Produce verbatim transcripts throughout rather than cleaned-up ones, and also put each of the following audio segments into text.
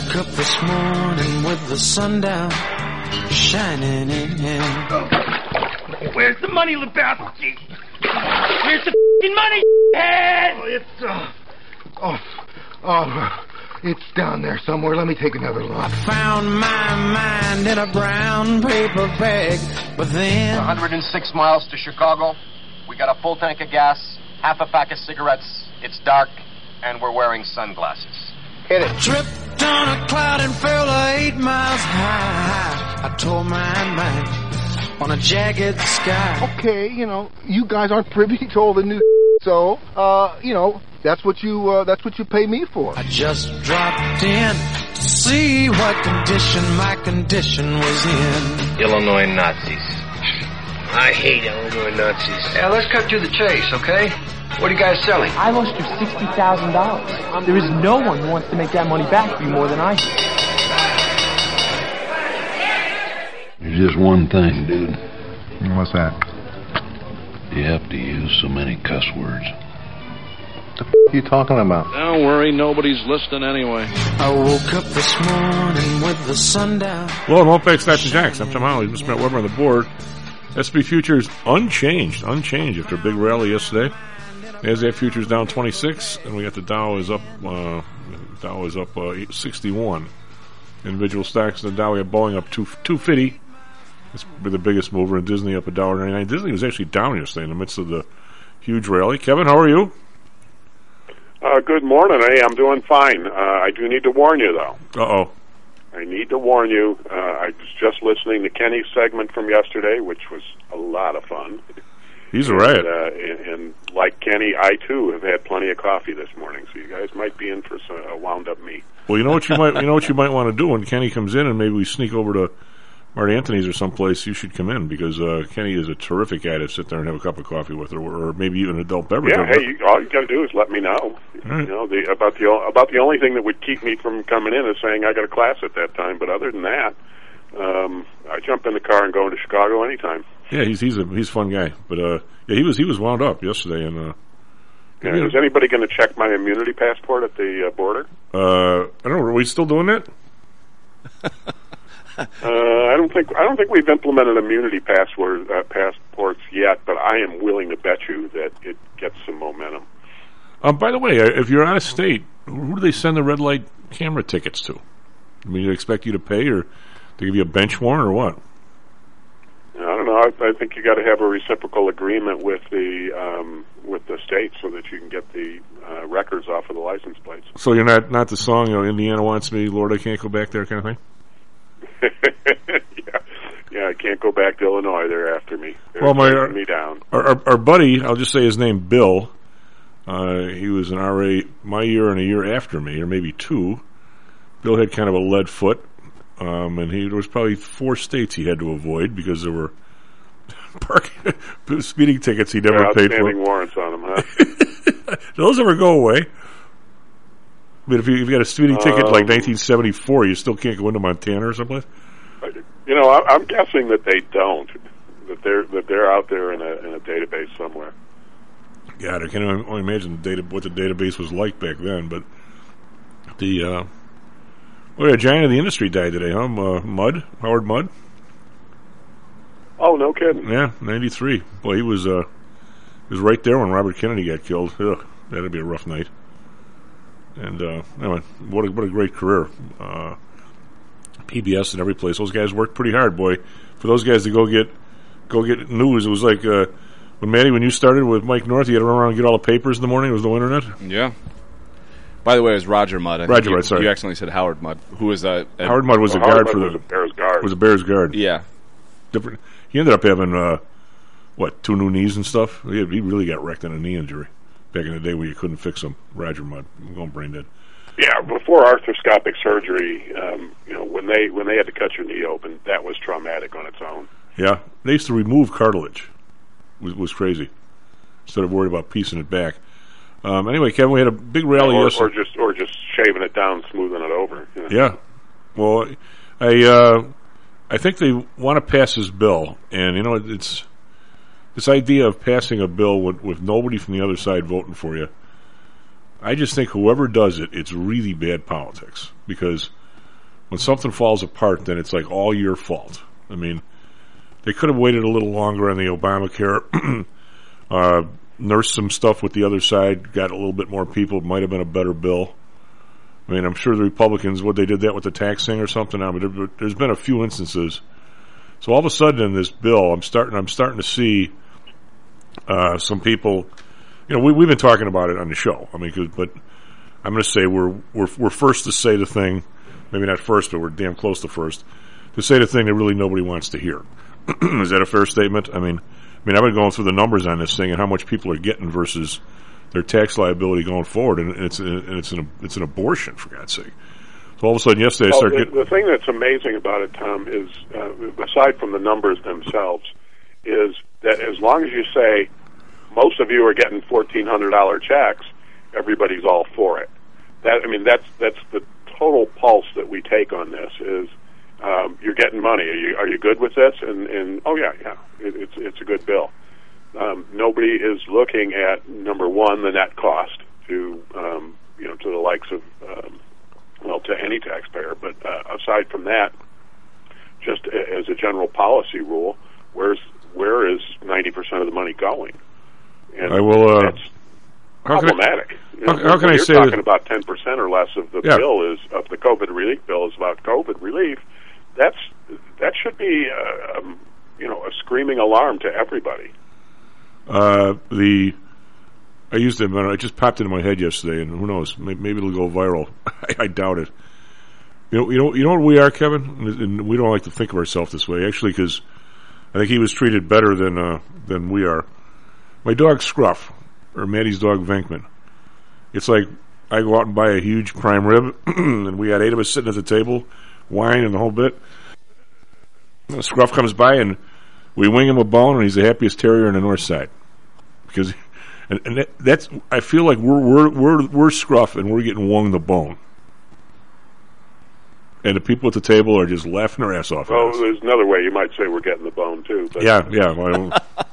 woke up this morning with the sun down, shining in. Where's the money, Lebowski? Where's the f***ing money, head? Oh, it's, uh, oh, oh, it's down there somewhere. Let me take another look. I found my mind in a brown paper bag, but then... one hundred six miles to Chicago. We got a full tank of gas, half a pack of cigarettes. It's dark, and we're wearing sunglasses. Hit it. Tripped on a cloud and fell eight miles high. I tore my mind on a jagged sky. Okay, you know, you guys aren't privy to all the new so, uh, you know, that's what you, uh, that's what you pay me for. I just dropped in to see what condition my condition was in. Illinois Nazis. I hate Illinois Nazis. Yeah, let's cut to the chase, okay? What are you guys selling? I lost you sixty thousand dollars. There is no one who wants to make that money back for you more than I do. There's just one thing, dude. What's that? You have to use so many cuss words. What the f*** are you talking about? Don't worry, nobody's listening anyway. I woke up this morning with the sun down. Hello, and welcome back to Stacks and Jacks. I'm Tom Holly. Mister Matt Weber on the board. S and P futures unchanged, unchanged after a big rally yesterday. NASDAQ futures down twenty-six, and we got the Dow is up. Uh, Dow is up uh, sixty-one. Individual stocks. The Dow we have Boeing up two two fifty. It's the biggest mover, and Disney up a dollar ninety-nine. Disney was actually down yesterday in the midst of the huge rally. Kevin, how are you? Uh, good morning. Hey, I'm doing fine. Uh, I do need to warn you, though. Uh oh. I need to warn you. Uh, I was just listening to Kenny's segment from yesterday, which was a lot of fun. He's a riot. And, uh, and, and like Kenny, I too have had plenty of coffee this morning, so you guys might be in for some, a wound-up me. Well, you know what you might, you know what you might want to do when Kenny comes in, and maybe we sneak over to Marty Anthony's or someplace. You should come in because uh, Kenny is a terrific guy to sit there and have a cup of coffee with, or, or maybe even an adult beverage. Yeah, hey, you, all you got to do is let me know. Right. You know, the, about the about the only thing that would keep me from coming in is saying I got a class at that time. But other than that, um, I jump in the car and go into Chicago anytime. Yeah, he's he's a he's a fun guy. But uh, yeah, he was he was wound up yesterday. And uh, yeah, is anybody going to check my immunity passport at the uh, border? Uh, I don't know. Are we still doing that? Uh, I don't think I don't think we've implemented immunity password uh, passports yet, but I am willing to bet you that it gets some momentum. Um, by the way, if you're out of state, who do they send the red light camera tickets to? I mean, do they expect you to pay, or they give you a bench warrant, or what? I don't know. I, I think you got to have a reciprocal agreement with the um, with the state so that you can get the uh, records off of the license plates. So you're not not the song, you know, Indiana wants me, Lord, I can't go back there, kind of thing. yeah, yeah, I can't go back to Illinois. They're after me. They're well, my taking me down. Our, our, our buddy, I'll just say his name, Bill. Uh, he was an R A my year and a year after me, or maybe two. Bill had kind of a lead foot, um, and he there was probably four states he had to avoid because there were park speeding tickets he never yeah, paid for. Outstanding warrants on them, huh? Do those ever go away? I mean, if you, if you got a speeding ticket um, like nineteen seventy-four, you still can't go into Montana or someplace? You know, I, I'm guessing that they don't. That they're that they're out there in a in a database somewhere. God, I can't only imagine the data, what the database was like back then. But the uh, well, a giant of the industry died today, huh? Uh, Mudd, Howard Mudd. Oh, no kidding. Yeah, ninety-three. Boy, he was uh, he was right there when Robert Kennedy got killed. Ugh, that'd be a rough night. And uh, anyway, what a, what a great career. Uh, P B S and every place. Those guys worked pretty hard, boy. For those guys to go get go get news, it was like uh, when Matty, when you started with Mike North, you had to run around and get all the papers in the morning. It was no internet. Yeah. By the way, it was Roger Mudd. I Roger you, Mudd, sorry. You accidentally said Howard Mudd, who was uh, a Howard Mudd was well, a guard Howard for Mudd the was a Bears guard. Was a Bears guard. Yeah. Different. He ended up having uh, what two new knees and stuff. He, had, he really got wrecked in a knee injury back in the day when you couldn't fix him. Roger Mudd, I'm going brain dead. Yeah, before arthroscopic surgery, um, you know, when they when they had to cut your knee open, that was traumatic on its own. Yeah, they used to remove cartilage. It was, was crazy. Instead of worried about piecing it back. Um, anyway, Kevin, we had a big rally or, yesterday. Or just or just shaving it down, smoothing it over. You know? Yeah. Well, I uh, I think they want to pass this bill, and you know, it's this idea of passing a bill with, with nobody from the other side voting for you. I just think whoever does it, it's really bad politics because when something falls apart, then it's like all your fault. I mean, they could have waited a little longer on the Obamacare, uh, nursed some stuff with the other side, got a little bit more people. It might have been a better bill. I mean, I'm sure the Republicans, what they did that with the tax thing or something. I mean, there, there's been a few instances. So all of a sudden in this bill, I'm starting, I'm starting to see uh, some people. You know, we, we've been talking about it on the show. I mean, 'cause, but I'm going to say we're we're we're first to say the thing. Maybe not first, but we're damn close to first to say the thing that really nobody wants to hear. Is that a fair statement? I mean, I mean, I've been going through the numbers on this thing and how much people are getting versus their tax liability going forward, and it's and it's an it's an abortion, for God's sake. So all of a sudden, yesterday, well, I start the, getting the thing that's amazing about it, Tom, is uh, aside from the numbers themselves, is that as long as you say most of you are getting fourteen hundred dollar checks, everybody's all for it. That I mean, that's that's the total pulse that we take on this is. Um, you're getting money. Are you are you good with this? And, and oh yeah, yeah, it, it's it's a good bill. Um, nobody is looking at number one the net cost to um, you know to the likes of um, well to any taxpayer. But uh, aside from that, just a, as a general policy rule, where's where is ninety percent of the money going? And I will. Uh, that's problematic. I, you know, how, how can I you're say talking that? about ten percent or less of the Yeah. bill is of the COVID relief bill is about COVID relief. That's that should be uh, um, you know a screaming alarm to everybody. Uh, the I used to. It just popped into my head yesterday, and who knows? Maybe, maybe it'll go viral. I, I doubt it. You know, you know, you know what we are, Kevin, and we don't like to think of ourselves this way. Actually, because I think he was treated better than uh, than we are. My dog Scruff, or Maddie's dog Venkman. It's like I go out and buy a huge prime rib, and we had eight of us sitting at the table. Wine and the whole bit. And Scruff comes by and we wing him a bone, and he's the happiest terrier on the north side because, and, and that, that's I feel like we're we're we're we're Scruff and we're getting wung the bone, and the people at the table are just laughing their ass off. Well, there's another way you might say we're getting the bone too. But yeah, yeah. Well,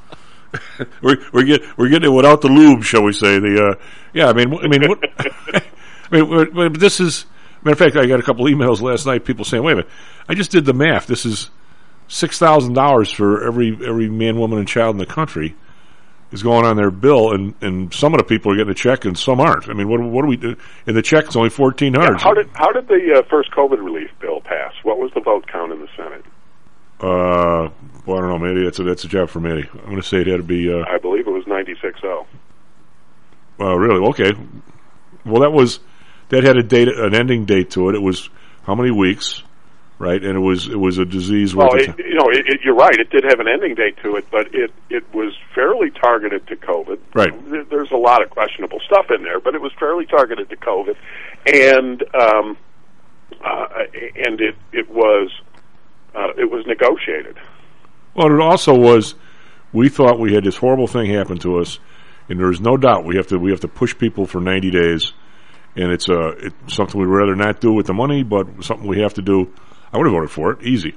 we're we're get we're getting it without the lube, shall we say? The uh, yeah. I mean, I mean, what, I mean, but this is. Matter of fact, I got a couple emails last night, people saying, wait a minute, I just did the math. This is six thousand dollars for every every man, woman, and child in the country is going on their bill, and, and some of the people are getting a check and some aren't. I mean, what, what do we do? In the check, it's only fourteen hundred dollars. Yeah, how did how did the uh, first COVID relief bill pass? What was the vote count in the Senate? Uh, well, I don't know, Matty. That's a, that's a job for Matty. I'm going to say it had to be... Uh, I believe it was ninety-six oh. Oh, really? Okay. Well, that was... That had a date, an ending date to it. It was how many weeks, right? And it was it was a disease. Well, it, you know, it, it, you're right. It did have an ending date to it, but it, it was fairly targeted to COVID. Right. There, there's a lot of questionable stuff in there, but it was fairly targeted to COVID, and um, uh, and it it was uh, it was negotiated. Well, it also was. We thought we had this horrible thing happen to us, and there's no doubt we have to we have to push people for ninety days. And it's uh, it's something we'd rather not do with the money, but something we have to do. I would have voted for it, easy.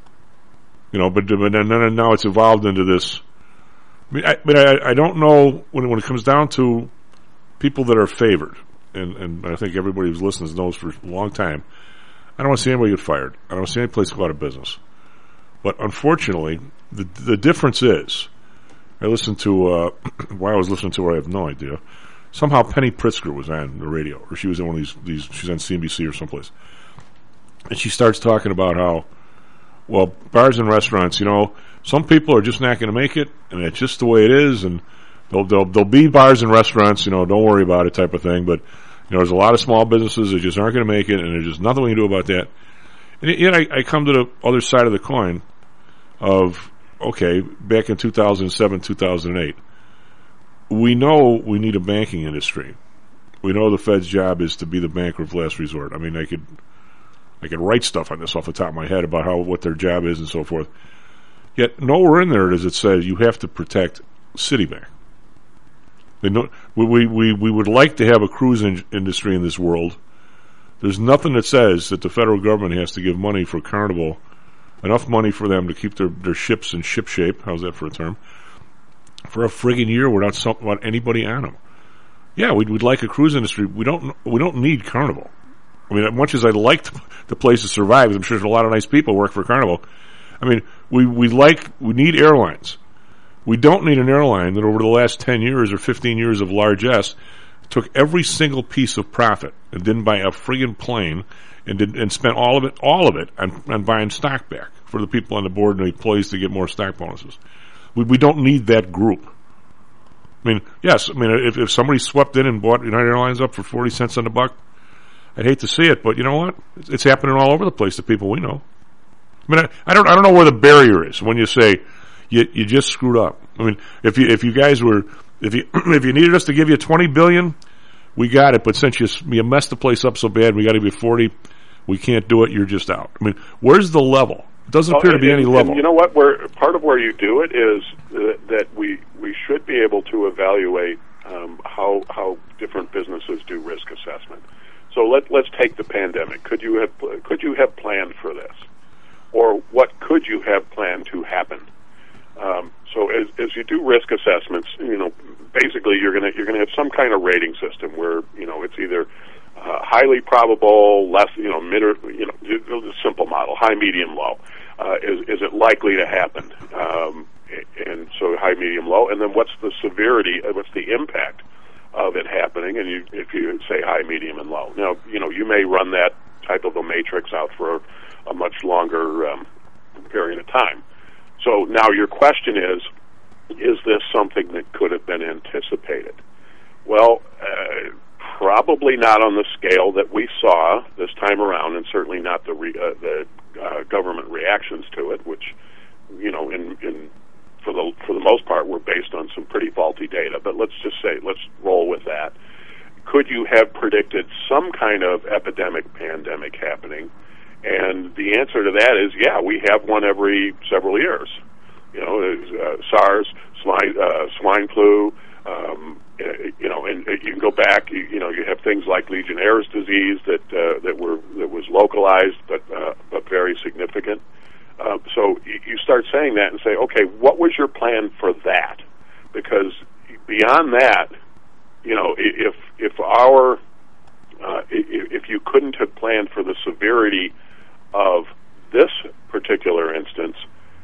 You know, but, but then, then now it's evolved into this. I mean, I, but I, I don't know when when it comes down to people that are favored, and, and I think everybody who's listening knows for a long time. I don't want to see anybody get fired. I don't want to see any place go out of business. But unfortunately, the the difference is, I listened to uh, why I was listening to her, I have no idea. Somehow Penny Pritzker was on the radio, or she was in one of these, these she's on C N B C or someplace. And she starts talking about how, well, bars and restaurants, you know, some people are just not going to make it, and it's just the way it is, and there'll, there'll, there'll be bars and restaurants, you know, don't worry about it type of thing, but, you know, there's a lot of small businesses that just aren't going to make it, and there's just nothing we can do about that. And yet I, I come to the other side of the coin of, okay, back in two thousand seven, two thousand eight, we know we need a banking industry. We know the Fed's job is to be the banker of last resort. I mean, I could, I could write stuff on this off the top of my head about how what their job is and so forth. Yet nowhere in there does it say you have to protect Citibank. They know, we we we would like to have a cruise in, industry in this world. There's nothing that says that the federal government has to give money for Carnival, enough money for them to keep their, their ships in ship shape. How's that for a term? For a friggin' year without something about anybody on them. Yeah, we'd, we'd like a cruise industry. We don't we don't need Carnival. I mean, as much as I liked the place to survive, I'm sure there's a lot of nice people who work for Carnival. I mean, we, we like, we need airlines. We don't need an airline that over the last ten years or fifteen years of largesse took every single piece of profit and didn't buy a friggin' plane and did, and spent all of it, all of it on, on buying stock back for the people on the board and the employees to get more stock bonuses. We, we don't need that group. I mean, yes, I mean, if, if somebody swept in and bought United Airlines up for forty cents on the buck, I'd hate to see it, but you know what? It's, it's happening all over the place to people we know. I mean, I, I don't, I don't know where the barrier is when you say you, you just screwed up. I mean, if you, if you guys were, if you, if you needed us to give you twenty billion, we got it, but since you, you messed the place up so bad, we got to give you forty, we can't do it, you're just out. I mean, where's the level? It doesn't appear well, to be and, any level. And you know what? Where part of where you do it is uh, that we we should be able to evaluate um, how how different businesses do risk assessment. So let let's take the pandemic. Could you have could you have planned for this, or what could you have planned to happen? Um, so as as you do risk assessments, you know, basically you're gonna you're gonna have some kind of rating system where you know it's either Uh, highly probable, less, you know, mid, or, you know, the simple model, high, medium, low. Uh, is is it likely to happen? Um, and so high, medium, low. And then what's the severity? Uh, what's the impact of it happening? And you, if you say high, medium, and low. Now, you know, you may run that type of a matrix out for a, a much longer um, period of time. So now your question is: is this something that could have been anticipated? Well. Uh, Probably not on the scale that we saw this time around, and certainly not the re, uh, the uh, government reactions to it, which, you know, in, in for the for the most part, were based on some pretty faulty data. But let's just say, let's roll with that. Could you have predicted some kind of epidemic, pandemic happening? And the answer to that is, yeah, we have one every several years. You know, uh, SARS, swine, uh, swine flu. Um, you know, and you can go back. You, you know, you have things like Legionnaire's disease that uh, that were that was localized, but uh, but very significant. Uh, so you start saying that and say, okay, what was your plan for that? Because beyond that, you know, if if our uh, if you couldn't have planned for the severity of this particular instance,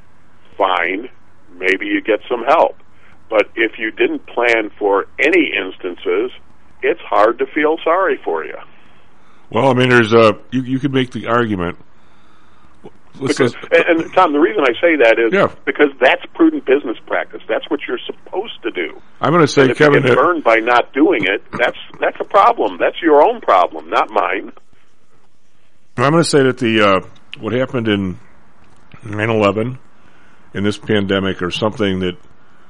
fine, maybe you get some help. But if you didn't plan for any instances, it's hard to feel sorry for you. Well, I mean, there's a you, you could make the argument. Because, and, and Tom, the reason I say that is yeah. because that's prudent business practice. That's what you're supposed to do. I'm going to say, and if Kevin, you get burned by not doing it, that's that's a problem. That's your own problem, not mine. I'm going to say that the uh, what happened in nine eleven in this pandemic or something that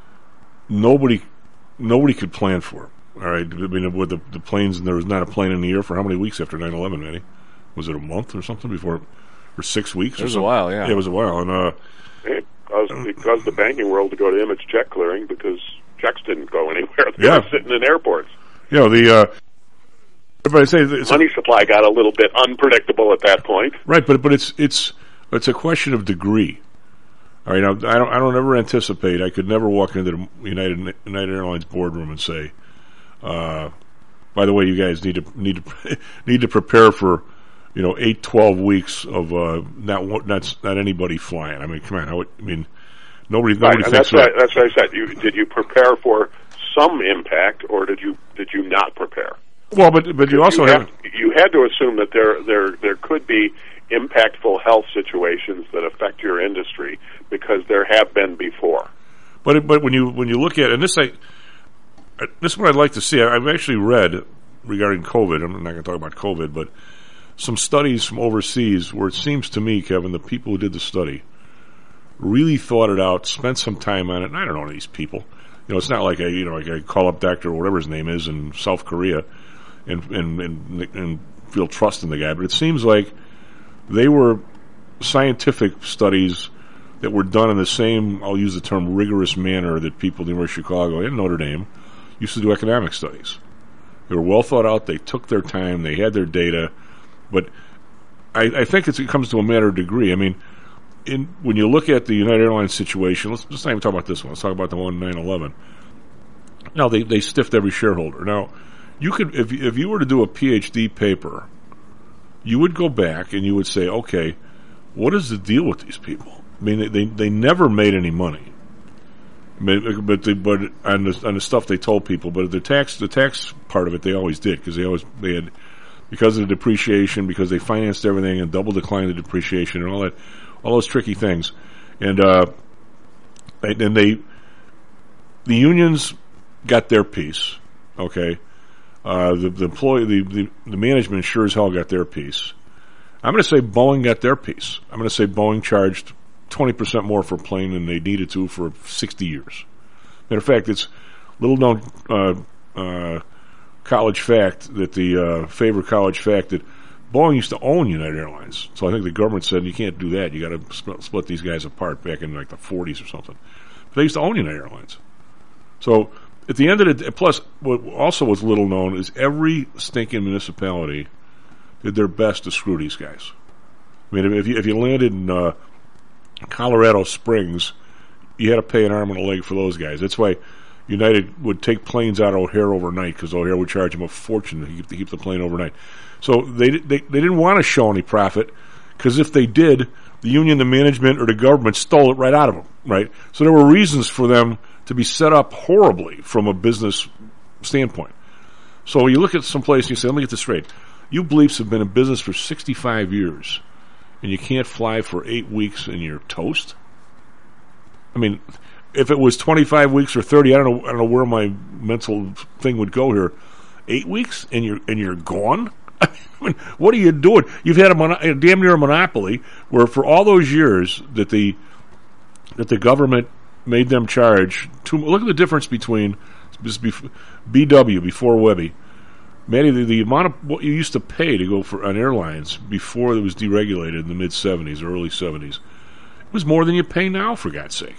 nobody nobody could plan for. All right, I mean, with the, the planes, and there was not a plane in the air for how many weeks after nine eleven, Manny? Was it a month or something before, or six weeks? It or was something? a while, yeah. Yeah, it was a while, and uh, it caused, it caused the banking world to go to image check clearing because checks didn't go anywhere. They yeah. were sitting in airports. You know, the uh, everybody say it's money a, supply got a little bit unpredictable at that point, right? But but it's it's it's a question of degree. All right, now, I don't. I don't ever anticipate. I could never walk into the United United Airlines boardroom and say, uh, "By the way, you guys need to need to need to prepare for, you know, eight, twelve weeks of uh, not not not anybody flying." I mean, come on. How, I mean, nobody nobody right, thinks that's right, that's what I said. You, did you prepare for some impact, or did you did you not prepare? Well, but but you also you have, have you had to assume that there there there could be impactful health situations that affect your industry because there have been before. But but when you when you look at and this I this is what I'd like to see. I've actually read regarding COVID. I'm not going to talk about COVID, but some studies from overseas where it seems to me, Kevin, the people who did the study really thought it out, spent some time on it. And I don't know these people. You know, it's not like a you know like a call up doctor or whatever his name is in South Korea, and and and, and feel trust in the guy. But it seems like they were scientific studies that were done in the same, I'll use the term, rigorous manner that people at the University of Chicago and Notre Dame used to do economic studies. They were well thought out. They took their time. They had their data. But I, I think it's, it comes to a matter of degree. I mean, in, when you look at the United Airlines situation, let's, let's not even talk about this one. Let's talk about the one nine eleven. Now, they, they stiffed every shareholder. Now, you could if if you were to do a PhD paper you would go back and you would say, okay, what is the deal with these people? I mean, they they, they never made any money, I mean, but they, but on the, on the stuff they told people, but the tax the tax part of it they always did because they always they had because of the depreciation, because they financed everything and double declined the depreciation and all that, all those tricky things, and uh, and they the unions got their piece, okay. Uh, the, the employee, the, the, the management sure as hell got their piece. I'm going to say Boeing got their piece. I'm going to say Boeing charged twenty percent more for a plane than they needed to for sixty years. Matter of fact, it's little known uh, uh, college fact that the uh, favorite college fact that Boeing used to own United Airlines. So I think the government said you can't do that. You got to split, split these guys apart back in like the forties or something. But they used to own United Airlines. So at the end of the day, plus what also was little known is every stinking municipality did their best to screw these guys. I mean, if you, if you landed in uh, Colorado Springs, you had to pay an arm and a leg for those guys. That's why United would take planes out of O'Hare overnight because O'Hare would charge them a fortune to keep, to keep the plane overnight. So they, they they didn't want to show any profit because if they did, the union, the management, or the government stole it right out of them, right? So there were reasons for them to be set up horribly from a business standpoint. So you look at some place and you say, let me get this straight. You bleeps have been in business for sixty-five years and you can't fly for eight weeks and you're toast? I mean, if it was twenty-five weeks or thirty, I don't know I don't know where my mental thing would go here. Eight weeks and you're and you're gone? I mean, what are you doing? You've had a, mono- a damn near a monopoly where for all those years that the that the government made them charge two, look at the difference between B W before Webby. Matty, the, the amount of what you used to pay to go for on airlines before it was deregulated in the mid seventies or early seventies, it was more than you pay now, for God's sake.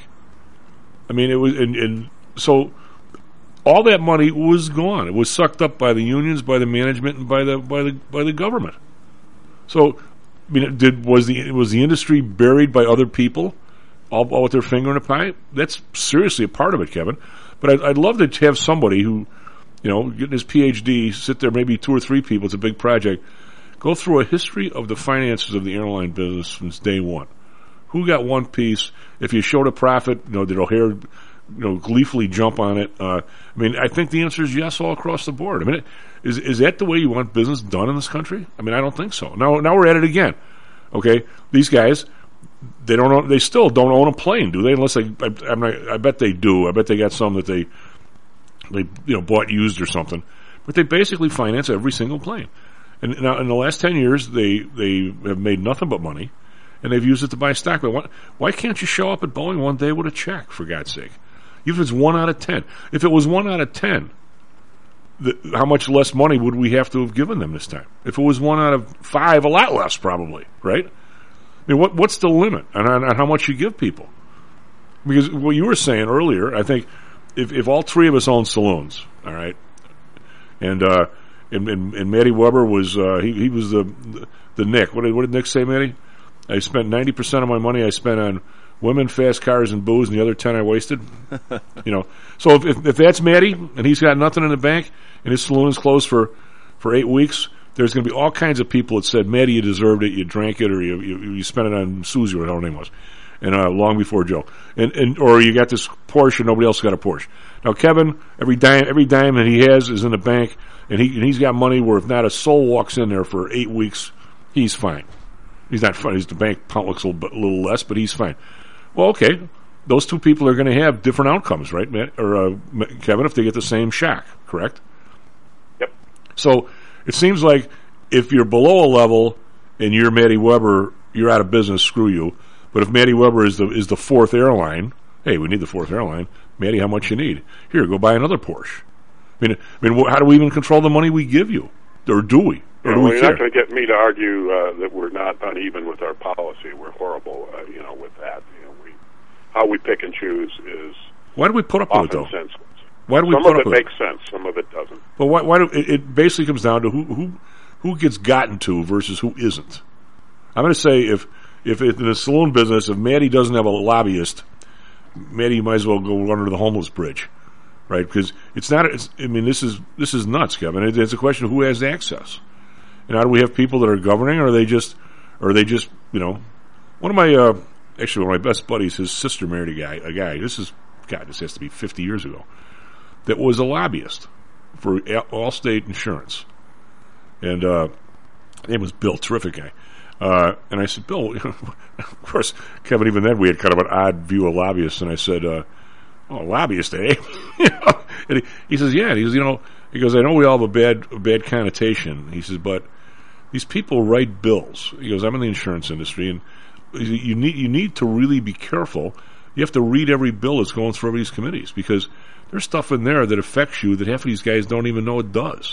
I mean, it was, and, and so all that money was gone. It was sucked up by the unions, by the management, and by the by the by the government. So, I mean, did was the was the industry buried by other people? All, all with their finger in a pie? That's seriously a part of it, Kevin. But I'd, I'd love to have somebody who, you know, getting his P H D, sit there, maybe two or three people, it's a big project, go through a history of the finances of the airline business since day one. Who got one piece? If you showed a profit, you know, did O'Hare, you know, gleefully jump on it? Uh, I mean, I think the answer is yes all across the board. I mean, is is that the way you want business done in this country? I mean, I don't think so. Now, now we're at it again. Okay, these guys, they don't own, they still don't own a plane, do they? Unless they, I, I'm not, I bet they do. I bet they got some that they, they you know, bought used or something. But they basically finance every single plane. And now in the last ten years, they they have made nothing but money, and they've used it to buy stock. But why, why can't you show up at Boeing one day with a check, for God's sake? Even if it's one out of ten. If it was one out of ten, the, how much less money would we have to have given them this time? If it was one out of five, a lot less probably, right? I mean, what, what's the limit on, on, on how much you give people? Because what you were saying earlier, I think if, if all three of us own saloons, all right, and uh, and, and, and Matty Weber was uh, he he was the the Nick. What did what did Nick say, Matty? I spent ninety percent of my money I spent on women, fast cars, and booze, and the other ten I wasted. You know, so if, if if that's Matty and he's got nothing in the bank and his saloon is closed for for eight weeks. There's going to be all kinds of people that said, Matty, you deserved it, you drank it, or you you, you spent it on Susie, or whatever her name was, and uh, long before Joe, and and or you got this Porsche, and nobody else got a Porsche. Now Kevin, every dime every dime that he has is in the bank, and he and he's got money where if not a soul walks in there for eight weeks, he's fine. He's not fine. His the bank account looks a little, bit, a little less, but he's fine. Well, okay, those two people are going to have different outcomes, right, Matt, or uh, Kevin, if they get the same shack, correct? Yep. So. It seems like if you're below a level and you're Matty Weber, you're out of business, screw you. But if Matty Weber is the is the fourth airline, hey, we need the fourth airline. Matty, how much you need? Here, go buy another Porsche. I mean, I mean, how do we even control the money we give you? Or do we? Or you know, do we you're care? not going to get me to argue uh, that we're not uneven with our policy. We're horrible, uh, you know, with that. You know, we how we pick and choose is why do we put up with it though? Senseless. Why do we some put of up it with makes it? sense, some of it doesn't. But why? Why do it, it basically comes down to who who who gets gotten to versus who isn't. I'm going to say if if in the saloon business, if Matty doesn't have a lobbyist, Matty might as well go under the homeless bridge, right? Because it's not. It's, I mean, this is this is nuts, Kevin. It, it's a question of who has access, And now do we have people that are governing, or are they just, or are they just, you know, one of my, uh, actually one of my best buddies, his sister married a guy, a guy, this is, God, this has to be fifty years ago, that was a lobbyist for Allstate Insurance. And, uh, his name was Bill, terrific guy. Uh, and I said, Bill, of course, Kevin, even then we had kind of an odd view of lobbyists, and I said, uh, oh, lobbyist, eh? you know? And he, he says, yeah, and he goes, you know, he goes, I know we all have a bad, a bad connotation. He says, but these people write bills. He goes, I'm in the insurance industry, and you need you need to really be careful. You have to read every bill that's going through every these committees, because there's stuff in there that affects you that half of these guys don't even know it does.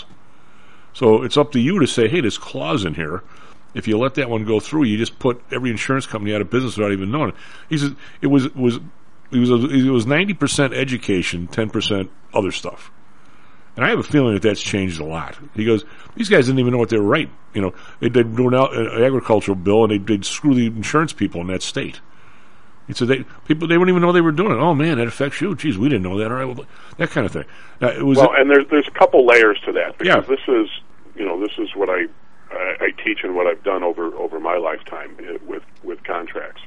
So it's up to you to say, hey, there's clause in here. If you let that one go through, you just put every insurance company out of business without even knowing it. He says it was it was it was it was ninety percent education, ten percent other stuff. And I have a feeling that that's changed a lot. He goes, these guys didn't even know what they were writing. You know, they'd, they'd do an, an agricultural bill, and they'd, they'd screw the insurance people in that state. He said, they, people, they wouldn't even know they were doing it. Oh, man, that affects you. Geez, we didn't know that. All right, well, that kind of thing. Now, it was well, a, and there's, there's a couple layers to that. Because yeah. this is, you know, this is what I, I, I teach and what I've done over, over my lifetime with, with contracts.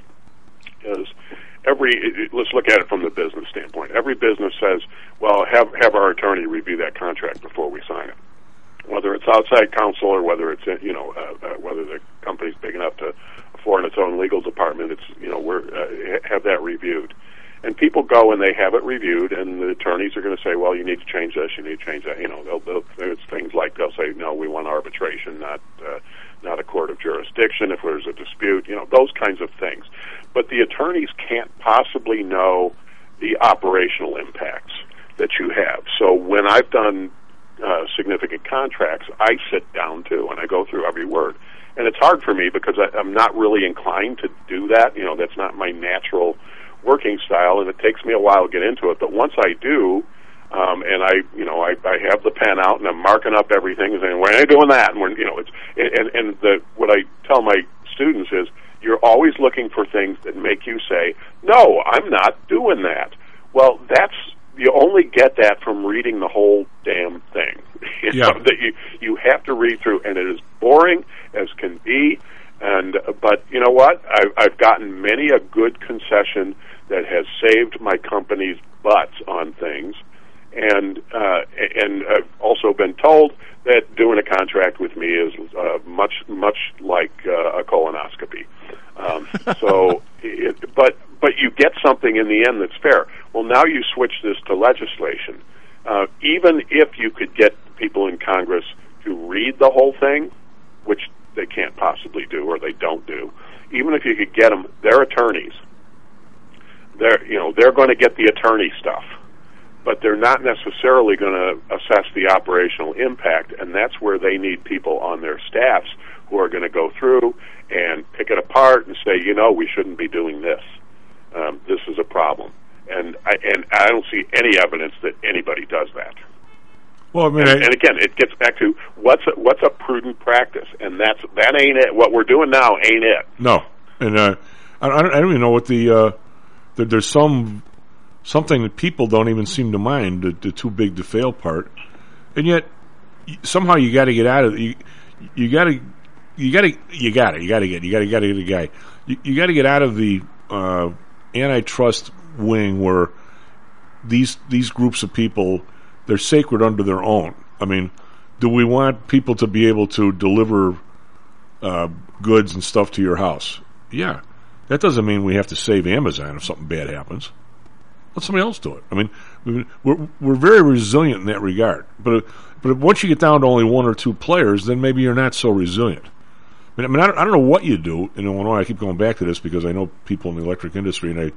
Is every let's look at it from the business standpoint. Every business says, well, have have our attorney review that contract before we sign it. Whether it's outside counsel or whether it's you know uh, uh, whether the company's big enough to afford its own legal department, it's you know we're uh, have that reviewed. And people go and they have it reviewed, and the attorneys are going to say, well, you need to change this, you need to change that. You know, they'll, they'll, it's things like they'll say, no, we want arbitration, not uh, not a court of jurisdiction if there's a dispute. You know, those kinds of things. But the attorneys can't possibly know the operational impacts that you have. So when I've done uh, significant contracts, I sit down too, and I go through every word. And it's hard for me because I, I'm not really inclined to do that. You know, that's not my natural working style, and it takes me a while to get into it. But once I do, um, and I, you know, I, I have the pen out and I'm marking up everything and saying, "We're not doing that," and we're, you know, it's and and the what I tell my students is, you're always looking for things that make you say, "No, I'm not doing that." Well, that's you only get that from reading the whole damn thing. You yeah. know, that you you have to read through, and it is boring as can be. And but you know what? I've, I've gotten many a good concession that has saved my company's butts on things, and uh, and I've also been told that doing a contract with me is uh, much much like uh, a colonoscopy. Um, so, it, but but you get something in the end that's fair. Well, now you switch this to legislation. Uh, even if you could get people in Congress to read the whole thing, which they can't possibly do or they don't do, even if you could get them, they're attorneys. They're you know they're going to get the attorney stuff, but they're not necessarily going to assess the operational impact, and that's where they need people on their staffs who are going to go through and pick it apart and say, you know, we shouldn't be doing this. Um, this is a problem, and I, and I don't see any evidence that anybody does that. Well, I mean, and, I, and again, it gets back to what's a, what's a prudent practice, and that's that ain't it. What we're doing now ain't it. No, and uh, I, I don't even know what the. Uh, There's some something that people don't even seem to mind, the, the too big to fail part, and yet somehow you got to get out of you. You got to, you got to, you got to, you got to get, you got to, got to get a guy. You, you got to get out of the uh, antitrust wing where these these groups of people, they're sacred unto their own. I mean, do we want people to be able to deliver uh, goods and stuff to your house? Yeah. That doesn't mean we have to save Amazon if something bad happens. Let somebody else do it. I mean, we're we're very resilient in that regard. But but once you get down to only one or two players, then maybe you're not so resilient. I mean, I, mean, I, don't, I don't know what you do in Illinois. I keep going back to this because I know people in the electric industry, and I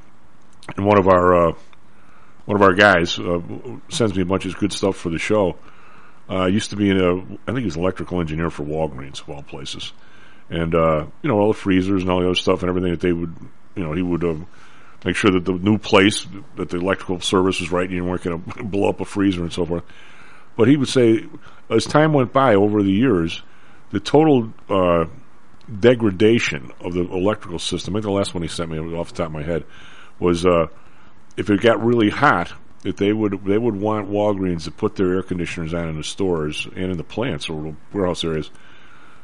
and one of our uh, one of our guys uh, sends me a bunch of good stuff for the show. Uh, used to be in a, I think he was an electrical engineer for Walgreens of all places. And, uh, you know, all the freezers and all the other stuff and everything that they would, you know, he would uh, make sure that the new place, that the electrical service was right and you weren't going to blow up a freezer and so forth. But he would say, as time went by over the years, the total uh, degradation of the electrical system, I think the last one he sent me off the top of my head, was uh, if it got really hot, that they would they would want Walgreens to put their air conditioners on in the stores and in the plants or warehouse areas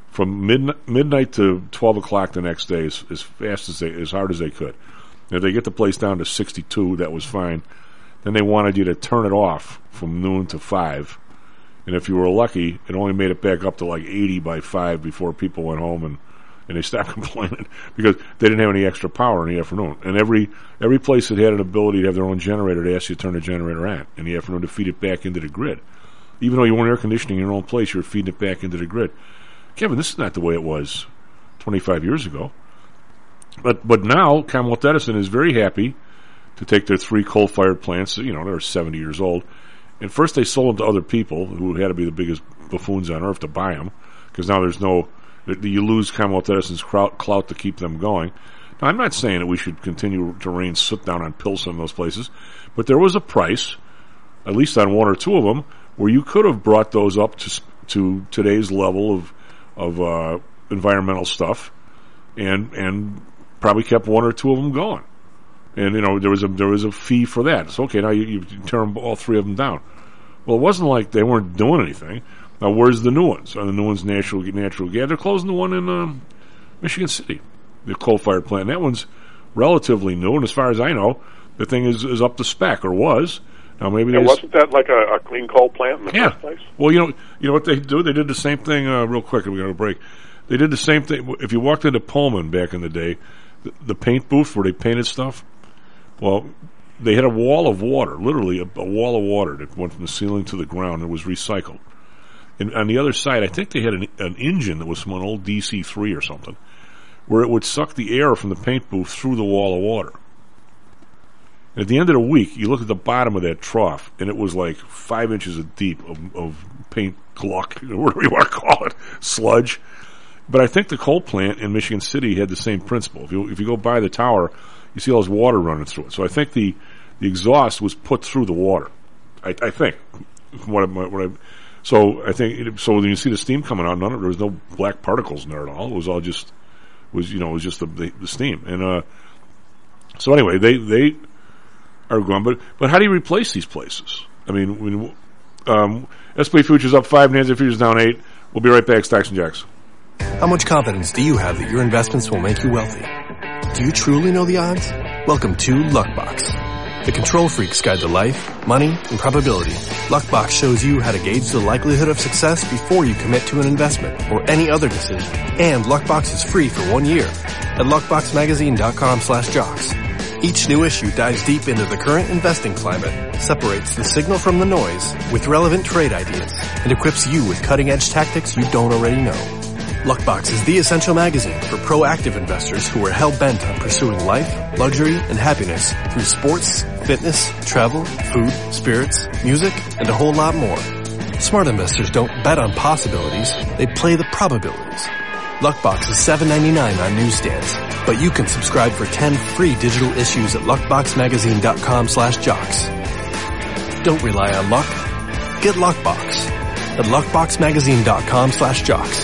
from midnight, midnight to twelve o'clock the next day as, as fast as they, as hard as they could. If they get the place down to sixty-two, that was fine. Then they wanted you to turn it off from noon to five. And if you were lucky, it only made it back up to like eighty by five before people went home and, and they stopped complaining because they didn't have any extra power in the afternoon. And every every place that had an ability to have their own generator, they asked you to turn the generator on in the afternoon to feed it back into the grid. Even though you weren't air conditioning your own place, you were feeding it back into the grid. Kevin, this is not the way it was twenty-five years ago. But but now, Commonwealth Edison is very happy to take their three coal-fired plants, you know, they're seventy years old, and first they sold them to other people who had to be the biggest buffoons on earth to buy them, because now there's no, you lose Commonwealth Edison's clout to keep them going. Now, I'm not saying that we should continue to rain soot down on Pilsen and those places, but there was a price, at least on one or two of them, where you could have brought those up to to today's level of of uh, environmental stuff, and and probably kept one or two of them going. And you know there was a there was a fee for that. It's okay now you, you turn all three of them down. Well, it wasn't like they weren't doing anything. Now where's the new ones? Are the new ones natural natural gas? They're closing the one in um, Michigan City, the coal-fired plant. That one's relatively new, and as far as I know, the thing is, is up to spec or was. Now maybe and wasn't that like a, a clean coal plant in the yeah. first place? Well, you know, you know what they do? They did the same thing. Uh, real quick, we're going to break. They did the same thing. If you walked into Pullman back in the day, the, the paint booth where they painted stuff. Well, they had a wall of water, literally a, a wall of water that went from the ceiling to the ground and was recycled. And on the other side, I think they had an, an engine that was from an old D C three or something, where it would suck the air from the paint booth through the wall of water. And at the end of the week, you look at the bottom of that trough, and it was like five inches deep of, of paint gluck, whatever you want to call it, sludge. But I think the coal plant in Michigan City had the same principle. If you if you go by the tower, you see all this water running through it. So I think the, the exhaust was put through the water. I, I think. What I, what I, so I think so when you see the steam coming out, none of there was no black particles in there at all. It was all just was you know it was just the the, the steam. And uh, so anyway, they they are gone. But but how do you replace these places? I mean, when um, S and P futures up five, Nasdaq futures down eight. We'll be right back. Stocks and Jacks. How much confidence do you have that your investments will make you wealthy? Do you truly know the odds? Welcome to Luckbox, the control freak's guide to life, money, and probability. Luckbox shows you how to gauge the likelihood of success before you commit to an investment or any other decision. And Luckbox is free for one year at luckboxmagazine.com slash jocks. Each new issue dives deep into the current investing climate, separates the signal from the noise with relevant trade ideas, and equips you with cutting-edge tactics you don't already know. Luckbox is the essential magazine for proactive investors who are hell-bent on pursuing life, luxury, and happiness through sports, fitness, travel, food, spirits, music, and a whole lot more. Smart investors don't bet on possibilities, they play the probabilities. Luckbox is seven ninety-nine on newsstands, but you can subscribe for ten free digital issues at luckboxmagazine.com slash jocks. Don't rely on luck. Get Luckbox at luckboxmagazine.com slash jocks.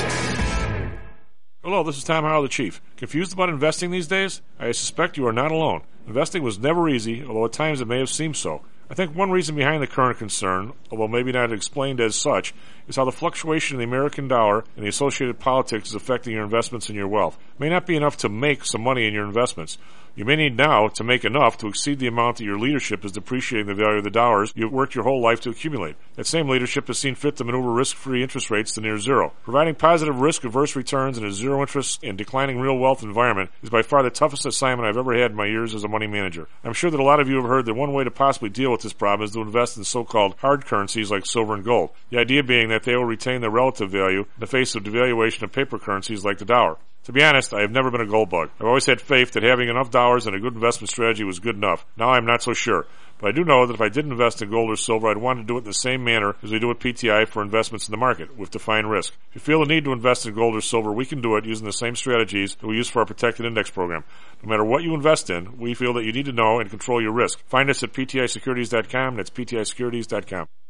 Hello, this is Tom Howell, the Chief. Confused about investing these days? I suspect you are not alone. Investing was never easy, although at times it may have seemed so. I think one reason behind the current concern, although maybe not explained as such, is how the fluctuation in the American dollar and the associated politics is affecting your investments and your wealth. It may not be enough to make some money in your investments. You may need now to make enough to exceed the amount that your leadership is depreciating the value of the dollars you've worked your whole life to accumulate. That same leadership has seen fit to maneuver risk-free interest rates to near zero. Providing positive risk-averse returns in a zero-interest and declining real wealth environment is by far the toughest assignment I've ever had in my years as a money manager. I'm sure that a lot of you have heard that one way to possibly deal with this problem is to invest in so-called hard currencies like silver and gold. The idea being that they will retain their relative value in the face of devaluation of paper currencies like the dollar. To be honest, I have never been a gold bug. I've always had faith that having enough dollars and a good investment strategy was good enough. Now I'm not so sure. But I do know that if I did invest in gold or silver, I'd want to do it in the same manner as we do with P T I for investments in the market, with defined risk. If you feel the need to invest in gold or silver, we can do it using the same strategies that we use for our protected index program. No matter what you invest in, we feel that you need to know and control your risk. Find us at P T I securities dot com. That's P T I securities dot com.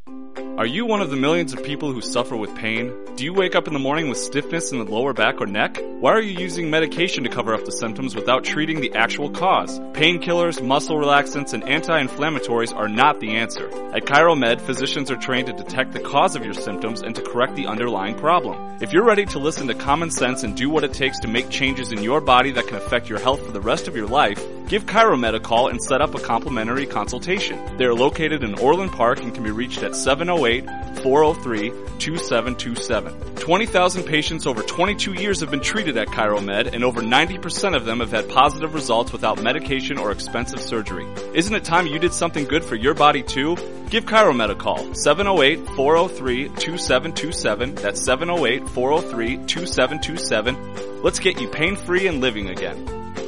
Are you one of the millions of people who suffer with pain? Do you wake up in the morning with stiffness in the lower back or neck? Why are you using medication to cover up the symptoms without treating the actual cause? Painkillers, muscle relaxants, and anti-inflammatories are not the answer. At ChiroMed, physicians are trained to detect the cause of your symptoms and to correct the underlying problem. If you're ready to listen to common sense and do what it takes to make changes in your body that can affect your health for the rest of your life, give ChiroMed a call and set up a complimentary consultation. They are located in Orland Park and can be reached at seven oh eight, four oh three, two seven two seven. twenty thousand patients over twenty-two years have been treated at ChiroMed, and over ninety percent of them have had positive results without medication or expensive surgery. Isn't it time you did something good for your body too? Give ChiroMed a call, seven oh eight, four oh three, two seven two seven. That's seven oh eight, four oh three, two seven two seven. Let's get you pain-free and living again.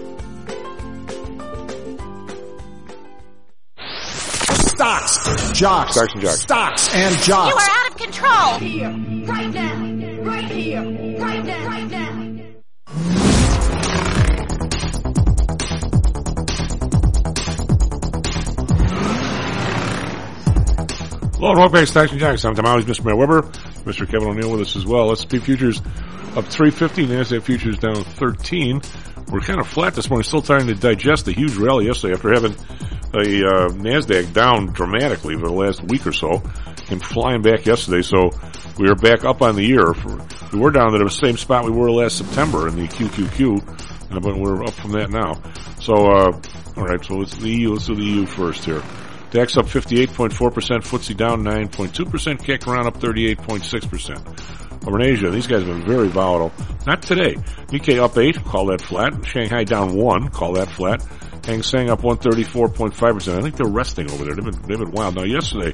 Stocks, jocks, Stocks and jocks. Stocks and jocks. You are out of control. Here, right now, right here, right now, right now. Hello and welcome back to Stocks and Jocks. I'm Tom Always, Mister Matt Weber, Mister Kevin O'Neill with us as well. S and P futures up three fifty, NASDAQ futures down thirteen. We're kind of flat this morning, still trying to digest the huge rally yesterday after having a uh, NASDAQ down dramatically for the last week or so and flying back yesterday. So we are back up on the year. We were down to the same spot we were last September in the Q Q Q, but we're up from that now. So, uh, all right, so let's, the E U, let's do the E U first here. DAX up fifty-eight point four percent, F T S E down nine point two percent, C A C around up thirty-eight point six percent. Over in Asia, these guys have been very volatile. Not today. Nikkei up eight, call that flat. Shanghai down one, call that flat. Hang Seng up one thirty-four point five percent. I think they're resting over there. They've been, they've been wild. Now yesterday,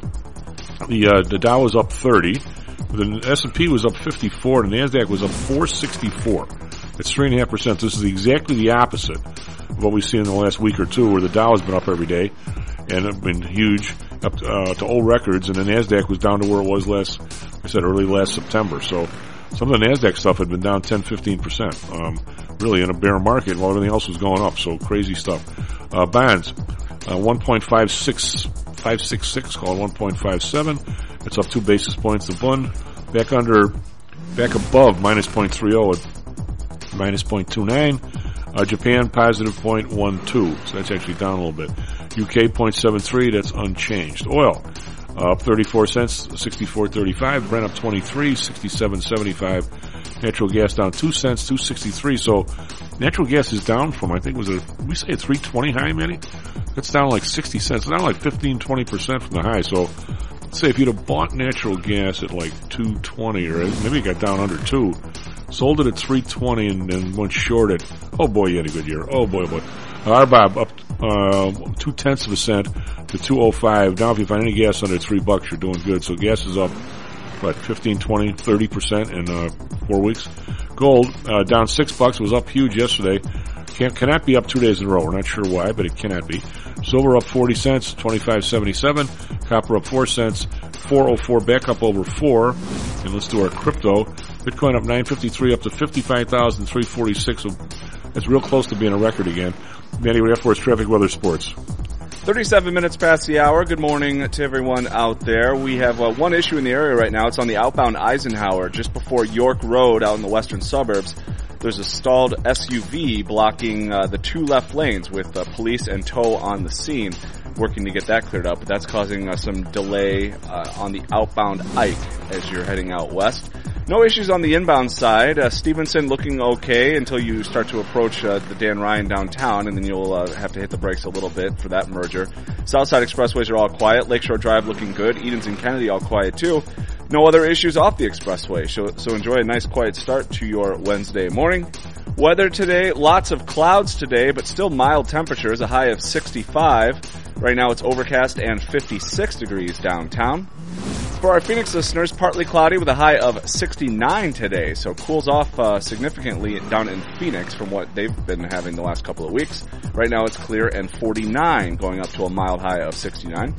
the, uh, the Dow was up thirty. The S and P was up fifty-four, and the NASDAQ was up four sixty-four. It's three point five percent. This is exactly the opposite of what we've seen in the last week or two, where the Dow has been up every day and have been huge, up to, uh, to old records, and the NASDAQ was down to where it was last, I said, early last September. So some of the NASDAQ stuff had been down ten, fifteen percent, um, really in a bear market while everything else was going up. So crazy stuff. Uh, bonds, uh, one point five six, five six six, call it one point five seven. It's up two basis points. The bund back under, back above minus zero point three zero at minus zero point two nine. Uh, Japan positive zero point one two, so that's actually down a little bit. U K zero point seven three, that's unchanged. Oil uh, up thirty-four cents, sixty-four thirty-five. Brent up twenty-three, sixty-seven seventy-five. Natural gas down two cents, two sixty-three. So natural gas is down from, I think, was it, we say a three twenty high, Manny? That's down like sixty cents, down like fifteen, twenty percent from the high. So let's say if you'd have bought natural gas at like two twenty, or maybe it got down under two, sold it at three twenty and then went short it. Oh boy, you had a good year. Oh boy, boy. Uh, R B O B up uh, two tenths of a cent to two oh five. Now, if you find any gas under three bucks, you're doing good. So gas is up, what, fifteen, twenty, thirty percent in uh, four weeks. Gold uh, down six bucks. It was up huge yesterday. Can't, cannot be up two days in a row. We're not sure why, but it cannot be. Silver up forty cents, twenty-five seventy-seven. Copper up four cents, four oh four, back up over four. And let's do our crypto. Bitcoin up nine fifty-three, up to fifty-five thousand three hundred forty-six. So that's real close to being a record again. Manny, what for us? Traffic, weather, sports. thirty-seven minutes past the hour. Good morning to everyone out there. We have uh, one issue in the area right now. It's on the outbound Eisenhower, just before York Road out in the western suburbs. There's a stalled S U V blocking uh, the two left lanes with uh, police and tow on the scene, working to get that cleared up. But that's causing uh, some delay uh, on the outbound Ike as you're heading out west. No issues on the inbound side. Uh, Stevenson looking okay until you start to approach uh, the Dan Ryan downtown, and then you'll uh, have to hit the brakes a little bit for that merger. Southside expressways are all quiet. Lakeshore Drive looking good. Edens and Kennedy all quiet too. No other issues off the expressway, so, so enjoy a nice quiet start to your Wednesday morning. Weather today, lots of clouds today, but still mild temperatures, a high of sixty-five. Right now it's overcast and fifty-six degrees downtown. For our Phoenix listeners, partly cloudy with a high of sixty-nine today, so cools off uh, significantly down in Phoenix from what they've been having the last couple of weeks. Right now it's clear and forty-nine, going up to a mild high of sixty-nine.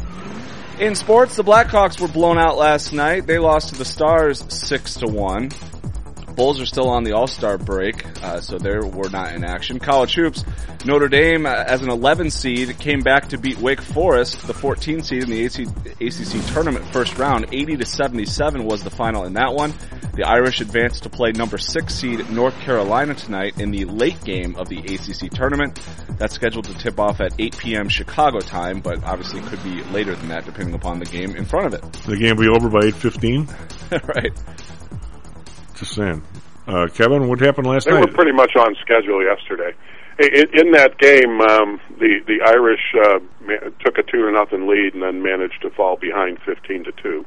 In sports, the Blackhawks were blown out last night. They lost to the Stars six to one. Bulls are still on the All-Star break, uh, so they were not in action. College hoops, Notre Dame, uh, as an eleven seed, came back to beat Wake Forest, the fourteen seed in the A C C tournament first round. eighty to seventy-seven was the final in that one. The Irish advanced to play number six seed North Carolina tonight in the late game of the A C C tournament. That's scheduled to tip off at eight p.m. Chicago time, but obviously could be later than that depending upon the game in front of it. The game will be over by eight fifteen? Right. Just saying. Uh, Kevin, what happened last they night? They were pretty much on schedule yesterday. In, in that game, um, the the Irish uh, ma- took a two to nothing lead and then managed to fall behind fifteen to two.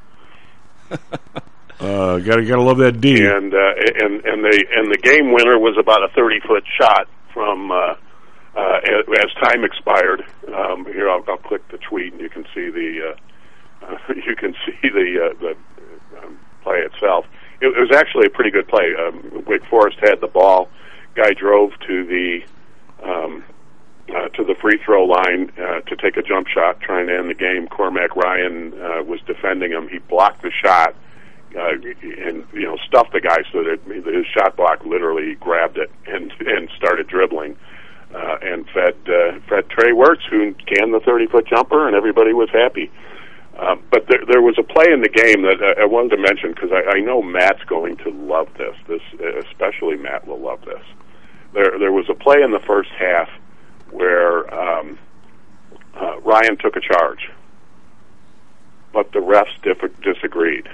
uh, gotta gotta love that D. And uh, and and the and the game winner was about a thirty foot shot from uh, uh, as time expired. Um, here, I'll, I'll click the tweet and you can see the uh, uh, you can see the uh, the um, play itself. It was actually a pretty good play. Um, Wake Forest had the ball. Guy drove to the um, uh, to the free throw line uh, to take a jump shot, trying to end the game. Cormac Ryan uh, was defending him. He blocked the shot uh, and you know stuffed the guy so that his shot block literally grabbed it and and started dribbling uh, and fed uh, fed Trey Wirtz, who canned the thirty foot jumper, and everybody was happy. Uh, but there, there was a play in the game that uh, I wanted to mention because I, I know Matt's going to love this. This, especially Matt will love this. There, there was a play in the first half where um, uh, Ryan took a charge, but the refs dif- disagreed.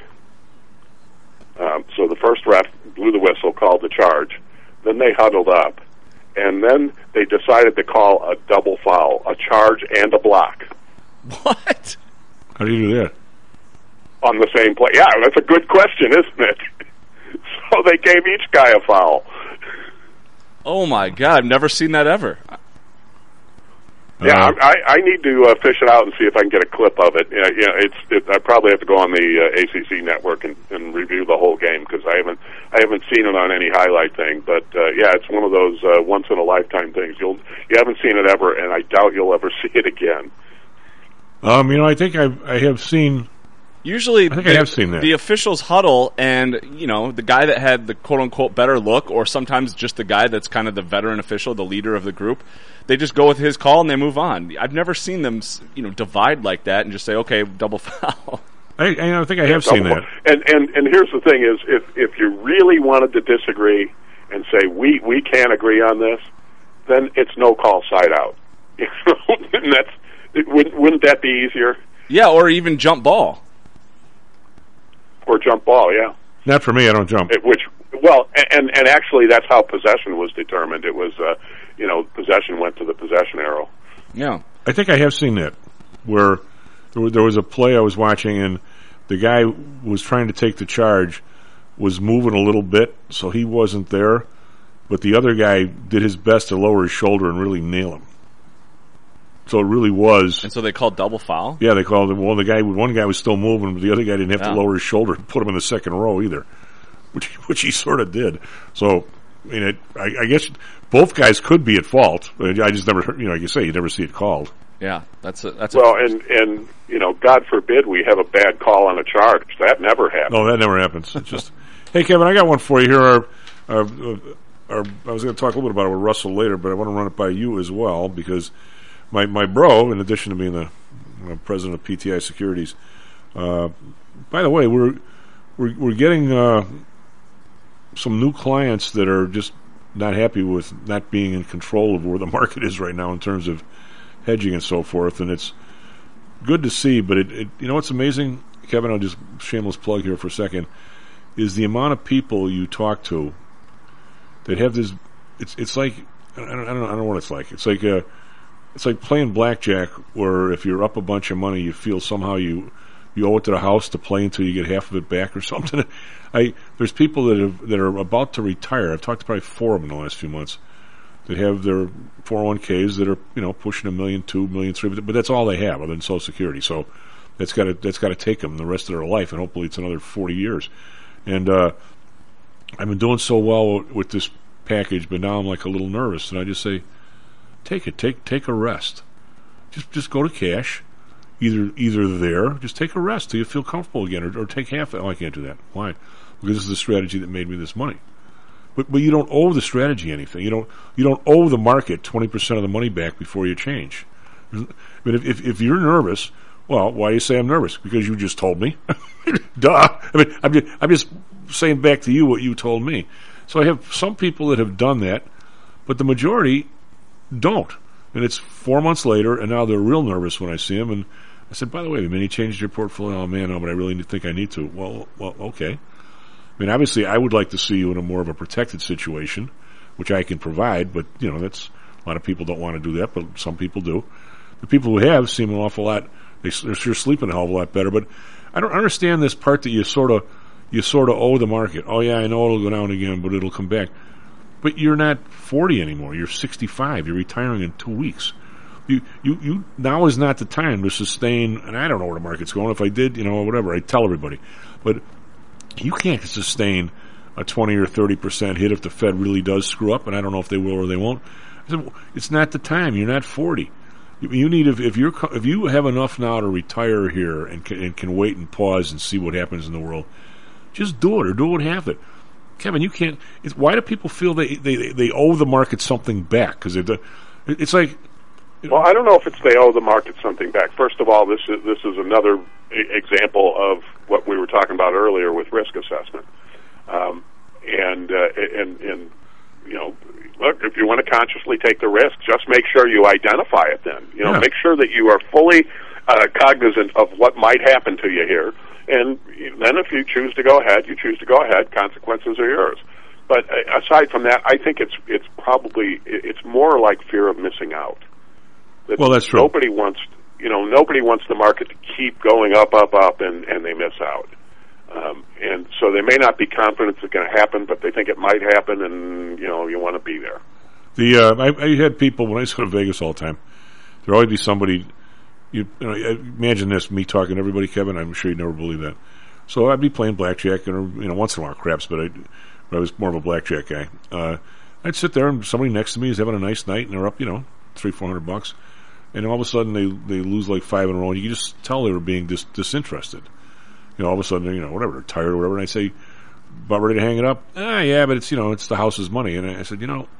Um, so the first ref blew the whistle, called the charge. Then they huddled up, and then they decided to call a double foul, a charge and a block. What? How do you do that? On the same play. Yeah, that's a good question, isn't it? So they gave each guy a foul. Oh, my God. I've never seen that ever. Yeah, uh, I, I need to uh, fish it out and see if I can get a clip of it. Yeah, you know, it's. It, I probably have to go on the uh, A C C network and, and review the whole game because I haven't I haven't seen it on any highlight thing. But uh, yeah, it's one of those uh, once in a lifetime things. You'll you haven't seen it ever, and I doubt you'll ever see it again. Um, you know, I think I I have seen. Usually, I think the, I have seen that. The officials huddle, and you know, the guy that had the quote unquote better look, or sometimes just the guy that's kind of the veteran official, the leader of the group, they just go with his call and they move on. I've never seen them, you know, divide like that and just say, okay, double foul. I, I think I have yeah, seen that. And and and here's the thing: is if if you really wanted to disagree and say we we can't agree on this, then it's no call, side out. And that's. It, wouldn't, wouldn't that be easier? Yeah, or even jump ball. Or jump ball, yeah. Not for me, I don't jump. It, which, well, and and actually that's how possession was determined. It was, uh, you know, possession went to the possession arrow. Yeah. I think I have seen that, where there was a play I was watching and the guy was trying to take the charge, was moving a little bit, so he wasn't there, but the other guy did his best to lower his shoulder and really nail him. So it really was. And so they called double foul? Yeah, they called him. Well, the guy, one guy was still moving, but the other guy didn't have yeah. to lower his shoulder and put him in the second row either, which which he sort of did. So, I mean, it, I, I guess both guys could be at fault. I just never, you know, like you say, you never see it called. Yeah, that's a, that's well, a and and you know, God forbid we have a bad call on a charge. That never happens. No, that never happens. It's just, hey, Kevin, I got one for you here. Our, our, our, I was going to talk a little bit about it with Russell later, but I want to run it by you as well because. My my bro, in addition to being the uh, president of P T I Securities, uh, by the way, we're we're, we're getting uh, some new clients that are just not happy with not being in control of where the market is right now in terms of hedging and so forth, and it's good to see. But it, it you know what's amazing, Kevin? I'll just shameless plug here for a second. Is the amount of people you talk to that have this? It's it's like I don't I don't know, I don't know what it's like. It's like a It's like playing blackjack, where if you're up a bunch of money, you feel somehow you you owe it to the house to play until you get half of it back or something. I there's people that have, that are about to retire. I've talked to probably four of them in the last few months that have their four oh one k's that are you know pushing a million, two million, three, but that's all they have other than Social Security. So that's got to that's got to take them the rest of their life, and hopefully it's another forty years. And uh, I've been doing so well with this package, but now I'm like a little nervous, and I just say. Take it. Take take a rest. Just just go to cash. Either either there. Just take a rest till you feel comfortable again, or, or take half. Oh, I can't do that. Why? Because this is the strategy that made me this money. But but you don't owe the strategy anything. You don't you don't owe the market twenty percent of the money back before you change. But if, if if you're nervous, well, why do you say I'm nervous? Because you just told me. Duh. I mean, I'm just, I'm just saying back to you what you told me. So I have some people that have done that, but the majority don't. And it's four months later, and now they're real nervous when I see them. And I said, by the way, have you changed your portfolio? Oh, man, no, but I really think I need to. Well, well, okay. I mean, obviously, I would like to see you in a more of a protected situation, which I can provide, but, you know, that's a lot of people don't want to do that, but some people do. The people who have seem an awful lot, they, they're sure sleeping a hell of a lot better, but I don't understand this part that you sort of you sort of owe the market. Oh, yeah, I know it'll go down again, but it'll come back. But you're not forty anymore. You're sixty-five. You're retiring in two weeks. You, you, you, now is not the time to sustain, and I don't know where the market's going. If I did, you know, whatever, I'd tell everybody. But you can't sustain a twenty or thirty percent hit if the Fed really does screw up, and I don't know if they will or they won't. I said, it's not the time. You're not forty. You need, if, if you're, if you have enough now to retire here and can, and can wait and pause and see what happens in the world, just do it or do it half it. Kevin, you can't. It's, why do people feel they they they owe the market something back? Because it's like. Well, I don't know if it's they owe the market something back. First of all, this is this is another example of what we were talking about earlier with risk assessment, um, and uh, and and you know, look, if you want to consciously take the risk, just make sure you identify it. Then you know, yeah. make sure that you are fully uh, cognizant of what might happen to you here. And then if you choose to go ahead, you choose to go ahead. Consequences are yours. But uh, aside from that, I think it's it's probably it's more like fear of missing out. That well, that's true. Nobody wants you know nobody wants the market to keep going up, up, up, and, and they miss out. Um, and so they may not be confident it's going to happen, but they think it might happen, and you know you want to be there. The uh, I, I had people when I used to go to Vegas all the time. There'd always be somebody. You, you know, imagine this, me talking to everybody, Kevin. I'm sure you'd never believe that. So I'd be playing blackjack, and you know, once in a while craps, but I, but I was more of a blackjack guy. Uh, I'd sit there, and somebody next to me is having a nice night, and they're up, you know, three, four hundred bucks, and all of a sudden they they lose like five in a row, and you can just tell they were being dis- disinterested. You know, all of a sudden, you know, whatever, they're tired or whatever, and I say, about ready to hang it up. Ah, yeah, but it's you know, it's the house's money, and I said, you know.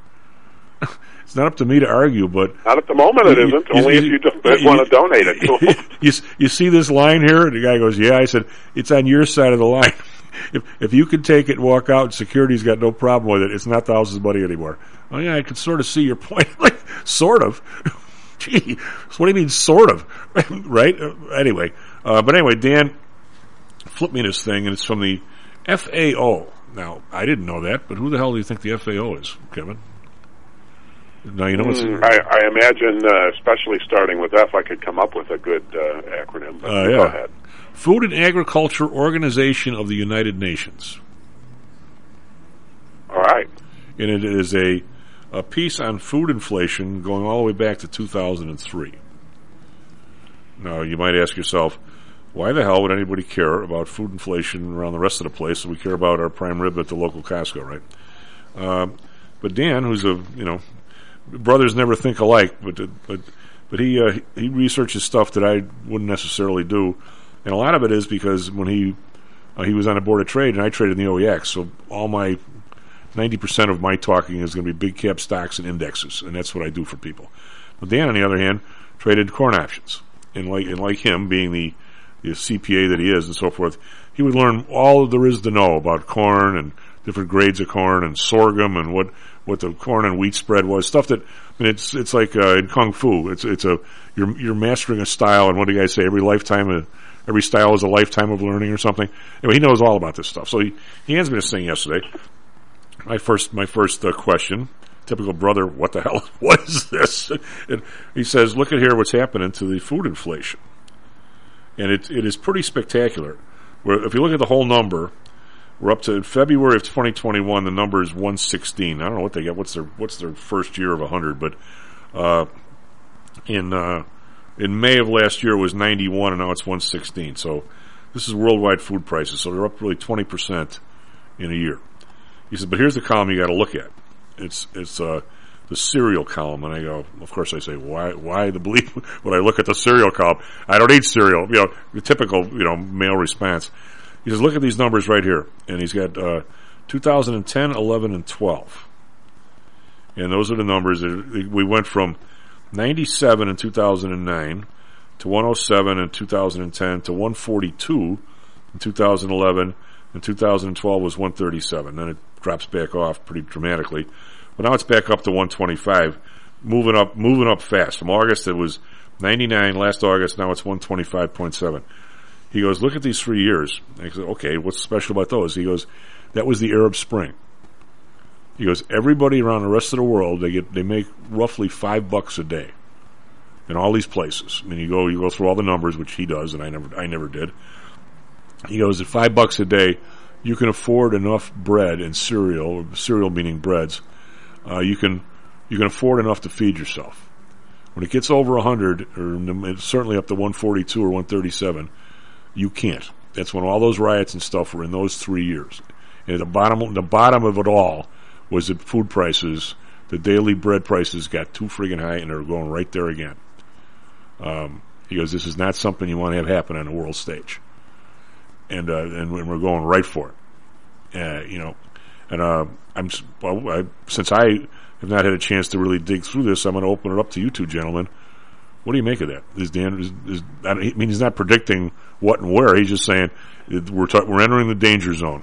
It's not up to me to argue, but... Not at the moment it you, isn't, you, only you, if you, do, you want to donate it to them. you, you see this line here? And the guy goes, yeah. I said, it's on your side of the line. if if you can take it and walk out and security's got no problem with it, it's not the house's money anymore. Oh, yeah, I can sort of see your point. Like, sort of. Gee, so what do you mean, sort of? Right? Uh, anyway. Uh, but anyway, Dan flipped me this thing, and it's from the F A O. Now, I didn't know that, but who the hell do you think the F A O is, Kevin? No, you know what's mm, I, I imagine, uh, especially starting with F, I could come up with a good uh, acronym. But uh, yeah. Go ahead. Food and Agriculture Organization of the United Nations. All right. And it is a, a piece on food inflation going all the way back to two thousand three. Now, you might ask yourself, why the hell would anybody care about food inflation around the rest of the place? So we care about our prime rib at the local Costco, right? Um, but Dan, who's a, you know, brothers never think alike, but but but he uh, he researches stuff that I wouldn't necessarily do, and a lot of it is because when he uh, he was on a board of trade and I traded in the O E X, so all my ninety percent of my talking is going to be big cap stocks and indexes, and that's what I do for people. But Dan, on the other hand, traded corn options, and like and like him being the, the C P A that he is and so forth, he would learn all there is to know about corn and different grades of corn and sorghum and what. what the corn and wheat spread was, stuff that, I mean, it's it's like uh, in Kung Fu, it's it's a, you're you're mastering a style, and what do you guys say, every lifetime, of, every style is a lifetime of learning or something. Anyway, he knows all about this stuff. So he, he hands me this thing yesterday. My first, my first uh, question, typical brother, what the hell was this? And he says, look at here what's happening to the food inflation. And it it is pretty spectacular. Where if you look at the whole number, we're up to February of twenty twenty-one. The number is one sixteen. I don't know what they get. What's their What's their first year of a hundred? But uh, in uh, in May of last year it was ninety-one, and now it's one sixteen. So this is worldwide food prices. So they're up really twenty percent in a year. He said, but here's the column you got to look at. It's it's uh, the cereal column, and I go, of course I say, why why the belief when I look at the cereal column? I don't eat cereal. You know, the typical you know male response. He says, look at these numbers right here. And he's got uh, two thousand ten, eleven, and twelve. And those are the numbers. That we went from ninety-seven in two thousand nine to one oh seven in two thousand ten to one forty-two in two thousand eleven, and two thousand twelve was one thirty-seven. Then it drops back off pretty dramatically. But now it's back up to one twenty-five, moving up moving up fast. From August it was ninety-nine, last August, now it's one twenty-five point seven. He goes, look at these three years. I said, okay, what's special about those? He goes, that was the Arab Spring. He goes, everybody around the rest of the world, they get they make roughly five bucks a day in all these places. I mean, you go you go through all the numbers, which he does, and I never I never did. He goes, at five bucks a day, you can afford enough bread and cereal, cereal meaning breads. Uh, you can you can afford enough to feed yourself. When it gets over a hundred, or certainly up to one forty-two or one thirty-seven, you can't. That's when all those riots and stuff were in those three years. And at the bottom, the bottom of it all was that food prices, the daily bread prices got too friggin' high, and they're going right there again. Um, he goes, this is not something you want to have happen on the world stage. And, uh, and we're going right for it. Uh, you know, and, uh, I'm, well, I, since I have not had a chance to really dig through this, I'm going to open it up to you two gentlemen. What do you make of that? Is Dan, is, is, I mean, he's not predicting what and where. He's just saying we're ta- we're entering the danger zone.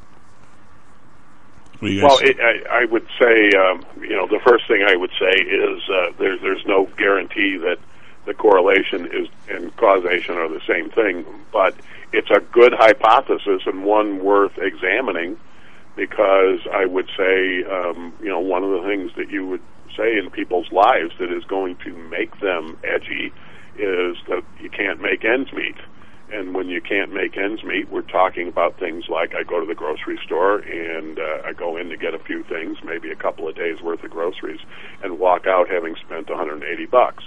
Well, it, I, I would say, um, you know, the first thing I would say is uh, there's there's no guarantee that the correlation is and causation are the same thing, but it's a good hypothesis and one worth examining, because I would say, um, you know, one of the things that you would say in people's lives that is going to make them edgy is that you can't make ends meet. And when you can't make ends meet, we're talking about things like I go to the grocery store and uh, I go in to get a few things, maybe a couple of days worth of groceries, and walk out having spent one hundred eighty bucks.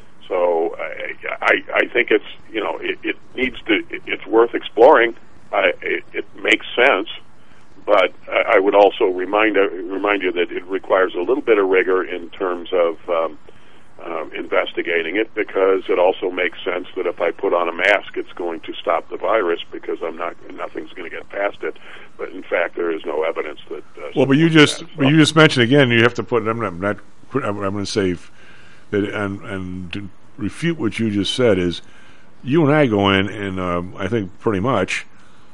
So I, I, I think it's, you know, it, it needs to, it, it's worth exploring. I, it, it makes sense, but I, I would also remind uh, remind you that it requires a little bit of rigor in terms of um, um, investigating it, because it also makes sense that if I put on a mask, it's going to stop the virus, because I'm not, nothing's going to get past it. But in fact, there is no evidence that. Uh, well, but you just, but you just mentioned again, you have to put. I'm not. I'm, not, I'm going to say that, and and to refute what you just said is, you and I go in, and uh, I think pretty much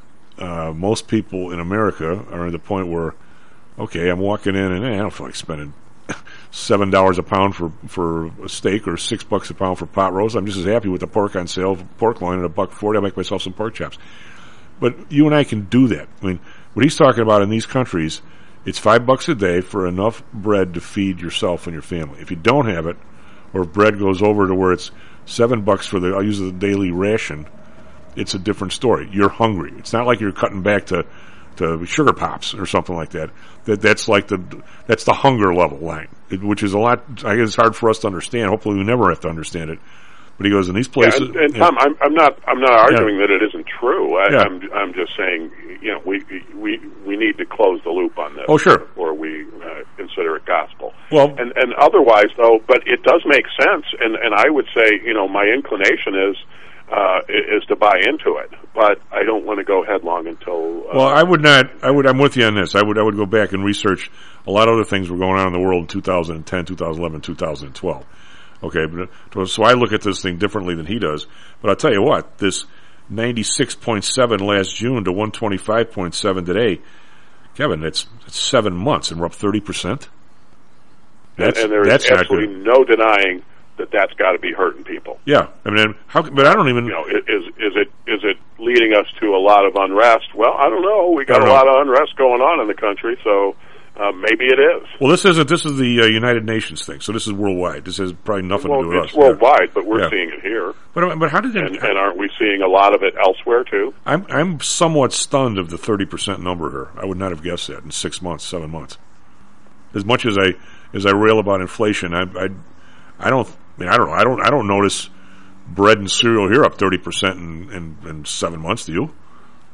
uh, most people in America are at the point where, okay, I'm walking in, and eh, I don't feel like spending seven dollars a pound for for a steak or six bucks a pound for pot roast. I'm just as happy with the pork on sale, pork loin at a buck forty. I'll make myself some pork chops. But you and I can do that. I mean, what he's talking about in these countries, it's five bucks a day for enough bread to feed yourself and your family. If you don't have it, or if bread goes over to where it's seven bucks for the, I'll use the daily ration, it's a different story. You're hungry. It's not like you're cutting back to, to sugar pops or something like that. That that's like the that's the hunger level line, it, which is a lot. I guess it's hard for us to understand. Hopefully, we never have to understand it. But he goes in these places. Yeah, and, and Tom, I'm, I'm not I'm not arguing yeah. that it isn't true. I, yeah. I'm I'm just saying, you know, we we we need to close the loop on this. Oh, sure. Before we uh, consider it gospel. Well, and and otherwise though, but it does make sense. And and I would say, you know, my inclination is. Uh, is to buy into it, but I don't want to go headlong until. Uh, well, I would not. I would. I'm with you on this. I would. I would go back and research a lot of other things were going on in the world in two thousand ten, two thousand eleven, two thousand twelve. Okay, but so I look at this thing differently than he does. But I'll tell you what, this ninety-six point seven last June to one twenty-five point seven today, Kevin, that's, that's seven months, and we're up thirty percent. That's, and, and there is absolutely no denying that that's got to be hurting people. Yeah, I mean, how? But I don't even. You know, is is it is it leading us to a lot of unrest? Well, I don't know. We got a know. lot of unrest going on in the country, so uh, maybe it is. Well, this isn't. This is the uh, United Nations thing, so this is worldwide. This has probably nothing well, to do with it's us. worldwide, yeah. But we're yeah. seeing it here. But but how did that? And, and aren't we seeing a lot of it elsewhere too? I'm I'm somewhat stunned of the thirty percent number here. I would not have guessed that in six months, seven months. As much as I as I rail about inflation, I I, I don't. I mean, I don't know. I don't. I don't notice bread and cereal here up thirty percent in, in, in seven months. Do you?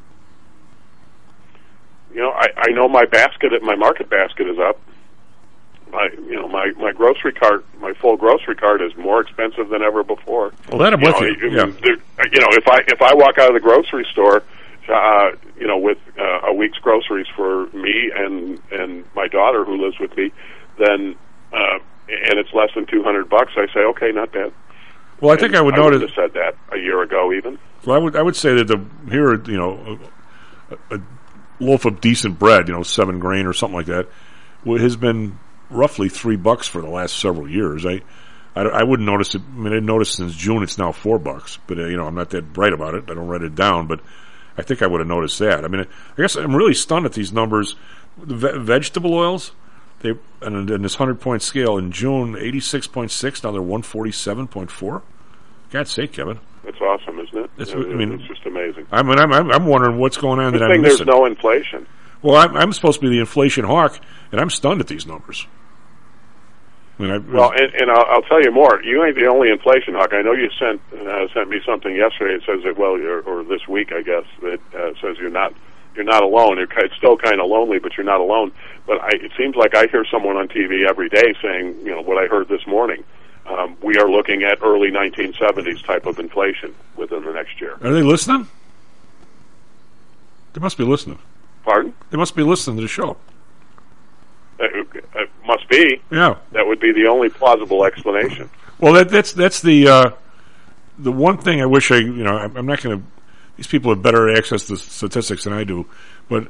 You know, I, I know my basket, my market basket is up. My, you know, my, my grocery cart, my full grocery cart is more expensive than ever before. Well, that I'm you with know, you. you, yeah. there, you know, if I if I walk out of the grocery store uh, you know, with uh, a week's groceries for me and and my daughter who lives with me, then uh, and it's less than two hundred bucks, I say, okay, not bad. Well, I think and I would I notice. would have said that a year ago, even. Well, I would I would say that the here, you know, a, a loaf of decent bread, you know, seven grain or something like that, has been roughly three bucks for the last several years. I, I, I wouldn't notice it. I mean, I noticed since June it's now four bucks. But uh, you know, I'm not that bright about it. I don't write it down, but I think I would have noticed that. I mean, I guess I'm really stunned at these numbers. The ve- vegetable oils, they and in this hundred point scale in June, eighty-six point six. Now they're one forty-seven point four. God's sake, Kevin. That's awesome, isn't it? It's, I mean, it's just amazing. I mean, I'm, I'm, I'm wondering what's going on Good that thing I'm there's missing. no inflation. Well, I'm, I'm supposed to be the inflation hawk, and I'm stunned at these numbers. I mean, I, well, and, and I'll, I'll tell you more. You ain't the only inflation hawk. I know you sent uh, sent me something yesterday. It says that, well, you're, or this week, I guess, that uh, says you're not you're not alone. You're, it's still kind of lonely, but you're not alone. But I, it seems like I hear someone on T V every day saying, you know, what I heard this morning. Um, we are looking at early nineteen seventies type of inflation within the next year. Are they listening? They must be listening. Pardon? They must be listening to the show. It, it must be. Yeah. That would be the only plausible explanation. Well, that, that's that's the uh, the one thing I wish I, you know, I'm not going to. These people have better access to statistics than I do, but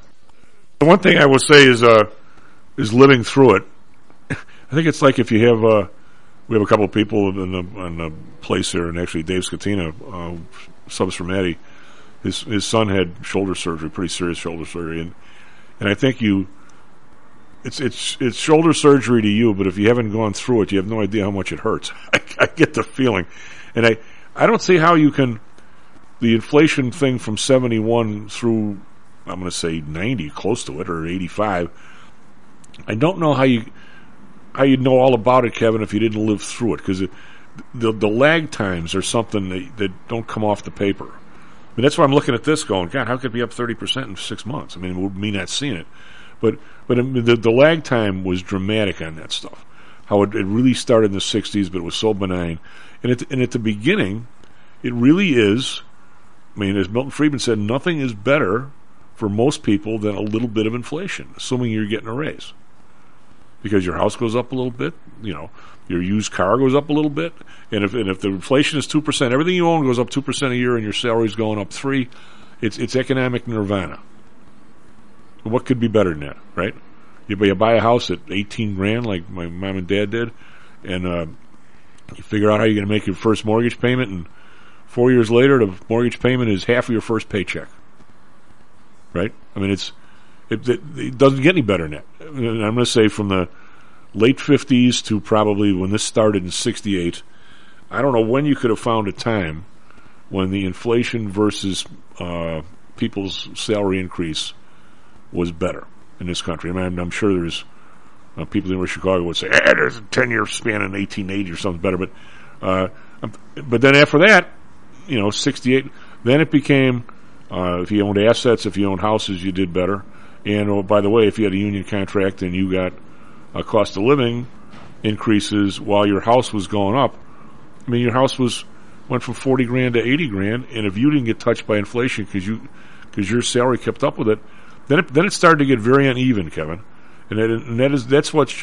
the one thing I will say is uh, is living through it. I think it's like if you have. Uh, We have a couple of people in the, in the place here, and actually Dave Scatina, uh, subs for Maddie, his his son had shoulder surgery, pretty serious shoulder surgery, and and I think you, it's it's it's shoulder surgery to you, but if you haven't gone through it, you have no idea how much it hurts. I, I get the feeling, and I I don't see how you can, the inflation thing from seventy-one through, I'm going to say ninety, close to it, or eighty-five. I don't know how you. How you'd know all about it, Kevin, if you didn't live through it, because the the lag times are something that, that don't come off the paper. I mean, that's why I'm looking at this, going, God, how could it be up thirty percent in six months? I mean, me not seeing it, but but I mean, the the lag time was dramatic on that stuff. How it, it really started in the sixties, but it was so benign, and at and at the beginning, it really is. I mean, as Milton Friedman said, nothing is better for most people than a little bit of inflation, assuming you're getting a raise. Because your house goes up a little bit, you know, your used car goes up a little bit, and if and if the inflation is two percent, everything you own goes up two percent a year, and your salary's going up three. It's it's economic nirvana. What could be better than that, right? You, you buy a house at eighteen grand, like my mom and dad did, and uh, you figure out how you're going to make your first mortgage payment, and four years later, the mortgage payment is half of your first paycheck, right? I mean, it's. It, it, it doesn't get any better than that. And I'm going to say from the late fifties to probably when this started in sixty-eight, I don't know when you could have found a time when the inflation versus uh, people's salary increase was better in this country. I mean, I'm, I'm sure there's uh, people in Chicago would say, eh, there's a ten-year span in eighteen eighty or something better. But uh, but then after that, you know, sixty-eight, then it became, uh, if you owned assets, if you owned houses, you did better. And, oh, by the way, if you had a union contract and you got a cost of living increases while your house was going up, I mean, your house was went from forty grand to eighty grand, and if you didn't get touched by inflation because you because your salary kept up with it, then it, then it started to get very uneven, Kevin. And that, and that is that's what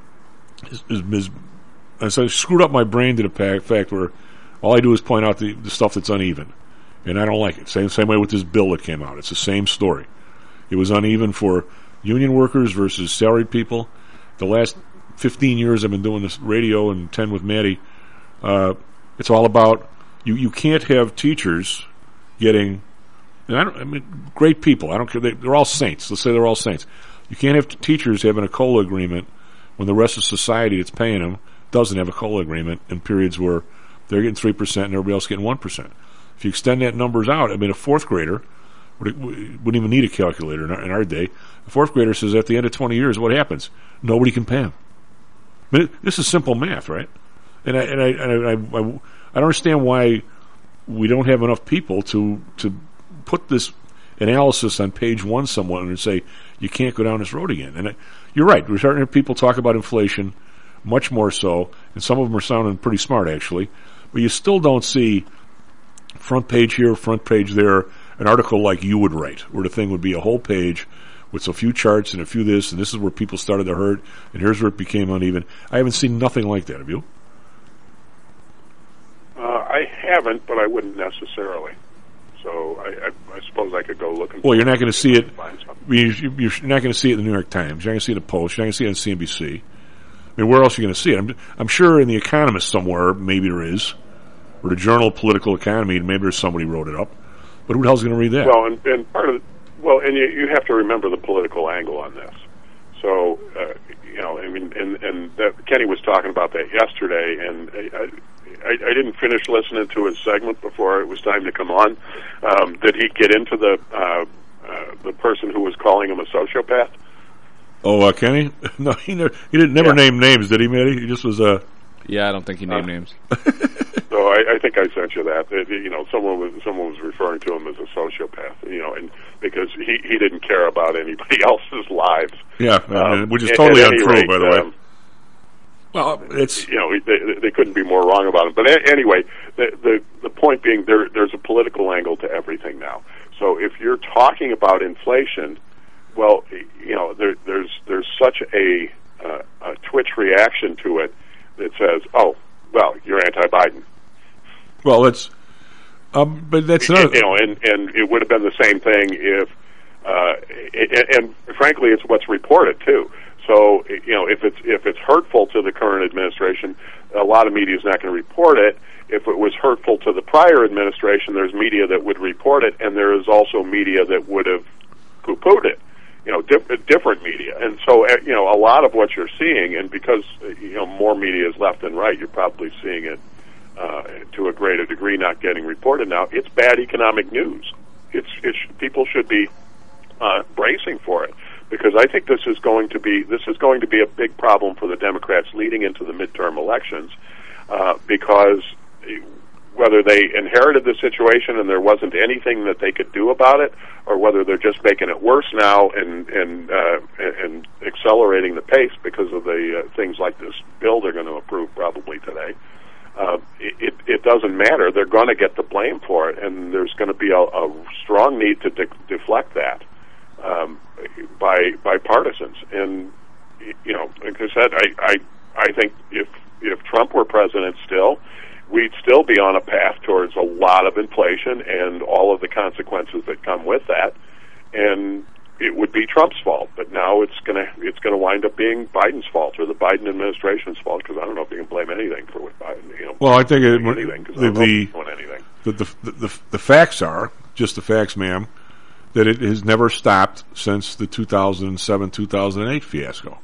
is, is, is, is I screwed up my brain to the fact where all I do is point out the, the stuff that's uneven, and I don't like it. Same same way with this bill that came out. It's the same story. It was uneven for union workers versus salaried people. The last fifteen years I've been doing this radio and ten with Maddie. Uh, it's all about you. You can't have teachers getting. And I don't. I mean, great people. I don't care. They, they're all saints. Let's say they're all saints. You can't have teachers having a COLA agreement when the rest of society that's paying them doesn't have a COLA agreement in periods where they're getting three percent and everybody else getting one percent. If you extend that numbers out, I mean, a fourth grader wouldn't even need a calculator in our, in our day. The fourth grader says at the end of twenty years, what happens? Nobody can pay him. I mean, this is simple math, right? And I and I and I, I, I don't understand why we don't have enough people to to put this analysis on page one somewhere and say you can't go down this road again. And I, you're right. We're starting to hear people talk about inflation much more so, and some of them are sounding pretty smart actually. But you still don't see front page here, front page there. an article like you would write, where the thing would be a whole page with a few charts and a few this, and this is where people started to hurt, and here's where it became uneven. I haven't seen nothing like that. Have you? Uh, I haven't, but I wouldn't necessarily. So I, I, I suppose I could go looking. Well, you're not going to see it. I mean, you're not going to see it in the New York Times. You're not going to see it in the Post. You're not going to see it on C N B C. I mean, where else are you going to see it? I'm, I'm sure in The Economist somewhere, maybe there is, or the Journal of Political Economy, maybe there's somebody wrote it up. But who the hell's going to read that? Well, and, and part of the, well, and you, you have to remember the political angle on this. So, uh, you know, I mean, and and that, Kenny was talking about that yesterday, and I, I, I didn't finish listening to his segment before it was time to come on. Um, did he get into the uh, uh, the person who was calling him a sociopath? Oh, uh, Kenny? No, he never, he didn't never Yeah. name names, did he, Matty? He just was uh Yeah, I don't think he named Uh, names. So I, I think I sent you that. It, you know, someone was someone was referring to him as a sociopath. You know, and because he he didn't care about anybody else's lives. Yeah, Um, which is at- totally at any untrue, rate, by the way. um, Well, it's you know they, they couldn't be more wrong about it. But a- anyway, the, the the point being there there's a political angle to everything now. So if you're talking about inflation, well, you know there, there's there's such a, uh, a twitch reaction to it that says, oh, well, you're anti-Biden. well, it's um, but that's another. You know, and and it would have been the same thing if, uh, and, and frankly, it's what's reported too. So, you know, if it's if it's hurtful to the current administration, a lot of media is not going to report it. If it was hurtful to the prior administration, there's media that would report it, and there is also media that would have poo-pooed it. You know, diff- different media, and so uh, you know, a lot of what you're seeing, and because uh, you know more media is left than right, you're probably seeing it uh, to a greater degree not getting reported now. It's bad economic news. It's it's people should be uh, bracing for it. Because I think this is going to be this is going to be a big problem for the Democrats leading into the midterm elections, uh, because whether they inherited the situation and there wasn't anything that they could do about it, or whether they're just making it worse now and and uh, and accelerating the pace because of the uh, things like this bill they're going to approve probably today. Uh, it, it doesn't matter. They're going to get the blame for it, and there's going to be a, a strong need to de- deflect that. Um, by by partisans, and you know, like I said, I, I I think if if Trump were president still, we'd still be on a path towards a lot of inflation and all of the consequences that come with that, and it would be Trump's fault. But now it's gonna it's gonna wind up being Biden's fault or the Biden administration's fault, because I don't know if you can blame anything for what Biden. You know, well, I think it, anything, 'cause I the don't know if the, he's doing anything. the, the the the facts are just the facts, ma'am, that it has never stopped since the two thousand seven two thousand eight fiasco.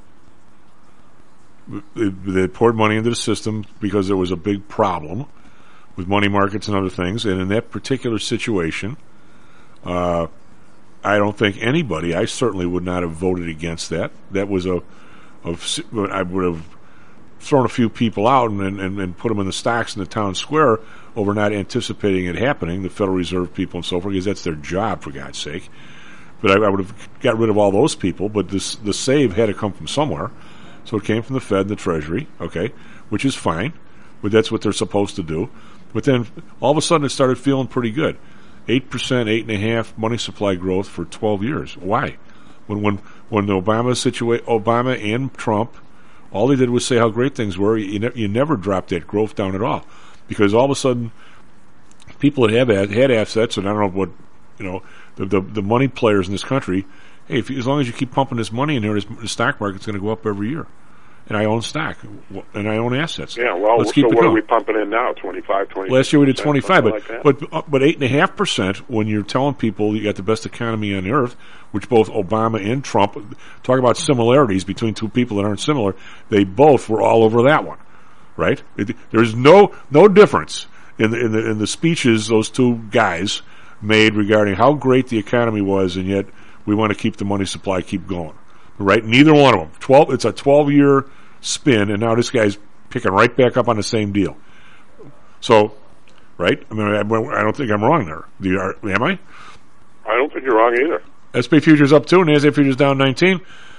They poured money into the system because there was a big problem with money markets and other things, and in that particular situation, uh, I don't think anybody, I certainly would not have voted against that. That was a, of I would have thrown a few people out and, and, and put them in the stocks in the town square over not anticipating it happening, the Federal Reserve people and so forth, because that's their job, for God's sake. But I, I would have got rid of all those people, but this, the save had to come from somewhere. So it came from the Fed and the Treasury, okay, which is fine, but that's what they're supposed to do. But then all of a sudden it started feeling pretty good. eight percent, eight point five money supply growth for twelve years. Why? When when when the Obama situa- Obama and Trump, all they did was say how great things were, you, ne- you never dropped that growth down at all. Because all of a sudden, people that have had, had assets, and I don't know what, you know, the, the, the money players in this country, hey, if you, as long as you keep pumping this money in here, this, the stock market's going to go up every year. And I own stock, and I own assets. Yeah, well, Let's so keep what it going. are we pumping in now? twenty-five, twenty. Last year we did twenty-five, but like that? but uh, but eight and a half percent when you're telling people you got the best economy on the earth, which both Obama and Trump talk about similarities between two people that aren't similar. They both were all over that one, right? It, there's no no difference in the, in the in the speeches those two guys made regarding how great the economy was, and yet we want to keep the money supply keep going, right? Neither one of them. Twelve. It's a twelve year spin, and now this guy's picking right back up on the same deal. So, right? I mean, I, I don't think I'm wrong there. Do you, am I? I don't think you're wrong either. S and P futures up two, NASDAQ futures down nineteen.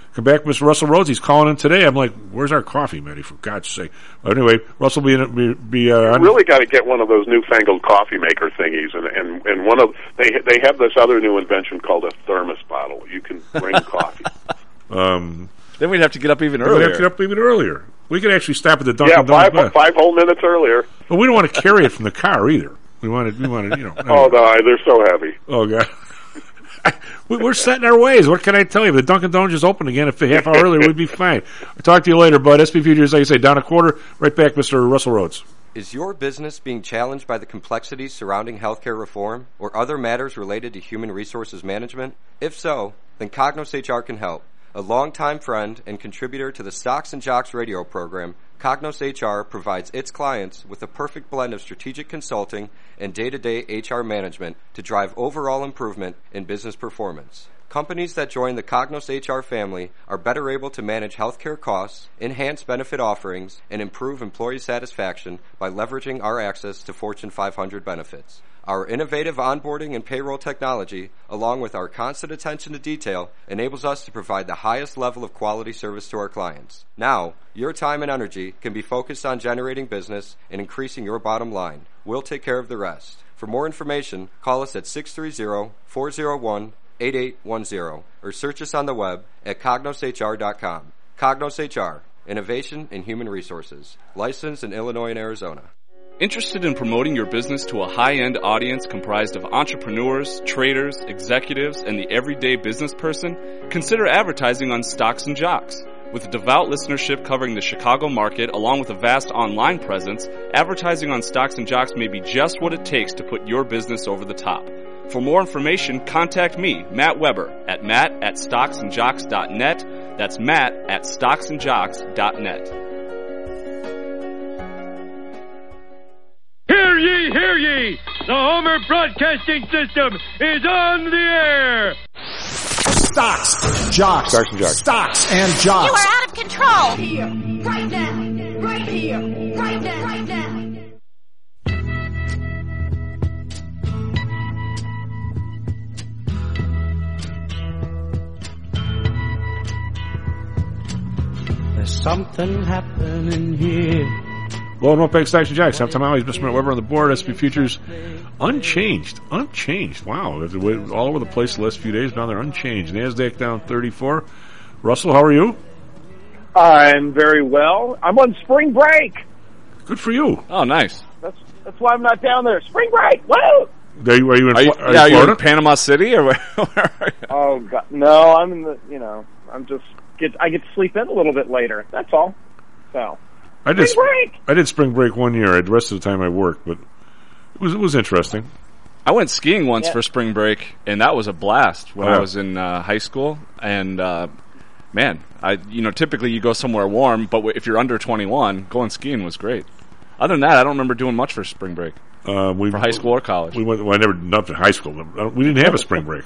Come back, Mister Russell Rhodes. He's calling in today. I'm like, where's our coffee, Matty, for God's sake? But anyway, Russell be, be, be uh, you really got to get one of those newfangled coffee maker thingies, and, and, and one of they they have this other new invention called a thermos bottle. You can bring coffee. Um, then we'd have to get up even we'd earlier. have to get up even earlier. We could actually stop at the Dunkin' Yeah, Donuts. five, five whole minutes earlier. But we don't want to carry it from the car either. We want to, we want to, you know. Oh, no, they're so heavy. Oh, God. We're set in our ways. What can I tell you? If the Dunkin' Donuts is open again, if a half hour earlier, we'd be fine. I'll talk to you later, bud. S P Futures, like I say, down a quarter. Right back, Mister Russell Rhodes. Is your business being challenged by the complexities surrounding healthcare reform or other matters related to human resources management? If so, then Cognos H R can help. A longtime friend and contributor to the Stocks and Jocks radio program, Cognos H R provides its clients with a perfect blend of strategic consulting and day-to-day H R management to drive overall improvement in business performance. Companies that join the Cognos H R family are better able to manage healthcare costs, enhance benefit offerings, and improve employee satisfaction by leveraging our access to Fortune five hundred benefits. Our innovative onboarding and payroll technology, along with our constant attention to detail, enables us to provide the highest level of quality service to our clients. Now, your time and energy can be focused on generating business and increasing your bottom line. We'll take care of the rest. For more information, call us at six three zero, four zero one, eight eight one zero or search us on the web at cognos h r dot com. Cognos H R, Innovation in Human Resources, licensed in Illinois and Arizona. Interested in promoting your business to a high-end audience comprised of entrepreneurs, traders, executives, and the everyday business person? Consider advertising on Stocks and Jocks. With a devout listenership covering the Chicago market along with a vast online presence, advertising on Stocks and Jocks may be just what it takes to put your business over the top. For more information, contact me, Matt Weber, at matt at stocks and jocks dot net. That's Matt at stocks and jocks dot net. Hear ye, hear ye! The Homer Broadcasting System is on the air! Stocks, jocks, Stocks and Jocks. Stocks and jocks. You are out of control! Here, right now, right here, right now, right now. There's something happening here. Well, and back Stocks and Jocks. Sometime always Mister Matt Weber on the board. S and P Futures unchanged. Unchanged. Wow. All over the place the last few days. Now they're unchanged. NASDAQ down thirty-four. Russell, how are you? I'm very well. I'm on spring break. Good for you. Oh, nice. That's that's why I'm not down there. Spring break. Woo! Are you, are you in, are you, are yeah, you are you in Panama City or where, where are you? Oh God, no! I'm in the. You know, I'm just get. I get to sleep in a little bit later. That's all. So. I did spring break. I did spring break one year. The rest of the time I worked, but it was it was interesting. I went skiing once yeah. for spring break, and that was a blast when oh, yeah. I was in uh, high school. And uh, man, I you know typically you go somewhere warm, but w- if you're under twenty-one, going skiing was great. Other than that, I don't remember doing much for spring break. Uh, we, for high school or college, we went. Well, I never nothing high school. We didn't have a spring break.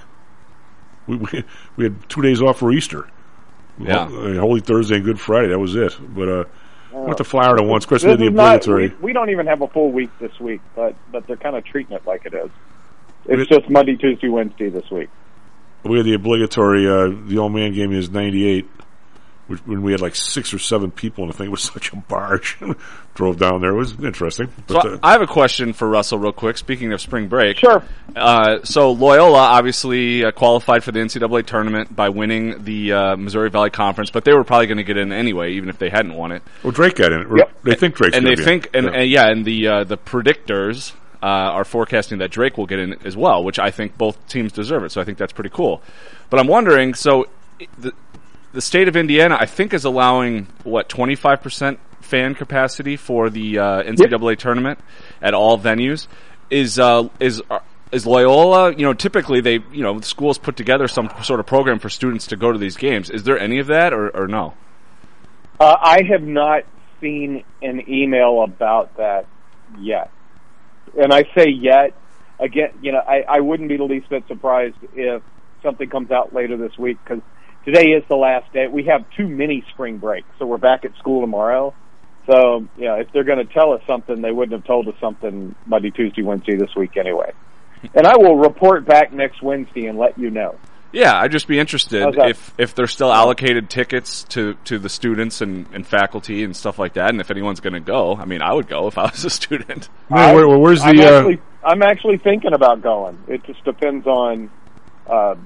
We we, we had two days off for Easter. Yeah, Holy Thursday and Good Friday. That was it. But uh, Uh, went to Florida once. Of course, we this had the is not- obligatory. we, we don't even have a full week this week, but but they're kind of treating it like it is. It's just Monday, Tuesday, Wednesday this week. We had the obligatory. Uh, the old man gave me his ninety-eight, which, when we had like six or seven people, and the thing was such a barge. Drove down there. It was interesting. But, so uh, I have a question for Russell real quick. Speaking of spring break. Sure. Uh, so Loyola obviously uh, qualified for the N C double A tournament by winning the uh, Missouri Valley Conference, but they were probably going to get in anyway, even if they hadn't won it. Well, Drake got in it. Yep. They think Drake's and going they to be think, in. and, and yeah, and the uh, the predictors uh, are forecasting that Drake will get in as well, which I think both teams deserve it. So I think that's pretty cool. But I'm wondering, so the the state of Indiana, I think, is allowing what twenty-five percent fan capacity for the uh, N C double A yep. tournament at all venues. Is uh, is uh, is Loyola? You know, typically they you know schools put together some sort of program for students to go to these games. Is there any of that, or, or no? Uh, I have not seen an email about that yet, and I say yet. Again, you know, I, I wouldn't be the least bit surprised if something comes out later this week, because today is the last day. We have two mini spring breaks, so we're back at school tomorrow. So, you know, if they're going to tell us something, they wouldn't have told us something Monday, Tuesday, Wednesday this week anyway. And I will report back next Wednesday and let you know. Yeah, I'd just be interested How's that? if if they're still allocated tickets to, to the students and, and faculty and stuff like that, and if anyone's going to go. I mean, I would go if I was a student. Man, where, where's the? I'm Uh, actually, I'm actually thinking about going. It just depends on uh,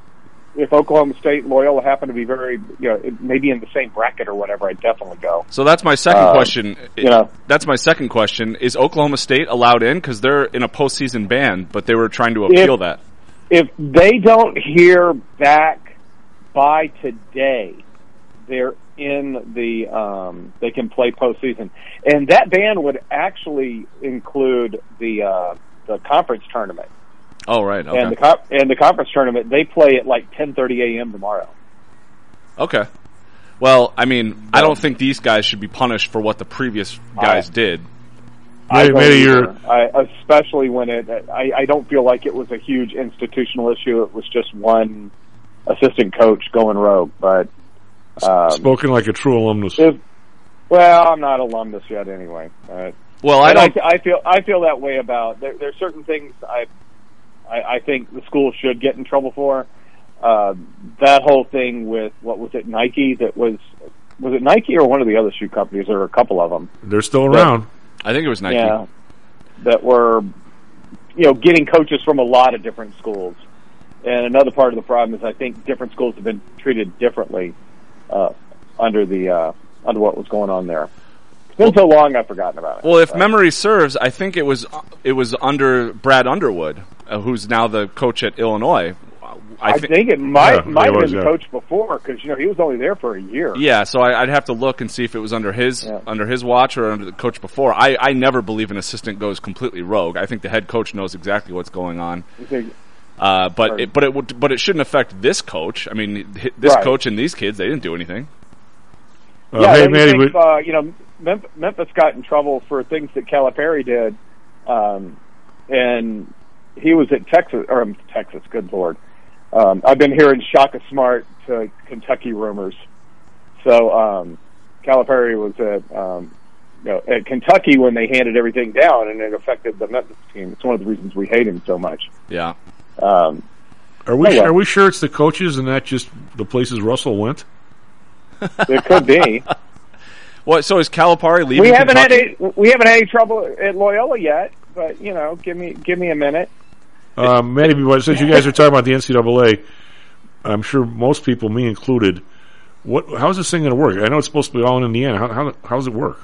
if Oklahoma State and Loyola happen to be very, you know, maybe in the same bracket or whatever. I'd definitely go. So that's my second Uh, question. You know, That's my second question. Is Oklahoma State allowed in? Because they're in a postseason ban, but they were trying to appeal If- that. if they don't hear back by today, they're in the um, they can play postseason, and that ban would actually include the uh, the conference tournament. Oh, right. Okay. And the co- and the conference tournament, they play at like ten thirty a.m. tomorrow. Okay. Well, I mean, I don't think these guys should be punished for what the previous guys I- did. I Maybe, don't maybe either. you're. I, especially when it, I, I don't feel like it was a huge institutional issue. It was just one assistant coach going rogue. But um, Spoken like a true alumnus. if, well, I'm not alumnus yet, anyway. But, Well, I and don't. I, I feel I feel that way about there. There's certain things I, I I think the school should get in trouble for. Uh, that whole thing with what was it, Nike? That was was it Nike or one of the other shoe companies? There were a couple of them. They're still around. I think it was Nike. Yeah, that were, you know, getting coaches from a lot of different schools. And another part of the problem is I think different schools have been treated differently uh, under the uh, under what was going on there. It's been so long, I've forgotten about it. Well, if But- memory serves, I think it was it was under Brad Underwood, uh, who's now the coach at Illinois. I, thi- think it might Yeah, might he have was, been the yeah. coach before, because you know he was only there for a year. Yeah, so I, I'd have to look and see if it was under his Yeah. under his watch or under the coach before. I, I never believe an assistant goes completely rogue. I think the head coach knows exactly what's going on. You think- Uh, but Right. it, but it would, but it shouldn't affect this coach. I mean, hi- this Right. coach and these kids, they didn't do anything. Uh, yeah, hey, don't you Manny, think, but- uh, you know, Memphis, Memphis got in trouble for things that Calipari did, um, and he was at Texas, or um, Texas, good lord. Um, I've been hearing Shaka Smart to Kentucky rumors. So um, Calipari was at, um, you know, at Kentucky when they handed everything down, and it affected the Memphis team. It's one of the reasons we hate him so much. Yeah. Um, Are we anyway. are we sure it's the coaches and not just the places Russell went? It could be. What? So is Calipari leaving? we haven't Kentucky? had any, we haven't had any trouble at Loyola yet, but you know, give me give me a minute. Um, Manny, but since you guys are talking about the N C double A, I'm sure most people, me included, what how's this thing going to work? I know it's supposed to be all in Indiana. How how how does it work?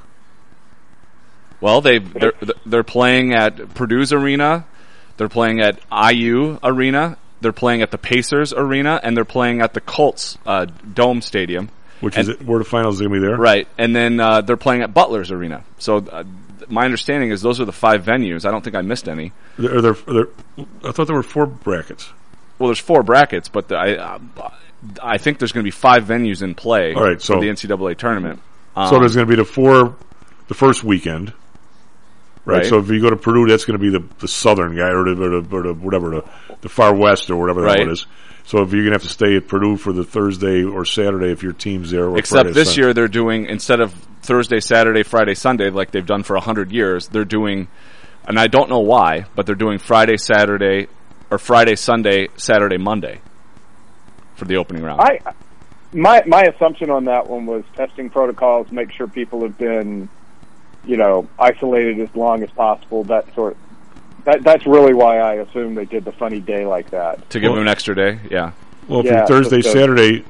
Well, they they're they're playing at Purdue's arena, they're playing at I U arena, they're playing at the Pacers arena, and they're playing at the Colts uh, Dome Stadium. Which and, is it, where the finals are going to be there? Right, and then uh, they're playing at Butler's arena. So uh, my understanding is those are the five venues. I don't think I missed any. Are there, are there, I thought there were four brackets. Well, there's four brackets, but the, I uh, I think there's going to be five venues in play All right, so- for the N C double A tournament. Um, So there's going to be the four, the first weekend, right? Right. So if you go to Purdue, that's going to be the, the southern guy or the, or the, or the whatever the, the far west or whatever Right. that it is. So if you're going to have to stay at Purdue for the Thursday or Saturday if your team's there, or Except Friday, this Sunday. year they're doing, instead of Thursday, Saturday, Friday, Sunday, like they've done for a hundred years, they're doing, and I don't know why, but they're doing Friday, Saturday, or Friday, Sunday, Saturday, Monday for the opening round. I my my assumption on that one was testing protocols, make sure people have been, you know, isolated as long as possible. That sort. That that's really why I assumed they did the funny day like that. To give Well- them an extra day, yeah. Well, if Yeah, you're Thursday, just, uh, Saturday,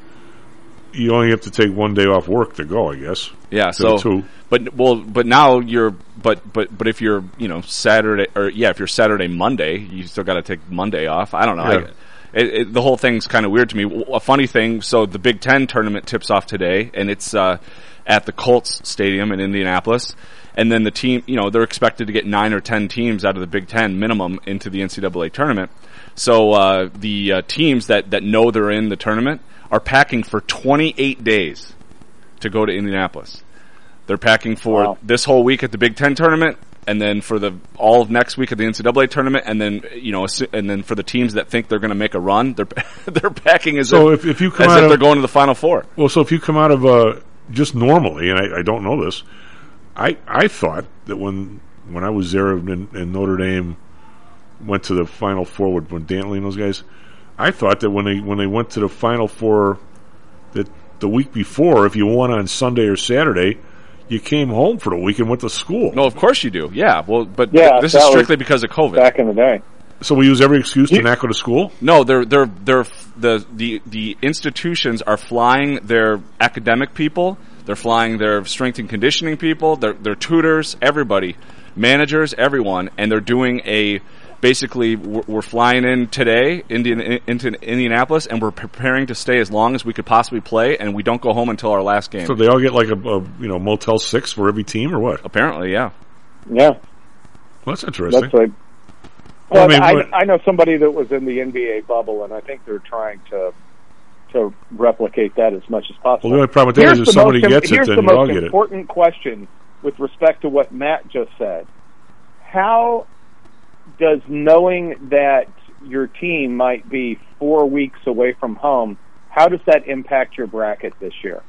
you only have to take one day off work to go, I guess. Yeah, To so the two. but well, but now you're but but but if you're you know Saturday or yeah, if you're Saturday Monday, you still got to take Monday off. I don't know. Yeah. I, it, it, the whole thing's kind of weird to me. A funny thing. So the Big Ten tournament tips off today, and it's uh, at the Colts Stadium in Indianapolis. And then the team, you know, they're expected to get nine or ten teams out of the Big Ten minimum into the N C double A tournament. So uh, the uh, teams that, that know they're in the tournament are packing for twenty-eight days to go to Indianapolis. They're packing for Wow. this whole week at the Big Ten tournament, and then for the all of next week at the N C double A tournament, and then you know, assu- and then for the teams that think they're going to make a run, they're they're packing as So if, if, if you come as out if of, they're going to the Final Four. well, so if you come out of uh, just normally, and I, I don't know this, I I thought that when when I was there and, and Notre Dame went to the Final Four with when Dantley and those guys, I thought that when they when they went to the Final Four, that the week before, if you won on Sunday or Saturday, you came home for the week and went to school. No, of course you do. Yeah, well, but Yeah, th- this is that was strictly because of COVID. Back in the day. So we use every excuse to not go to school? No, they're they're they're the the the institutions are flying their academic people. They're flying their strength and conditioning people. Their their tutors, everybody, managers, everyone, and they're doing a. Basically, we're, we're flying in today Indian, into Indianapolis, and we're preparing to stay as long as we could possibly play, and we don't go home until our last game. So they all get like a, a you know Motel Six for every team, or what? Apparently, yeah. Yeah. Well, that's interesting. That's like. Well, Well, I mean, I, I know somebody that was in the N B A bubble, and I think they're trying to to replicate that as much as possible. Well, the only problem with that Here's is if the somebody most, gets it, here's then the you all most get it. important question with respect to what Matt just said. How does knowing that your team might be four weeks away from home, how does that impact your bracket this year?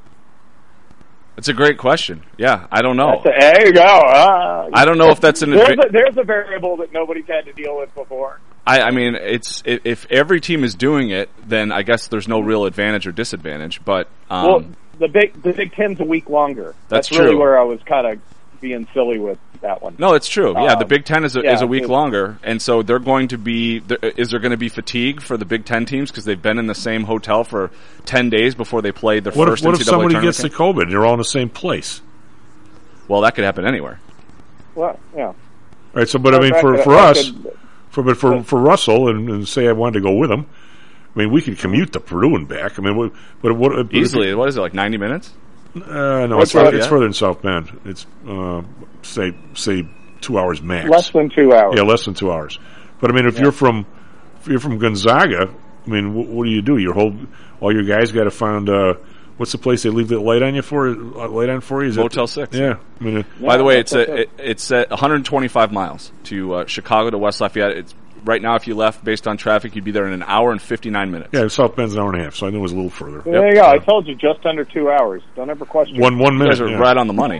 It's a great question. Yeah, I don't know. That's a, there you go. Uh, I don't know if that's an there's, adva- a, there's a variable that nobody's had to deal with before. I, I mean, it's if, if every team is doing it, then I guess there's no real advantage or disadvantage. But um, well, the Big the Big Ten's a week longer. That's That's really true. where I was kind of being silly with that one. no, it's true. Yeah, the Um, Big Ten is a, yeah, is a week it's- longer, and so they're going to be. There, is there going to be fatigue for the Big Ten teams because they've been in the same hotel for ten days before they played their What first if, what N if C double A somebody tournament gets the game? COVID and they're all in the same place? Well, that could happen anywhere. Well, yeah. All right, so but I Well, mean, that for could- for that us, could- for but for for Russell, and, and say I wanted to go with him. I mean, we could commute to Purdue and back. I mean, what, but what but if Easily, it- what is it like ninety minutes? Uh, no, What's it's, that? it's Yeah. further than South Bend. It's uh, say say two hours max. Less than two hours. Yeah, less than two hours. But I mean, if Yeah. you're from if you're from Gonzaga, I mean, what, what do you do? Your whole all your guys got to find uh, what's the place they leave the light on you for? Uh, light on for you? Is it- Motel Six. Yeah. I mean, uh, By the way, it's that's a, okay. it, it's at one hundred twenty-five miles to uh, Chicago to West Lafayette. It's right now. If you left based on traffic, you'd be there in an hour and fifty-nine minutes. yeah, South Bend's an hour and a half, so I knew it was a little further. There you go. I told you just under two hours. Don't ever question. One one You minute. guys are yeah. right on the money.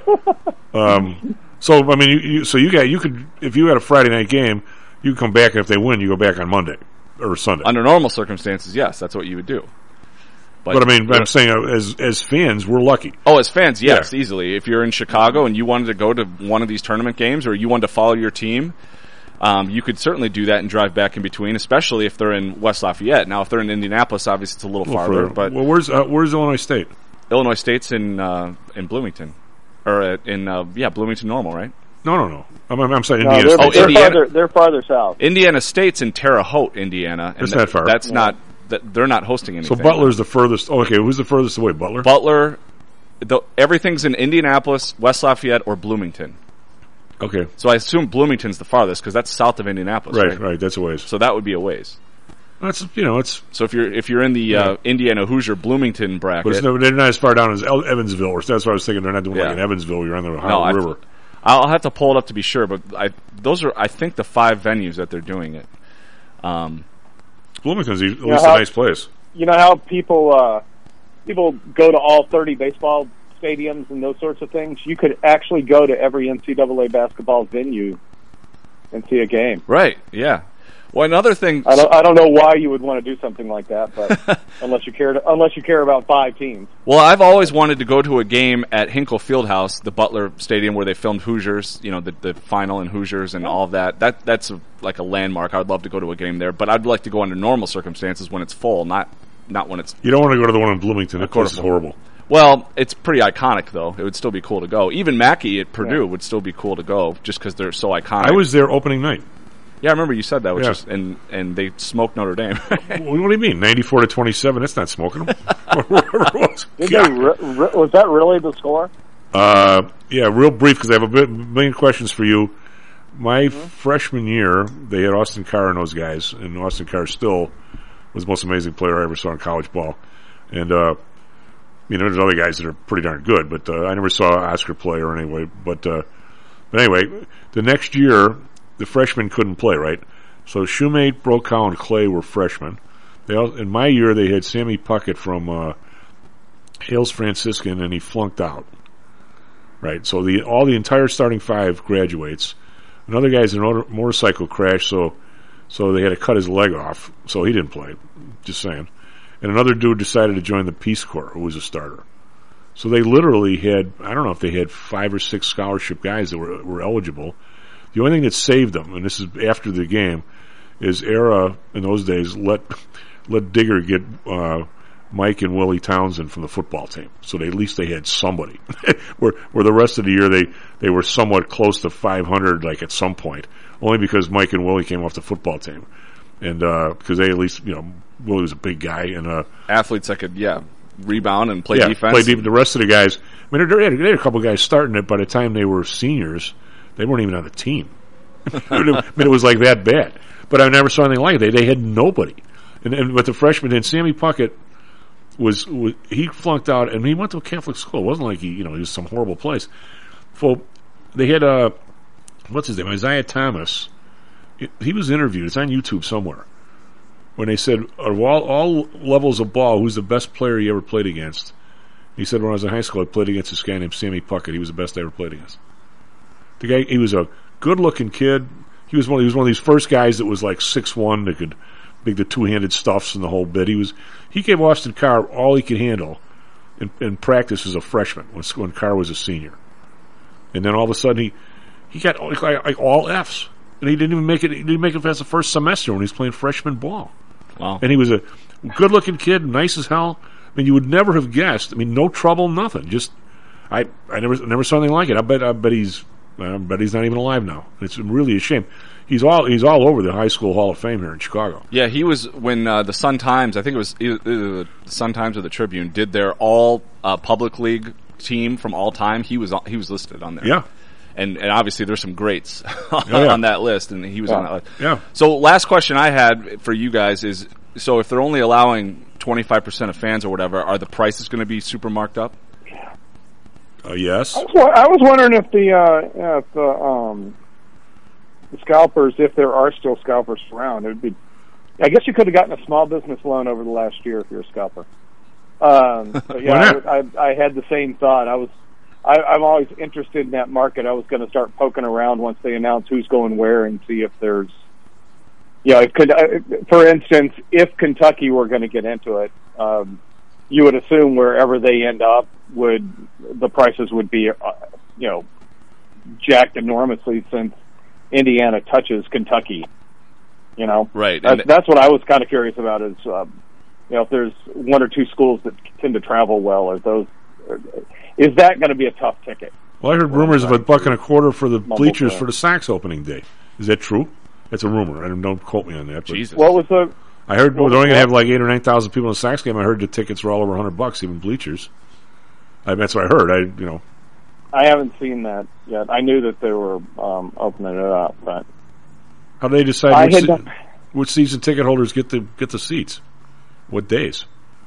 Um, so I mean, you, you so you got you could if you had a Friday night game, you could come back, and if they win, you go back on Monday or Sunday. Under normal circumstances, yes, that's what you would do. But, I mean, I'm saying uh, as as fans, we're lucky. Oh, as fans, yes, Yeah. easily. If you're in Chicago and you wanted to go to one of these tournament games or you wanted to follow your team, um, you could certainly do that and drive back in between, especially if they're in West Lafayette. Now, if they're in Indianapolis, obviously it's a little, A little farther. further. But well, where's uh, where's Illinois State? Illinois State's in uh, in Bloomington, or uh, in uh, yeah Bloomington Normal, right? No, no, no. I'm, I'm I'm saying No, Indiana they're, State. they're Indiana- farther. They're farther south. Indiana State's in Terre Haute, Indiana. And That's that- not far. That's Yeah. not. That they're not hosting So anything. Butler's the furthest. Oh, okay, who's the furthest away? Butler. Butler. The, everything's in Indianapolis, West Lafayette, or Bloomington. Okay, So I assume Bloomington's the farthest because that's south of Indianapolis, right, right? right. That's a ways. So that would be a ways. That's you know, it's So if you're if you're in the uh, Indiana Hoosier Bloomington bracket, but it's no, they're not as far down as El- Evansville. Or that's what I was thinking. They're not doing Yeah. like in Evansville. You're on the Ohio no, I, River. I'll have to pull it up to be sure, but I those are I think the five venues that they're doing it. Um, Bloomington's at least know a how- nice place. You know how people uh, people go to all thirty baseball stadiums and those sorts of things? You could actually go to every N C double A basketball venue and see a game. right? Yeah. Well, another thing. I don't. I don't know why you would want to do something like that, but unless you care, to, unless you care about five teams. Well, I've always wanted to go to a game at Hinkle Fieldhouse, the Butler Stadium where they filmed Hoosiers, you know, the, the final in Hoosiers and all of that. That that's a, like a landmark. I'd love to go to a game there, but I'd like to go under normal circumstances when it's full, not not when it's. You don't want to go to the one in Bloomington. That place is course. horrible. Well, it's pretty iconic though. It would still be cool to go. Even Mackey at Purdue would still be cool to go, just because they're so iconic. I was there opening night. Yeah, I remember you said that, which Yeah. is, and and they smoked Notre Dame. What do you mean? ninety-four to twenty-seven. That's not smoking them. Whatever it was. Did God. they re- re- was that really the score? Uh, yeah, real brief because I have a bit, million questions for you. My freshman year, they had Austin Carr and those guys, and Austin Carr still was the most amazing player I ever saw in college ball. And uh, you know, there's other guys that are pretty darn good, but uh, I never saw Oscar play or anyway. But uh, but anyway, the next year, the freshmen couldn't play, right? So Shoemate, Brokaw, and Clay were freshmen. They all, in my year, they had Sammy Puckett from uh, Hales Franciscan, and he flunked out. Right, so the all the entire starting five graduates. Another guy's in a motor, motorcycle crash, so So they had to cut his leg off, so he didn't play. Just saying. And another dude decided to join the Peace Corps, who was a starter. So they literally had, I don't know if they had five or six scholarship guys that were were eligible. The only thing that saved them, and this is after the game, is Era, in those days, let let Digger get uh, Mike and Willie Townsend from the football team. So they, at least they had somebody. where, where the rest of the year they, they were somewhat close to five hundred, like at some point, only because Mike and Willie came off the football team. And uh, because they at least, you know, Willie was a big guy. and uh, Athletes that could, yeah, rebound and play yeah, defense. Play deep. The rest of the guys, I mean, they had, they had a couple of guys starting it. By the time they were seniors, they weren't even on the team. I mean, it was like that bad. But I never saw anything like it. They, they had nobody. And, and with the freshmen, and Sammy Puckett was, was, he flunked out, and he went to a Catholic school. It wasn't like he, you know, he was some horrible place. So they had, uh, what's his name, Isaiah Thomas. He was interviewed. It's on YouTube somewhere. When they said, of all, all levels of ball, who's the best player you ever played against? He said, when I was in high school, I played against this guy named Sammy Puckett. He was the best I ever played against. The guy, he was a good-looking kid. He was one. He was one of these first guys that was like six one that could make the two-handed stuffs and the whole bit. He was. He gave Austin Carr all he could handle in, in practice as a freshman when, when Carr was a senior, and then all of a sudden he he got like, like all Fs, and he didn't even make it. He didn't make it past the first semester when he was playing freshman ball. Wow! And he was a good-looking kid, nice as hell. I mean, you would never have guessed. I mean, no trouble, nothing. Just I I never never saw anything like it. I bet I bet he's. Uh, but he's not even alive now. It's really a shame. He's all he's all over the High School Hall of Fame here in Chicago. Yeah, he was when uh, the Sun Times, I think it was either, either the Sun Times or the Tribune, did their all uh, public league team from all time. He was he was listed on there. Yeah, and and obviously there's some greats oh, yeah. on that list, and he was yeah. on that list. Yeah. So last question I had for you guys is: so if they're only allowing twenty-five percent of fans or whatever, are the prices going to be super marked up? Uh, yes. I was, I was wondering if the uh, if the, um, the scalpers, if there are still scalpers around, it would be. I guess you could have gotten a small business loan over the last year if you're a scalper. Um, but yeah, I, I, I had the same thought. I was, I, I'm always interested in that market. I was going to start poking around once they announce who's going where and see if there's. Yeah, it could. Uh, for instance, if Kentucky were going to get into it. Um, You would assume wherever they end up, would the prices would be, uh, you know, jacked enormously since Indiana touches Kentucky. You know, right? That's, that's what I was kind of curious about. Is um, you know, if there's one or two schools that tend to travel well, are those? Is that going to be a tough ticket? Well, I heard rumors of a buck and a quarter for the bleachers play. for the Sox opening day. Is that true? That's a rumor. I don't, don't quote me on that. But Jesus. What was the? I heard they're only going to have like eight or nine thousand people in the Sox game. I heard the tickets were all over a hundred bucks, even bleachers. I, that's what I heard. I, you know, I haven't seen that yet. I knew that they were um, opening it up, but how do they decide I which, had se- done- which season ticket holders get the get the seats? What days?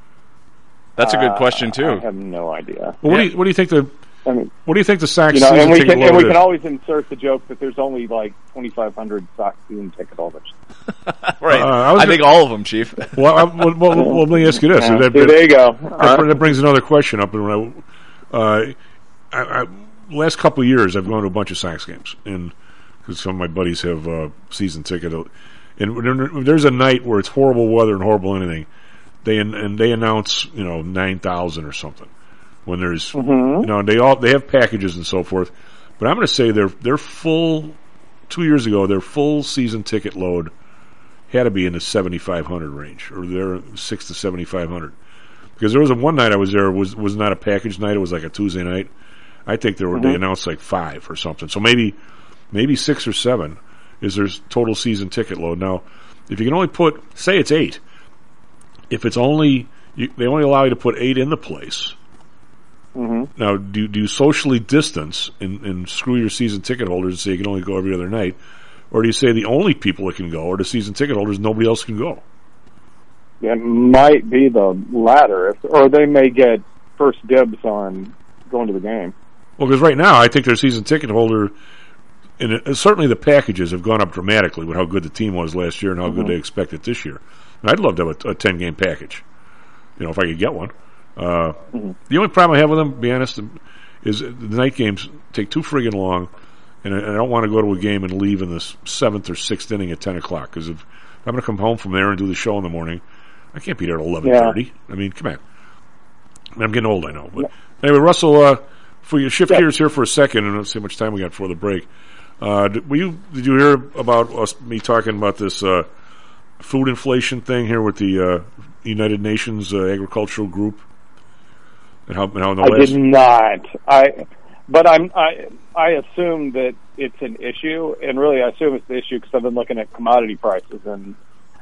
That's a good question too. I have no idea. Well, what do you what do you think the I mean, what do you think the Sox you know, season and we ticket can and load we is? can always insert the joke that there's only like twenty-five hundred Sox season ticket holders. Right. Uh, I, I, was think gonna, all of them, Chief. Well, I, well, well, well, let me ask you this. Yeah, that, there you go. That, Uh, that brings another question up. And when I, uh, I, I, last couple of years, I've gone to a bunch of Sox games, and because some of my buddies have uh, season ticket. And when there's a night where it's horrible weather and horrible anything, they and they announce you know nine thousand or something. When there's mm-hmm. you know they all they have packages and so forth, but I'm going to say their their full two years ago their full season ticket load had to be in the seventy-five hundred range, or their six to seventy-five hundred. Because there was a one night I was there was was not a package night; it was like a Tuesday night. I think they were mm-hmm. they announced like five or something. So maybe maybe six or seven is their total season ticket load. Now, if you can only put say it's eight, if it's only you, they only allow you to put eight in the place. Mm-hmm. Now, do do you socially distance and, and screw your season ticket holders and say you can only go every other night? Or do you say the only people that can go are the season ticket holders, nobody else can go? It might be the latter, if, or they may get first dibs on going to the game. Well, because right now, I think their season ticket holder, and it, certainly the packages have gone up dramatically with how good the team was last year and how mm-hmm. good they expect it this year. And I'd love to have a ten-game package, you know, if I could get one. Uh, mm-hmm. The only problem I have with them, to be honest, is the night games take too friggin' long, and I, I don't want to go to a game and leave in the seventh or sixth inning at ten o'clock, because if I'm going to come home from there and do the show in the morning, I can't be there at eleven thirty. Yeah. I mean, come on. I'm getting old, I know. But anyway, Russell, uh, for you shift yeah. gears here for a second, and let's see how much time we got before the break. Uh, did, were you, did you hear about us, me talking about this uh, food inflation thing here with the uh, United Nations uh, Agricultural Group? And how, and how in the I last... did not. I, but I'm, I, I assume that it's an issue, and really I assume it's the issue because I've been looking at commodity prices, and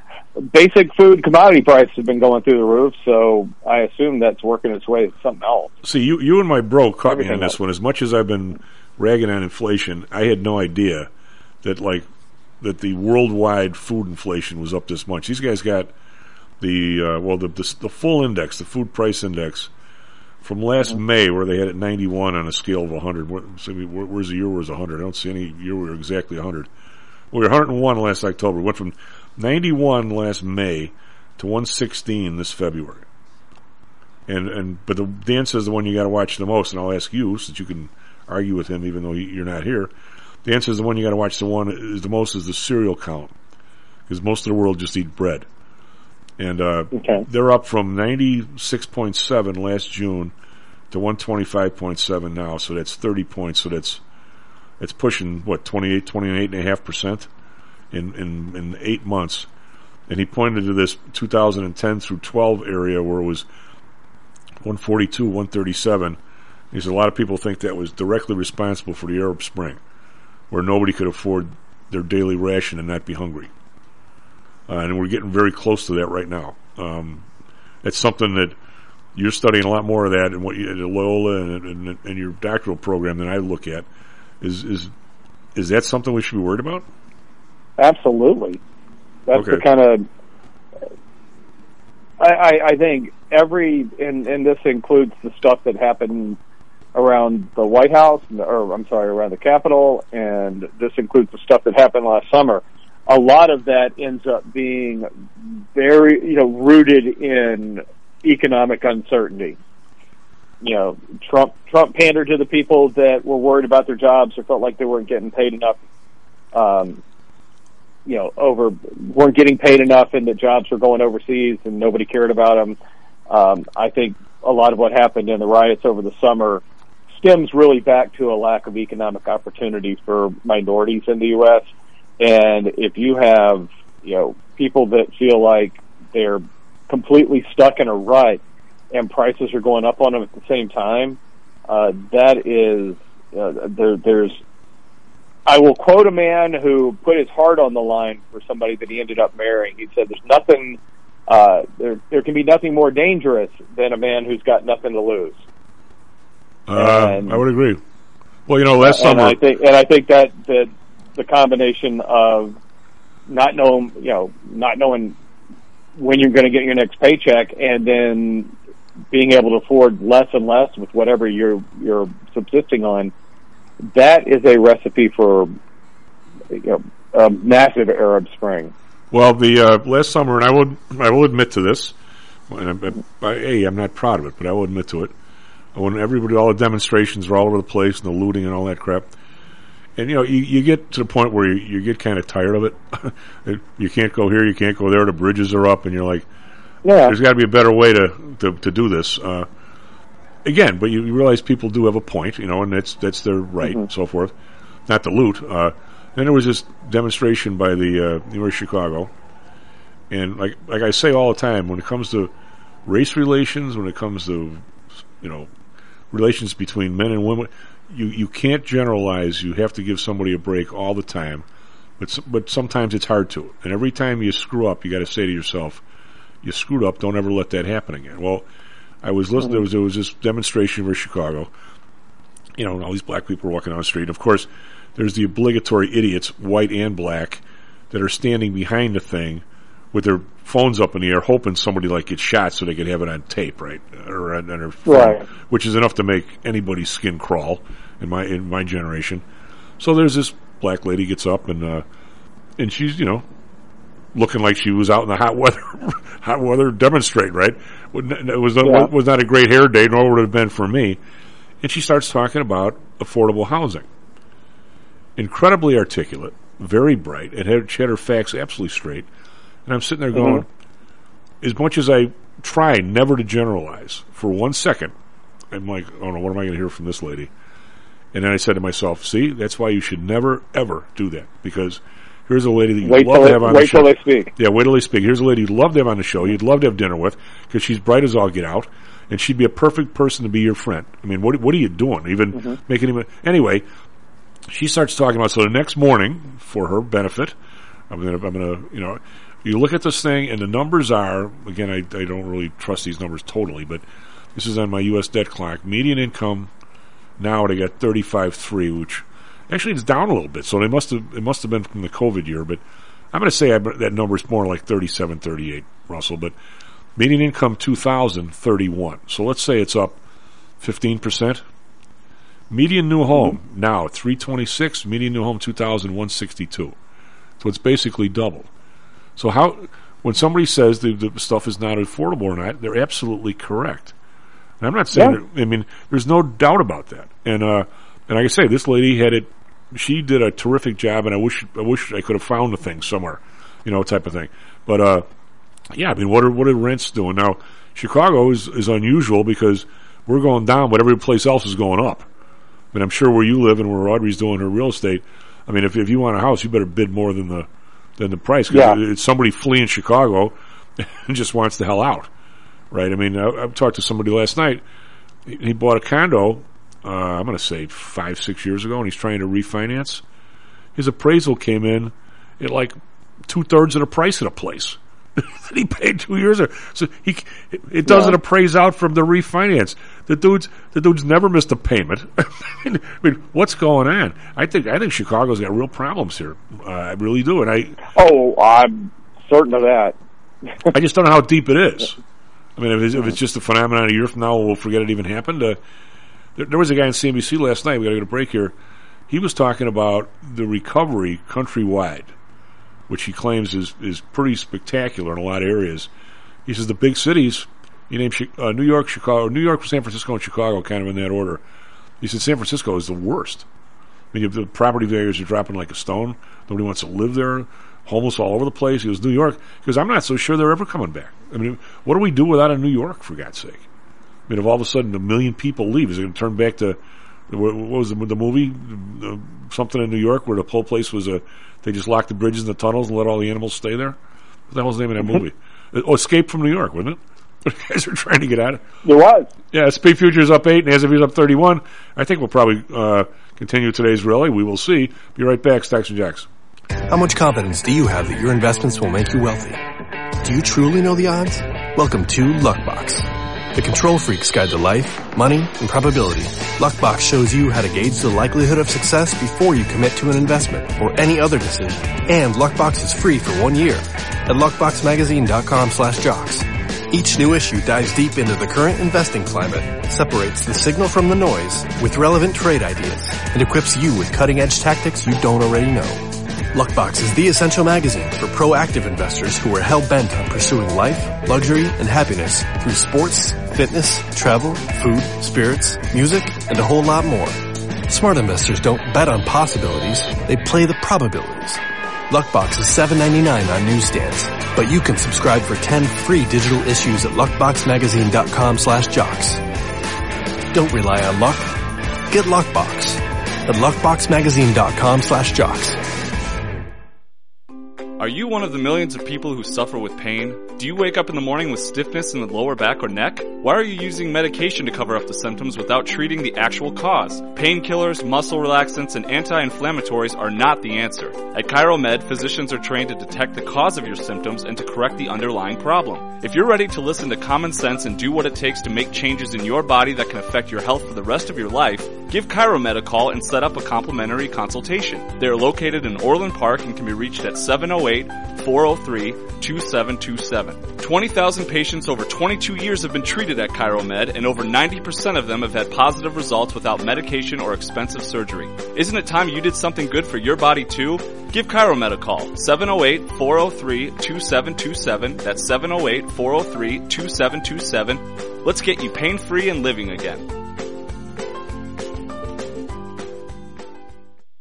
basic food commodity prices have been going through the roof, so I assume that's working its way to something else. See, you, you and my bro caught Everything me on this else. one. As much as I've been ragging on inflation, I had no idea that, like, that the worldwide food inflation was up this much. These guys got the, uh, well, the, the the full index, the food price index, from last mm-hmm. May, where they had it ninety-one on a scale of one hundred. Where, where, where's the year where it was one hundred? I don't see any year where we were exactly one hundred. We were one hundred one last October. We went from ninety-one last May to one sixteen this February. And and but the, Dan says the one you got to watch the most, and I'll ask you, since you can argue with him even though you're not here. Dan says the one you got to watch the one is the most is the cereal count, because most of the world just eat bread. And uh, okay. they're up from ninety-six point seven last June to one twenty-five point seven now, so that's thirty points. So that's it's pushing, what, twenty-eight, twenty-eight point five percent in, in, in eight months. And he pointed to this two thousand ten through twelve area where it was one forty-two, one thirty-seven. He said a lot of people think that was directly responsible for the Arab Spring, where nobody could afford their daily ration and not be hungry. Uh, and we're getting very close to that right now. Um, it's something that you're studying a lot more of that, and what you, at Loyola and, and, and your doctoral program than I look at. Is is is that something we should be worried about? Absolutely. That's okay. the kind of. I, I, I think every, and, and this includes the stuff that happened around the White House, or I'm sorry, around the Capitol, and this includes the stuff that happened last summer. A lot of that ends up being very, you know, rooted in economic uncertainty. You know, Trump Trump pandered to the people that were worried about their jobs or felt like they weren't getting paid enough. Um, you know, over weren't getting paid enough, and the jobs were going overseas, and nobody cared about them. Um, I think a lot of what happened in the riots over the summer stems really back to a lack of economic opportunity for minorities in the U S And if you have, you know, people that feel like they're completely stuck in a rut and prices are going up on them at the same time, uh, that is, uh, there, there's, I will quote a man who put his heart on the line for somebody that he ended up marrying. He said, there's nothing, uh, there, there can be nothing more dangerous than a man who's got nothing to lose. Uh, and, I would agree. Well, you know, last and summer. I think, and I think that, that the combination of not knowing, you know, not knowing when you're going to get your next paycheck, and then being able to afford less and less with whatever you're you're subsisting on, that is a recipe for, you know, a massive Arab Spring. Well, the uh, last summer, and I would I will admit to this. And I, I, hey, I'm not proud of it, but I will admit to it. When everybody, all the demonstrations were all over the place, and the looting and all that crap. And, you know, you, you get to the point where you, you get kind of tired of it. You can't go here, you can't go there, the bridges are up, and you're like, yeah. there's got to be a better way to, to, to do this. Uh, again, but you, you realize people do have a point, you know, and that's that's their right, mm-hmm. and so forth. Not to loot. Uh, then there was this demonstration by the uh, University of Chicago. And like like I say all the time, when it comes to race relations, when it comes to, you know, relations between men and women, You you can't generalize. You have to give somebody a break all the time, but but sometimes it's hard to. And every time you screw up, you got to say to yourself, "You screwed up. Don't ever let that happen again." Well, I was listening. There was there was this demonstration in Chicago. You know, and all these black people were walking down the street. Of course, there's the obligatory idiots, white and black, that are standing behind the thing with their phones up in the air, hoping somebody like gets shot so they could have it on tape, right, or on, on their phone, right. Which is enough to make anybody's skin crawl in my in my generation. So there's this black lady gets up and uh, and she's, you know, looking like she was out in the hot weather, hot weather demonstrating, right? It was not, yeah. was not a great hair day, nor would it have been for me. And she starts talking about affordable housing. incredibly articulate, very bright, and had, she had her facts absolutely straight. And I'm sitting there going, mm-hmm. as much as I try never to generalize for one second, I'm like, oh no, what am I going to hear from this lady? And then I said to myself, see, that's why you should never, ever do that. Because here's a lady that you'd wait love to have on the show. Wait till they speak. Yeah, wait till they speak. Here's a lady you'd love to have on the show, you'd love to have dinner with, because she's bright as all get out, and she'd be a perfect person to be your friend. I mean, what what are you doing? Even mm-hmm. making him... Anyway, she starts talking about, so the next morning, for her benefit, I'm going to, I'm going to, you know, you look at this thing, and the numbers are, again, I, I don't really trust these numbers totally, but this is on my U S debt clock. Median income now they got thirty-five point three, which actually it's down a little bit. So they must have it must have been from the COVID year, but I'm going to say I, that number is more like thirty-seven, thirty-eight, Russell. But median income two thousand thirty-one. So let's say it's up fifteen percent. Median new home mm-hmm. now three twenty-six. Median new home two thousand one sixty-two. So it's basically doubled. So how when somebody says the, the stuff is not affordable or not, they're absolutely correct. And I'm not saying, yeah. that, I mean, there's no doubt about that. And uh, and like I say, this lady had it. She did a terrific job, and I wish I wish I could have found the thing somewhere, you know, type of thing. But uh, yeah, I mean, what are what are rents doing now? Chicago is is unusual because we're going down, but every place else is going up. I mean, I'm sure where you live and where Audrey's doing her real estate. I mean, if if you want a house, you better bid more than the than the price. Cause yeah. it's somebody fleeing Chicago and just wants the hell out. Right, I mean, I, I talked to somebody last night. He, he bought a condo, uh, I'm going to say five, six years ago, and he's trying to refinance. His appraisal came in at like two-thirds of the price of the place that he paid two years ago. So he, it doesn't yeah. appraise out from the refinance. The dude's, the dude's never missed a payment. I mean, I mean, what's going on? I think, I think Chicago's got real problems here. Uh, I really do, and I. Oh, I'm certain of that. I just don't know how deep it is. I mean, if it's, if it's just a phenomenon a year from now, we'll forget it even happened. Uh, there, there was a guy on C N B C last night. We got to get a break here. He was talking about the recovery countrywide, which he claims is is pretty spectacular in a lot of areas. He says the big cities, he named uh, New York, Chicago, New York, San Francisco, and Chicago, kind of in that order. He said San Francisco is the worst. I mean, the property values are dropping like a stone. Nobody wants to live there. Homeless all over the place. He goes, New York, because I'm not so sure they're ever coming back. I mean, what do we do without a New York, for God's sake? I mean, if all of a sudden a million people leave, is it going to turn back to, what was the, the movie, uh, something in New York where the whole place was a, they just locked the bridges and the tunnels and let all the animals stay there? What the hell's the name of that movie? Oh, Escape from New York, wasn't it? You guys are trying to get out of it. It was. Yeah, S and P futures up eight, and NASDAQ is up thirty-one. I think we'll probably uh, continue today's rally. We will see. Be right back, Stocks and Jacks. How much confidence do you have that your investments will make you wealthy? Do you truly know the odds? Welcome to Luckbox, the control freak's guide to life, money, and probability. Luckbox shows you how to gauge the likelihood of success before you commit to an investment or any other decision. And Luckbox is free for one year at luckboxmagazine.com slash jocks. Each new issue dives deep into the current investing climate, separates the signal from the noise with relevant trade ideas, and equips you with cutting-edge tactics you don't already know. Luckbox is the essential magazine for proactive investors who are hell-bent on pursuing life, luxury, and happiness through sports, fitness, travel, food, spirits, music, and a whole lot more. Smart investors don't bet on possibilities, they play the probabilities. Luckbox is seven ninety-nine on newsstands, but you can subscribe for ten free digital issues at luckboxmagazine.com slash jocks. Don't rely on luck. Get Luckbox at luckboxmagazine.com slash jocks. Are you one of the millions of people who suffer with pain? Do you wake up in the morning with stiffness in the lower back or neck? Why are you using medication to cover up the symptoms without treating the actual cause? Painkillers, muscle relaxants, and anti-inflammatories are not the answer. At ChiroMed, physicians are trained to detect the cause of your symptoms and to correct the underlying problem. If you're ready to listen to common sense and do what it takes to make changes in your body that can affect your health for the rest of your life, give ChiroMed a call and set up a complimentary consultation. They are located in Orland Park and can be reached at seven oh eight, four oh three, two seven two seven. twenty thousand patients over twenty-two years have been treated at ChiroMed, and over ninety percent of them have had positive results without medication or expensive surgery. Isn't it time you did something good for your body too? Give ChiroMed a call, seven oh eight, four oh three, two seven two seven. That's seven oh eight, four oh three, two seven two seven. Let's get you pain-free and living again.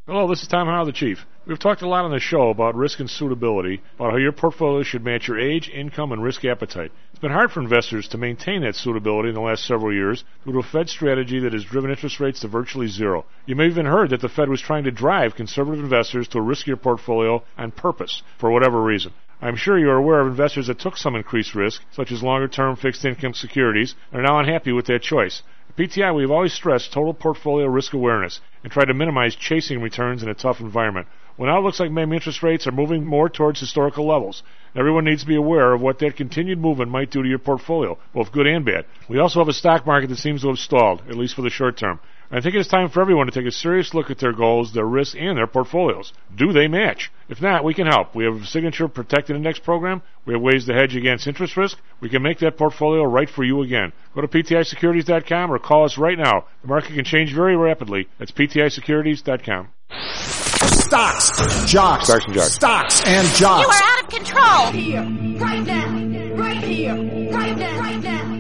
Hello, this is Tom Howell, the Chief. We've talked a lot on the show about risk and suitability, about how your portfolio should match your age, income, and risk appetite. It's been hard for investors to maintain that suitability in the last several years due to a Fed strategy that has driven interest rates to virtually zero. You may have even heard that the Fed was trying to drive conservative investors to a riskier portfolio on purpose, for whatever reason. I'm sure you're aware of investors that took some increased risk, such as longer-term fixed income securities, and are now unhappy with that choice. At P T I, we've always stressed total portfolio risk awareness and tried to minimize chasing returns in a tough environment. Well, now it looks like maybe interest rates are moving more towards historical levels. Everyone needs to be aware of what that continued movement might do to your portfolio, both good and bad. We also have a stock market that seems to have stalled, at least for the short term. I think it's time for everyone to take a serious look at their goals, their risks, and their portfolios. Do they match? If not, we can help. We have a Signature Protected Index program. We have ways to hedge against interest risk. We can make that portfolio right for you again. Go to P T I securities dot com or call us right now. The market can change very rapidly. That's P T I securities dot com. Stocks, jocks, Stocks and jocks. Stocks and jocks. You are out of control. Here, right now, right here, right now, right now.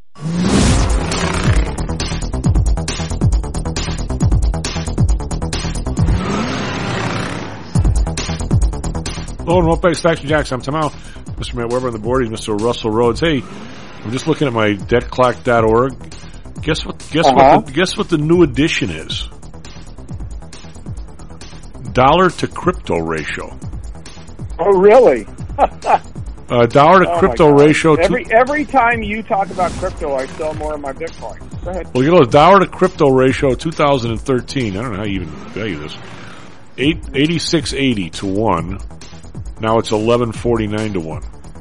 Hello and welcome back to Stocks and Jocks. I'm Tom Howell. Mister Matt Weber on the board. He's Mister Russell Rhodes. Hey, I'm just looking at my debt clock dot org. Guess what? Guess uh-huh. what? The, guess what the new edition is? Dollar to crypto ratio. Oh, really? uh, dollar to oh crypto ratio. Every every time you talk about crypto, I sell more of my Bitcoin. Go ahead. Well, you know, dollar to crypto ratio two thousand thirteen. I don't know how you even value this. Eight eighty-six eighty to one. Now it's eleven forty-nine to one.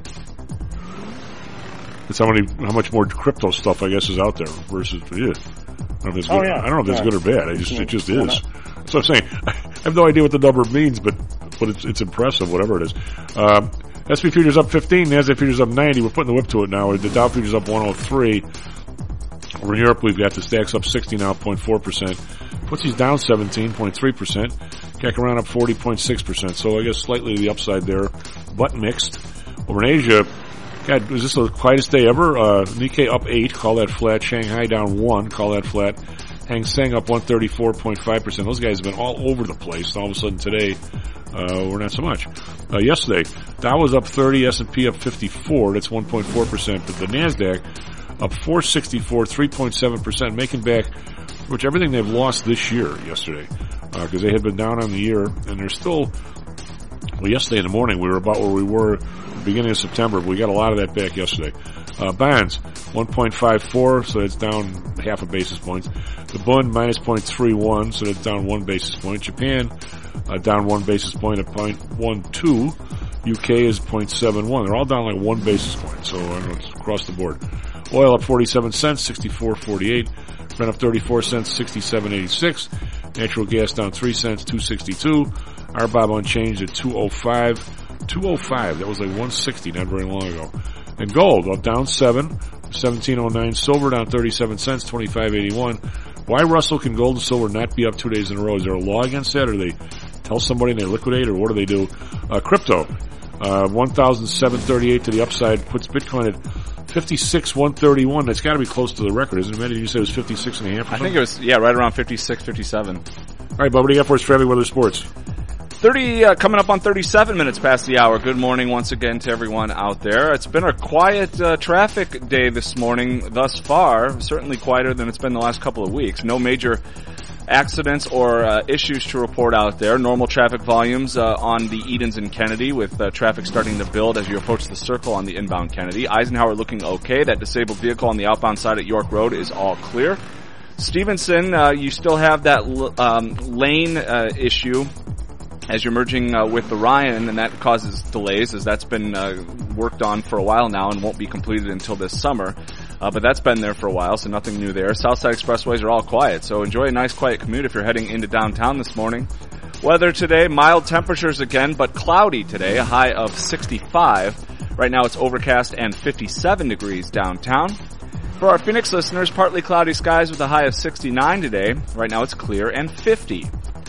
That's how many, how much more crypto stuff I guess is out there versus yeah. I don't know if it's good. Oh, yeah. I don't know if it's yeah. good or bad. I just it just is. So I'm saying I have no idea what the number means, but but it's it's impressive, whatever it is. Um, S and P futures up fifteen, Nasdaq futures up ninety. We're putting the whip to it now. The Dow futures up one oh three. Over in Europe, we've got the stacks up sixty now, zero point four percent. F T Se's down seventeen point three percent. C A C around up forty point six percent. So I guess slightly to the upside there, but mixed. Over in Asia, God, was this the quietest day ever? Uh, Nikkei up eight, call that flat. Shanghai down one, call that flat. Hang Seng up one thirty-four point five percent. Those guys have been all over the place. All of a sudden today, uh, we're not so much. Uh, yesterday, Dow was up thirty, S and P up fifty-four. That's one point four percent. But the Nasdaq up four sixty-four, three point seven percent, making back which everything they've lost this year yesterday, because uh, they had been down on the year, and they're still, well, yesterday in the morning we were about where we were at the beginning of September, but we got a lot of that back yesterday. Uh, bonds, one point five four, so that's down half a basis point. The Bund, minus zero point three one, so that's down one basis point. Japan, uh, down one basis point at zero point one two. U K is zero point seven one. They're all down like one basis point, so I don't know, it's across the board. Oil up forty-seven cents, sixty-four forty-eight. Brent up thirty-four cents, sixty-seven eighty-six. Natural gas down three cents, two sixty-two. R B O B unchanged at two oh five. two oh five, that was like one sixty not very long ago. And gold up down seven, seventeen oh nine. Silver down thirty-seven cents, twenty-five eighty-one. Why, Russell, can gold and silver not be up two days in a row? Is there a law against that, or they tell somebody and they liquidate, or what do they do? Uh, crypto, uh, one thousand seven hundred thirty-eight to the upside, puts Bitcoin at fifty-six one thirty-one. That's got to be close to the record, isn't it, Manny? Did you say it was fifty-six and a half? I think it was, yeah, right around fifty-six, fifty-seven. All right, Bob, what do you got for us for Heavy Weather Sports? thirty, uh, coming up on thirty-seven minutes past the hour. Good morning once again to everyone out there. It's been a quiet uh, traffic day this morning thus far, certainly quieter than it's been the last couple of weeks. No major accidents or uh, issues to report out there. Normal traffic volumes uh, on the Edens and Kennedy, with uh, traffic starting to build as you approach the circle on the inbound Kennedy. Eisenhower looking okay. That disabled vehicle on the outbound side at York Road is all clear. Stevenson, uh, you still have that l- um, lane uh, issue as you're merging uh, with the Ryan, and that causes delays, as that's been uh, worked on for a while now and won't be completed until this summer. Uh, but that's been there for a while, so nothing new there. Southside expressways are all quiet, so enjoy a nice quiet commute if you're heading into downtown this morning. Weather today, mild temperatures again, but cloudy today, a high of sixty-five. Right now it's overcast and fifty-seven degrees downtown. For our Phoenix listeners, partly cloudy skies with a high of sixty-nine today. Right now it's clear and fifty.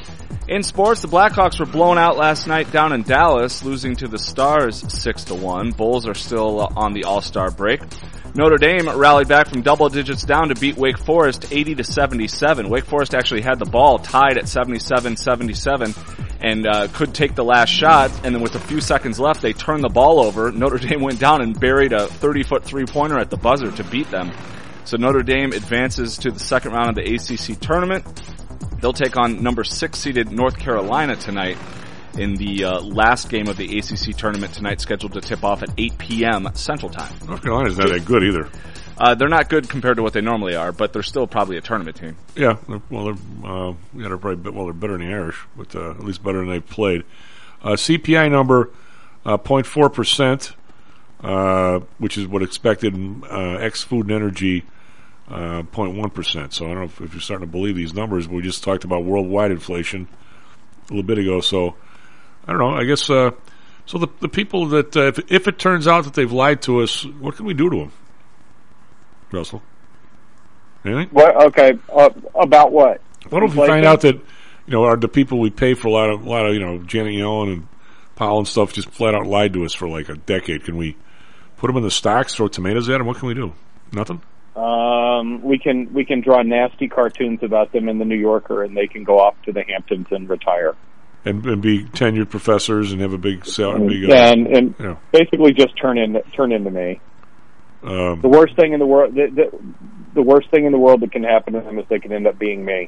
In sports, the Blackhawks were blown out last night down in Dallas, losing to the Stars six to one. Bulls are still uh, on the All-Star break. Notre Dame rallied back from double digits down to beat Wake Forest eighty to seventy-seven. Wake Forest actually had the ball tied at seventy-seven seventy-seven and uh, could take the last shot, and then with a few seconds left, they turned the ball over. Notre Dame went down and buried a thirty-foot three-pointer at the buzzer to beat them. So Notre Dame advances to the second round of the A C C tournament. They'll take on number six-seeded North Carolina tonight in the uh, last game of the A C C tournament tonight, scheduled to tip off at eight p.m. Central Time. North Carolina's not that good either. Uh, they're not good compared to what they normally are, but they're still probably a tournament team. Yeah, they're, well, they're, uh, yeah, they're probably well, they're better than the Irish, but uh, at least better than they've played. Uh, C P I number uh, zero point four percent, uh, which is what expected. Uh, ex food and energy uh, zero point one percent. So I don't know if, if you're starting to believe these numbers. We just talked about worldwide inflation a little bit ago, so. I don't know. I guess uh, so. The the people that uh, if if it turns out that they've lied to us, what can we do to them, Russell? Anything? What? Okay. Uh, about what? What if we find out that you know are the people we pay for a lot of a lot of you know Janet Yellen and Powell and stuff just flat out lied to us for like a decade? Can we put them in the stocks, throw tomatoes at them? What can we do? Nothing. Um, we can we can draw nasty cartoons about them in the New Yorker, and they can go off to the Hamptons and retire. And, and be tenured professors and have a big salary. Big, uh, and and you know. basically just turn in turn into me. Um, the worst thing in the world, the, the, the worst thing in the world that can happen to them is they can end up being me.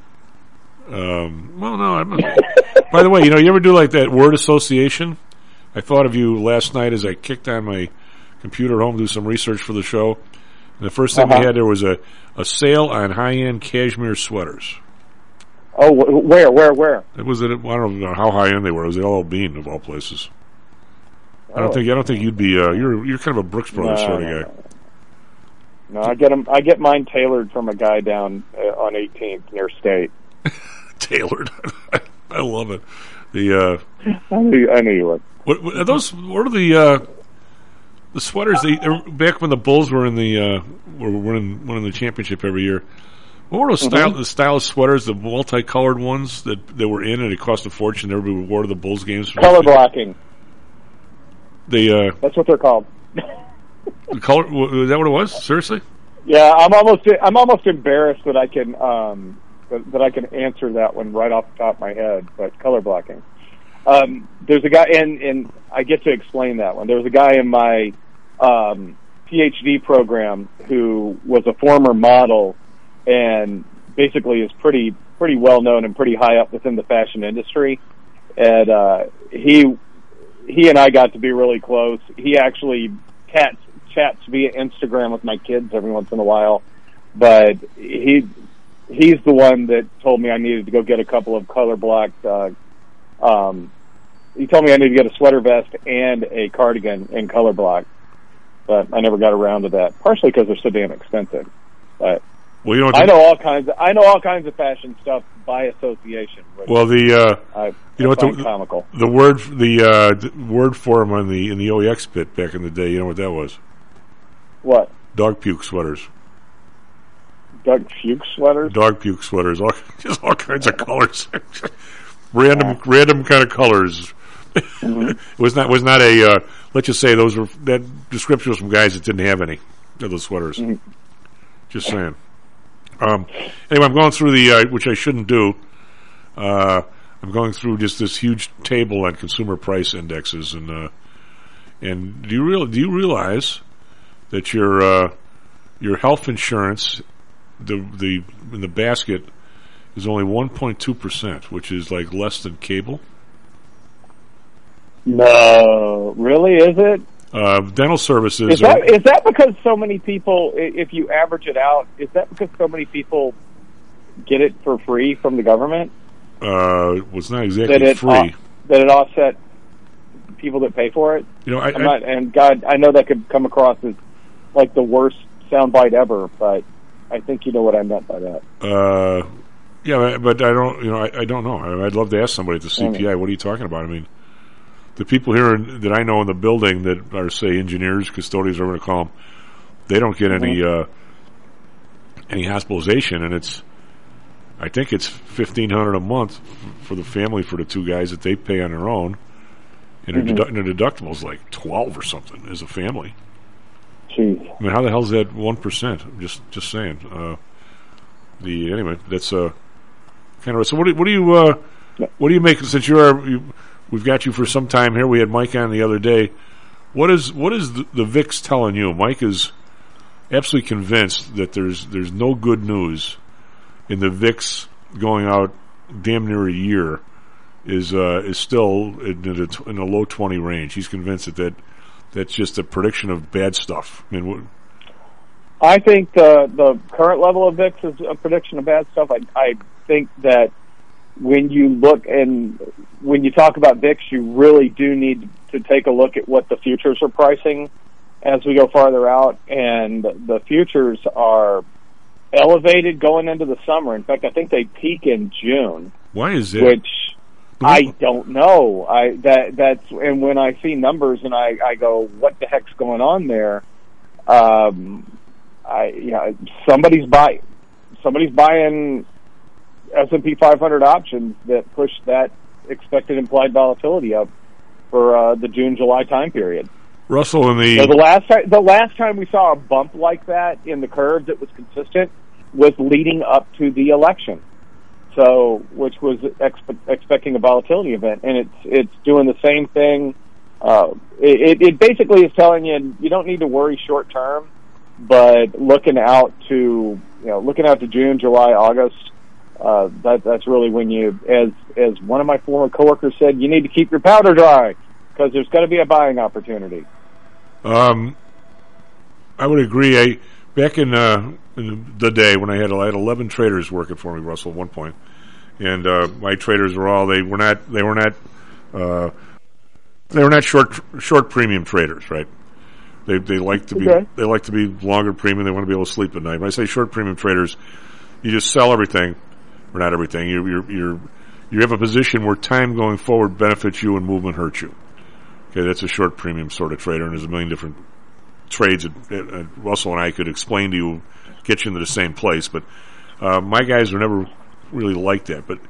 Um, well, no. I'm, by the way, you know, you ever do like that word association? I thought of you last night as I kicked on my computer at home to do some research for the show. And the first thing uh-huh. we had there was a, a sale on high-end cashmere sweaters. Oh, where, where, where? It was at, I don't know how high end they were. It was at L L Bean of all places. Oh. I don't think I don't think you'd be. Uh, you're you're kind of a Brooks Brothers no, sort no, of guy. No, I get them. I get mine tailored from a guy down uh, on eighteenth near State. Tailored, I love it. The uh, I knew I knew you would. What, what are those? What are the uh, the sweaters? They, back when the Bulls were in the uh, were winning winning the championship every year. What were those mm-hmm. style, the style sweaters, the multicolored ones that, that were in and it cost a fortune? Everybody wore to the Bulls games. Color blocking. They, uh, That's what they're called. the color, is that what it was? Seriously? Yeah, I'm almost I'm almost embarrassed that I can um, that, that I can answer that one right off the top of my head. But color blocking. Um, there's a guy, and and I get to explain that one. There was a guy in my um, PhD program who was a former model. And basically is pretty pretty well known and pretty high up within the fashion industry. And uh, he he and I got to be really close. He actually chats chats via Instagram with my kids every once in a while. But he he's the one that told me I needed to go get a couple of color blocked. Uh, um, he told me I needed to get a sweater vest and a cardigan in color block. But I never got around to that, partially because they're so damn expensive. But Well, you know what I know all kinds. Of, I know all kinds of fashion stuff by association. Well, the uh, I, you know what the, comical. the word the uh, the word for them on the in the O E X bit back in the day. You know what that was? What? Dog puke sweaters. Dog puke sweaters. Dog puke sweaters. All just all kinds of colors. random yeah. random kind of colors. Mm-hmm. it was not was not a. Uh, let's just say those were that description was from guys that didn't have any of those sweaters. Mm-hmm. Just saying. Um, anyway, I'm going through the, uh, which I shouldn't do. Uh, I'm going through just this huge table on consumer price indexes, and uh, and do you real do you realize that your uh, your health insurance, the the in the basket, is only one point two percent, which is like less than cable. No, really, is it? Uh, dental services. Is that, are, is that because so many people, if you average it out, is that because so many people get it for free from the government? Uh, well, it's not exactly that it, free. Uh, that it offset people that pay for it? You know, I, I'm I, not, and God, I know that could come across as like the worst soundbite ever, but I think you know what I meant by that. Uh, yeah, but I don't, you know, I, I don't know. I, I'd love to ask somebody at the C P I, what are you talking about? I mean, the people here in, that I know in the building that are, say, engineers, custodians, whatever to call them, they don't get mm-hmm. any uh, any hospitalization, and it's, I think it's fifteen hundred a month for the family for the two guys that they pay on their own, and mm-hmm. their, dedu- their deductible is like twelve or something as a family. Jeez. I mean, how the hell is that one percent? Just, just saying. Uh, the anyway, that's uh, kind of. So, what do, what do you, uh, what do you make since you're, you, we've got you for some time here. We had Mike on the other day. What is, what is the, the V I X telling you? Mike is absolutely convinced that there's, there's no good news in the V I X going out damn near a year. Is uh, is still in the, in the low twenty range. He's convinced that, that that's just a prediction of bad stuff. I mean, what, I think the the current level of V I X is a prediction of bad stuff. I I think that when you look and when you talk about V I X, you really do need to take a look at what the futures are pricing as we go farther out, and the futures are elevated going into the summer. In fact, I think they peak in June. Why is it? Which I don't know. I that that's and when I see numbers and I, I go, what the heck's going on there? Um, I yeah, somebody's buy somebody's buying S and P five hundred options that push that expected implied volatility up for uh, the June July time period. Russell, in the so the last time the last time we saw a bump like that in the curve that was consistent was leading up to the election. So, which was expe- expecting a volatility event, and it's it's doing the same thing. Uh, it, it basically is telling you you don't need to worry short term, but looking out to you know looking out to June, July, August. Uh, that that's really when you, as as one of my former coworkers said, you need to keep your powder dry because there's going to be a buying opportunity. Um, I would agree. I back in, uh, in the day when I had I had eleven traders working for me, Russell, at one point, and uh, my traders were all they were not they were not uh, they were not short short premium traders, right? They they like to be okay. they like to be longer premium. They want to be able to sleep at night. When I say short premium traders, you just sell everything, or not everything. You you you you have a position where time going forward benefits you and movement hurts you. Okay, that's a short premium sort of trader, and there's a million different trades that uh, Russell and I could explain to you, get you into the same place. But uh, my guys were never really like that. But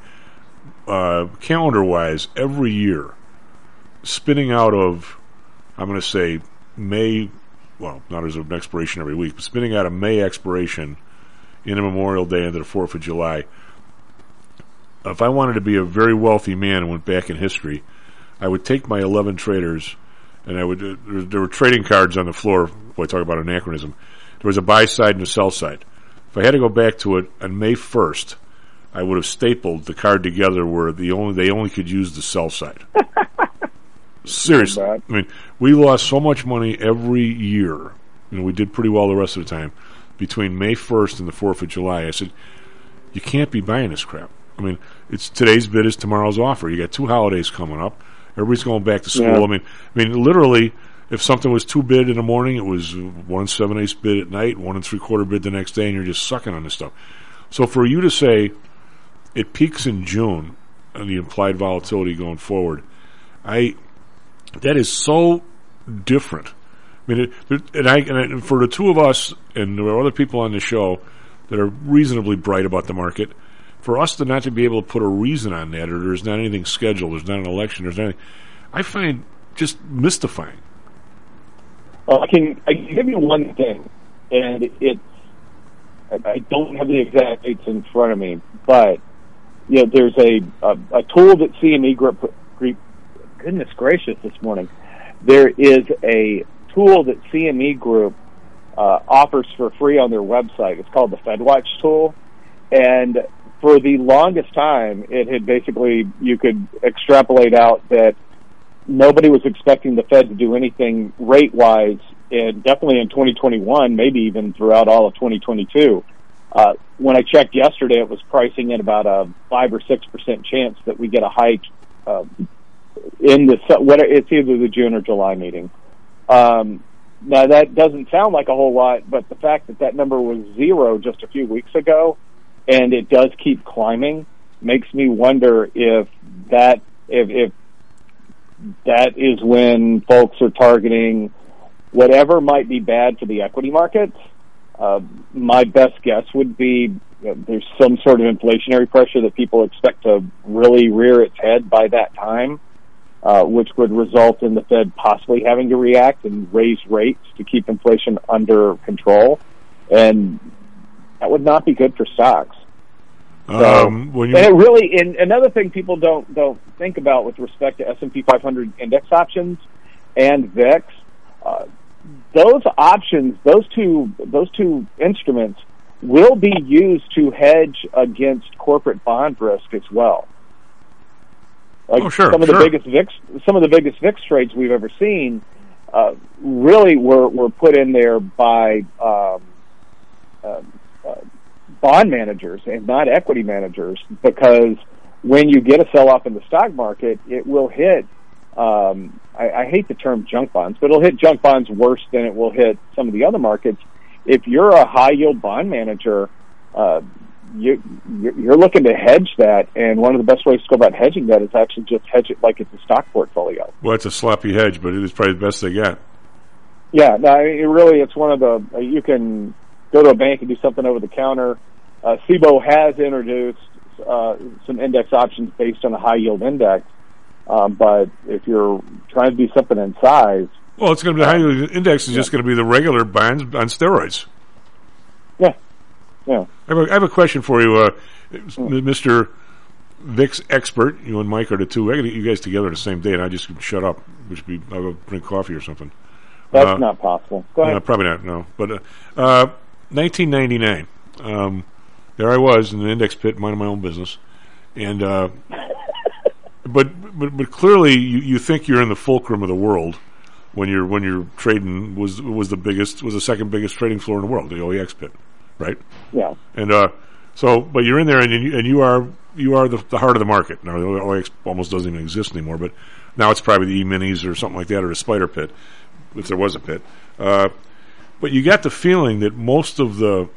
uh, calendar-wise, every year, spinning out of, I'm going to say, May, well, not as an expiration every week, but spinning out of May expiration into Memorial Day into the fourth of July, if I wanted to be a very wealthy man and went back in history, I would take my eleven traders, and I would, uh, there, there were trading cards on the floor. Boy, talk about anachronism. There was a buy side and a sell side. If I had to go back to it on May first, I would have stapled the card together where the only they only could use the sell side. Seriously. I mean, we lost so much money every year. You know, we did pretty well the rest of the time. Between May first and the fourth of July, I said, you can't be buying this crap. I mean, it's today's bid is tomorrow's offer. You got two holidays coming up. Everybody's going back to school. Yeah. I mean, I mean, literally, if something was two bid in the morning, it was one and seven eighths bid at night, one and three quarter bid the next day, and you're just sucking on this stuff. So for you to say it peaks in June and the implied volatility going forward, I that is so different. I mean, it, and I and for the two of us, and there are other people on the show that are reasonably bright about the market. For us to not to be able to put a reason on that, or there's not anything scheduled, there's not an election, there's nothing, I find just mystifying. Well, I can I can give you one thing, and it's I don't have the exact dates in front of me, but you know, there's a a, a tool that C M E Group. Goodness gracious, this morning there is a tool that C M E Group uh, offers for free on their website. It's called the FedWatch tool, and for the longest time, it had basically, you could extrapolate out that nobody was expecting the Fed to do anything rate-wise, and definitely in twenty twenty-one, maybe even throughout all of twenty twenty-two. Uh, when I checked yesterday, it was pricing in about a five or six percent chance that we get a hike uh, in the, what it's either the June or July meeting. Um, now, that doesn't sound like a whole lot, but the fact that that number was zero just a few weeks ago, and it does keep climbing, makes me wonder if that if, if that is when folks are targeting whatever might be bad for the equity markets. Uh, my best guess would be you know, there's some sort of inflationary pressure that people expect to really rear its head by that time. uh, which would result in the Fed possibly having to react and raise rates to keep inflation under control, and that would not be good for stocks. So, um, when you... and it really, and another thing people don't don't think about with respect to S and P five hundred index options and V I X, uh, those options, those two those two instruments, will be used to hedge against corporate bond risk as well. Like oh, sure, some of sure. the biggest V I X, some of the biggest V I X trades we've ever seen, uh, really were were put in there by um, uh, uh, bond managers and not equity managers, because when you get a sell-off in the stock market, it will hit, um, I, I hate the term junk bonds, but it'll hit junk bonds worse than it will hit some of the other markets. If you're a high-yield bond manager, uh, you, you're looking to hedge that, and one of the best ways to go about hedging that is actually just hedge it like it's a stock portfolio. Well, it's a sloppy hedge, but it is probably the best they got. Yeah, no, it really, it's one of the, you can go to a bank and do something over the counter. Uh, S I B O has introduced uh, some index options based on a high yield index, um, but if you're trying to do something in size, well, it's going to be the high yield index is yeah. just going to be the regular bonds on steroids. Yeah, yeah. I have a, I have a question for you, uh, mm. Mister V I X expert. You and Mike are the two. I got to get you guys together the same day, and I just shut up. We should be. I'll go drink coffee or something. That's uh, not possible. Go ahead. Uh, probably not. No, but uh, uh, nineteen ninety-nine. Um, There I was in the index pit, minding my own business, and uh, but but but clearly you, you think you're in the fulcrum of the world when you're when you're trading was was the biggest was the second biggest trading floor in the world, the O E X pit, right? Yeah. And uh, so, but you're in there, and you, and you are you are the, the heart of the market. Now the O E X almost doesn't even exist anymore, but now it's probably the E-minis or something like that, or a spider pit, if there was a pit. Uh, but you got the feeling that most of the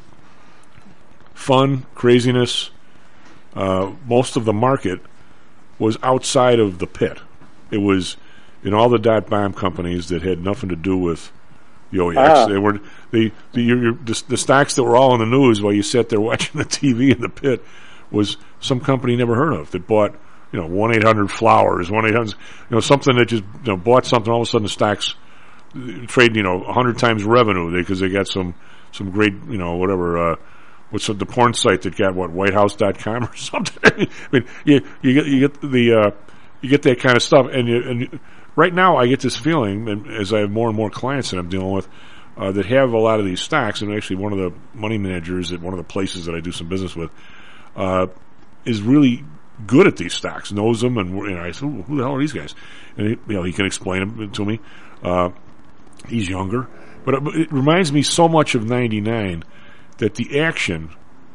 fun, craziness, uh, most of the market was outside of the pit. It was in all the dot-bomb companies that had nothing to do with the O E X. Ah. They were the the, your, the the stocks that were all in the news while you sat there watching the T V in the pit was some company you never heard of that bought, you know, one eight hundred flowers, one eight hundred, you know, something that just, you know, bought something. All of a sudden, the stocks trade, you know, a hundred times revenue because they got some some great, you know, whatever. Uh, What's the porn site that got what, white house dot com or something? I mean, you you get you get the uh, you get that kind of stuff, and you, and you, right now I get this feeling, and as I have more and more clients that I'm dealing with uh, that have a lot of these stocks, and actually one of the money managers at one of the places that I do some business with uh, is really good at these stocks, knows them, and, and I said, who the hell are these guys? And he, you know, he can explain them to me. Uh, he's younger, but it, it reminds me so much of ninety-nine. That the action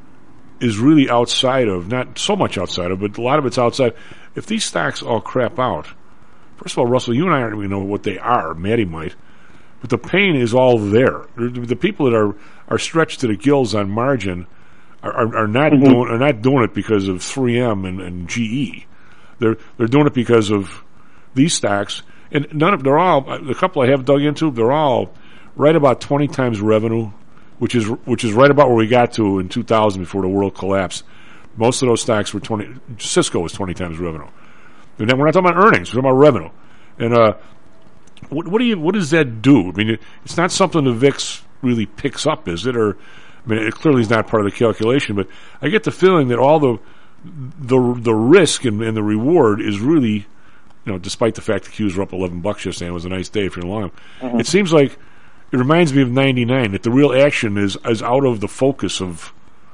is really outside of, not so much outside of, but a lot of it's outside. If these stocks all crap out, first of all, Russell, you and I don't even know what they are. Maddie might. But the pain is all there. The people that are, are stretched to the gills on margin are, are, are not mm-hmm. doing are not doing it because of three M and, and G E. They're they're doing it because of these stocks. And none of they're all, the couple I have dug into, they're all right about twenty times revenue, which is which is right about where we got to in two thousand before the world collapsed. Most of those stocks were twenty. Cisco was twenty times revenue. And then we're not talking about earnings; we're talking about revenue. And uh, what, what do you? What does that do? I mean, it, it's not something the V I X really picks up, is it? Or I mean, it clearly is not part of the calculation. But I get the feeling that all the the the risk and, and the reward is really, you know, despite the fact the Qs were up eleven bucks yesterday, it was a nice day if you're long. Mm-hmm. It seems like. It reminds me of ninety-nine, that the real action is, is out of the focus of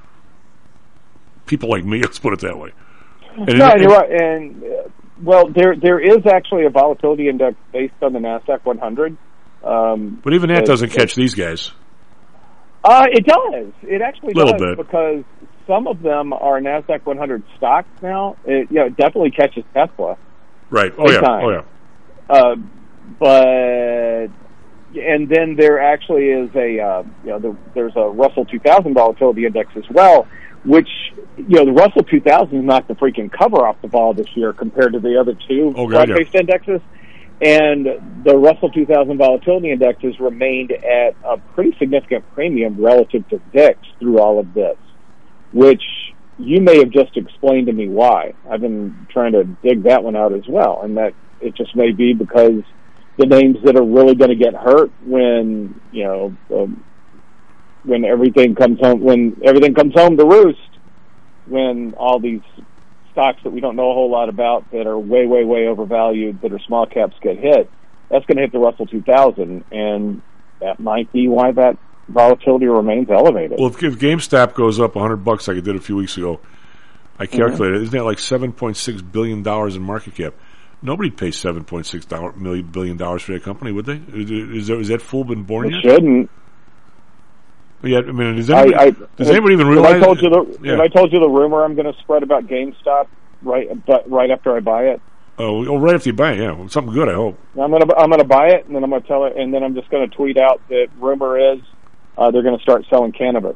people like me, let's put it that way. And no, it, you're right. And, uh, well, there there is actually a volatility index based on the NASDAQ one hundred. Um, but even that it, doesn't catch these guys. Uh, it does. It actually Little does. Bit. Because some of them are NASDAQ one hundred stocks now. It, you know, it definitely catches Tesla. Right. Oh, yeah. Time. Oh, yeah. Uh, but... And then there actually is a, uh, you know, the, there's a Russell two thousand volatility index as well, which, you know, the Russell two thousand knocked the freaking cover off the ball this year compared to the other two oh, broad-based yeah. indexes. And the Russell two thousand volatility index has remained at a pretty significant premium relative to V I X through all of this, which you may have just explained to me why. I've been trying to dig that one out as well, and that It just may be because the names that are really going to get hurt when you know um, when everything comes home when everything comes home to roost, when all these stocks that we don't know a whole lot about that are way way way overvalued, that are small caps, get hit. That's going to hit the Russell two thousand, and that might be why that volatility remains elevated. Well, if, if GameStop goes up one hundred bucks like it did a few weeks ago, I calculated, mm-hmm. isn't that like seven point six billion dollars in market cap? Nobody'd pay seven point six billion dollars for that company, would they? Is, is, that, is that fool been born it yet? It shouldn't. Yeah, I mean, does anybody, I, I, does anybody even realize? If I told you the, yeah. if I told you the rumor I'm going to spread about GameStop right, but right after I buy it. Oh, oh, right after you buy it, yeah, something good, I hope. I'm going to I'm going to buy it, and then I'm going to tell it, and then I'm just going to tweet out that rumor is uh, they're going to start selling cannabis.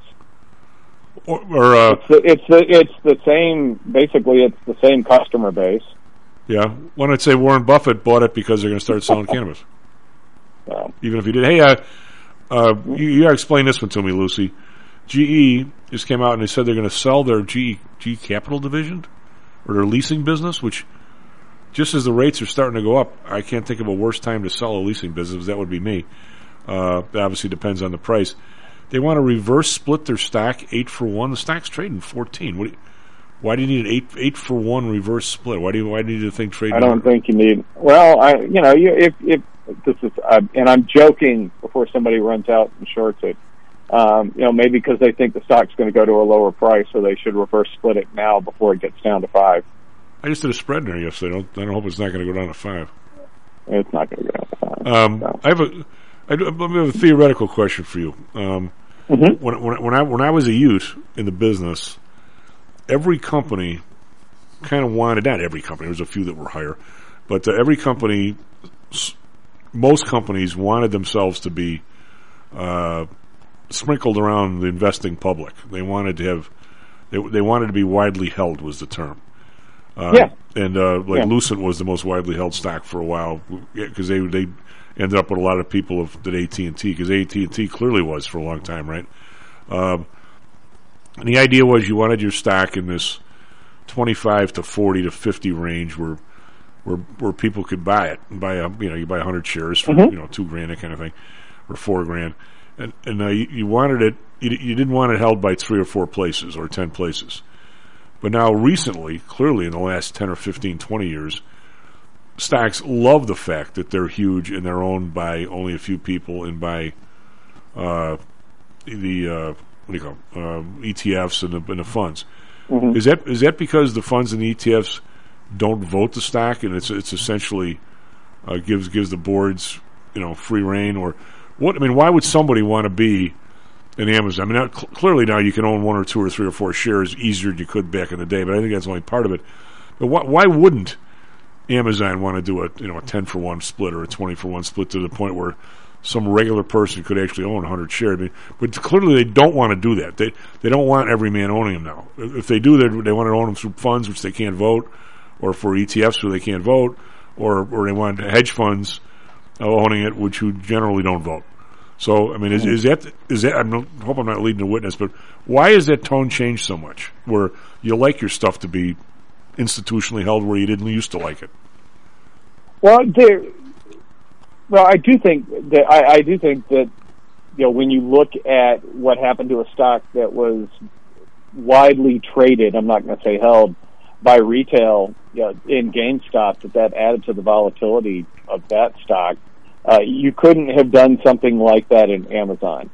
Or, or uh, it's the, it's the it's the same. Basically, it's the same customer base. Yeah, why not say Warren Buffett bought it because they're going to start selling cannabis? Well, even if he did. Hey, uh, uh, you, you got to explain this one to me, Lucy. G E just came out and they said they're going to sell their G G Capital division or their leasing business, which just as the rates are starting to go up, I can't think of a worse time to sell a leasing business. That would be me. Uh, that obviously depends on the price. They want to reverse split their stock eight for one. The stock's trading fourteen. What do you, why do you need an eight eight for one reverse split? Why do you why do you need to think trade? I don't think you need. Well, I you know you if if this is uh, and I'm joking before somebody runs out and shorts it. Um, you know, maybe because they think the stock's going to go to a lower price, so they should reverse split it now before it gets down to five. I just did a spread there yesterday. I don't, I don't hope it's not going to go down to five. It's not going to go down to five. Um, no. I have a I do, I have a theoretical question for you. Um, mm-hmm. when, when when I when I was a youth in the business, every company kind of wanted, not every company, there was a few that were higher, but uh, every company, most companies wanted themselves to be uh, sprinkled around the investing public. They wanted to have, they, they wanted to be widely held was the term. Uh, yeah. And uh, like yeah. Lucent was the most widely held stock for a while because they they ended up with a lot of people of that A T and T because A T and T clearly was for a long time, right? Um, and the idea was you wanted your stock in this twenty-five to forty to fifty range where where where people could buy it and buy a you know you buy one hundred shares for mm-hmm. you know two grand that kind of thing or four grand and and uh, you, you wanted it you, you didn't want it held by three or four places or ten places. But now recently, clearly in the last ten or fifteen, twenty years, stocks love the fact that they're huge and they're owned by only a few people and by uh, the uh, what do you call them? Uh, E T Fs and the, and the funds. Mm-hmm. Is that is that because the funds and the E T Fs don't vote the stock and it's it's essentially uh, gives gives the boards you know free reign or what? I mean, why would somebody want to be in Amazon? I mean, now, cl- clearly now you can own one or two or three or four shares easier than you could back in the day, but I think that's only part of it. But why, why wouldn't Amazon want to do a you know a ten for one split or a twenty for one split to the point where some regular person could actually own one hundred shares? I mean, but clearly they don't want to do that. They they don't want every man owning them now. If they do, they they want to own them through funds which they can't vote, or for E T Fs where they can't vote, or or they want hedge funds owning it which who generally don't vote. So, I mean, is, is that, is that, I hope I'm not leading a witness, but why has that tone changed so much where you like your stuff to be institutionally held where you didn't used to like it? Well, there, well, I do think that, I, I do think that, you know, when you look at what happened to a stock that was widely traded, I'm not going to say held, by retail, you know, in GameStop, that that added to the volatility of that stock. Uh, you couldn't have done something like that in Amazon.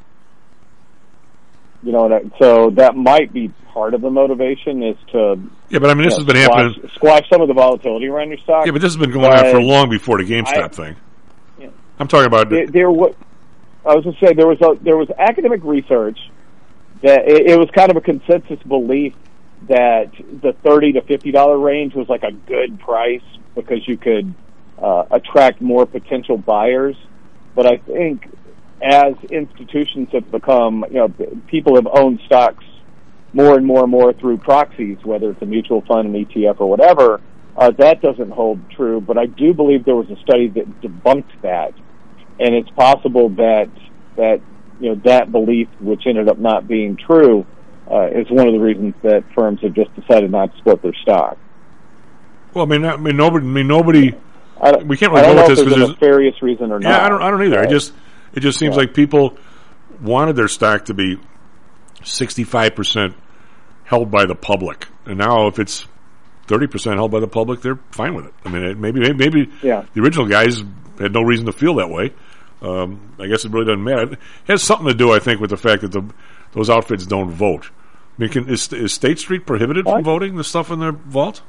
You know, that, so that might be part of the motivation is to yeah. But I mean, this has know, been squash, happening. Squash some of the volatility around your stock. Yeah, but this has been going on for long before the GameStop I, thing. Yeah. I'm talking about there. there what I was going to say there was a, there was academic research that it, it was kind of a consensus belief that the thirty to fifty dollar range was like a good price because you could uh, attract more potential buyers. But I think as institutions have become, you know, people have owned stocks more and more and more through proxies, whether it's a mutual fund, an E T F, or whatever. Uh, that doesn't hold true. But I do believe there was a study that debunked that, and it's possible that that you know that belief, which ended up not being true, uh, is one of the reasons that firms have just decided not to split their stock. Well, I mean, I mean, nobody, I mean, nobody I don't, we can't really I don't go know with if this there's a because nefarious reason or not. Yeah, I don't. I don't either. Right. I just it just seems yeah. like people wanted their stock to be sixty-five percent held by the public, and now if it's thirty percent held by the public, they're fine with it. I mean, it, maybe maybe, maybe yeah. the original guys had no reason to feel that way. Um, I guess it really doesn't matter. It has something to do, I think, with the fact that the those outfits don't vote. I mean, can, is, is State Street prohibited what? from voting? The stuff in their vault?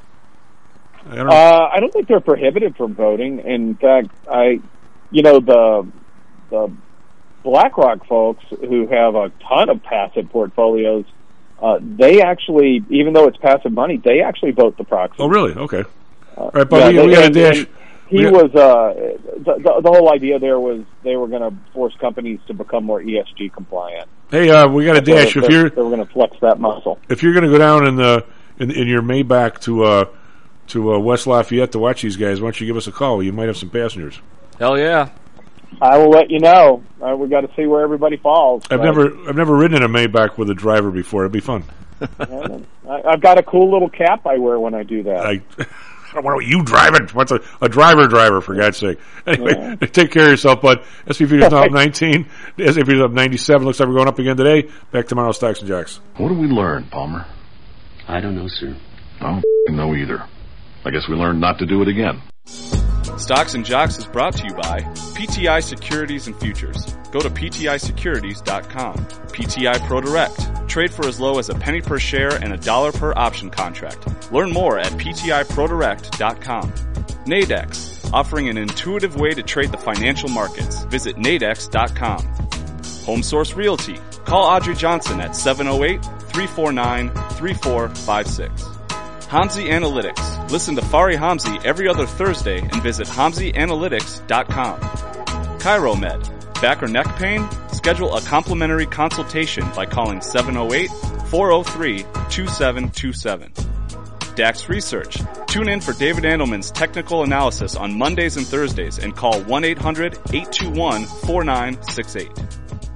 I don't know. Uh, I don't think they're prohibited from voting. In fact, I, you know, the the BlackRock folks who have a ton of passive portfolios, uh, they actually, even though it's passive money, they actually vote the proxy. Oh, really? Okay. Uh, All right, but yeah, we, they, we got a and, dash. And he got, was uh, the, the the whole idea there was they were going to force companies to become more E S G compliant. Hey, uh, we got a dash. So if you're, they were going to flex that muscle. If you're going to go down in the in, in your Maybach to uh, to uh, West Lafayette to watch these guys, why don't you give us a call? You might have some passengers. Hell yeah! I will let you know. Uh, we got to see where everybody falls. I've but, never I've never ridden in a Maybach with a driver before. It'd be fun. I, I've got a cool little cap I wear when I do that. I, I don't want you driving. What's a, a driver driver, for God's sake? Anyway, yeah. Take care of yourself, bud. S and P futures now up nineteen. The S and P futures up ninety-seven. Looks like we're going up again today. Back tomorrow, Stocks and Jocks. What did we learn, Palmer? I don't know, sir. I don't know either. I guess we learned not to do it again. Stocks and Jocks is brought to you by P T I Securities and Futures. Go to P T I securities dot com. P T I ProDirect. Trade for as low as a penny per share and a dollar per option contract. Learn more at P T I Pro Direct dot com. Nadex. Offering an intuitive way to trade the financial markets. Visit Nadex dot com. Home Source Realty. Call Audrey Johnson at seven oh eight, three four nine, three four five six. Hamzy Analytics. Listen to Fari Hamzy every other Thursday and visit hamzy analytics dot com. ChiroMed. Back or neck pain? Schedule a complimentary consultation by calling seven oh eight, four oh three, two seven two seven. Dax Research. Tune in for David Andelman's technical analysis on Mondays and Thursdays and call one eight hundred, eight two one, four nine six eight.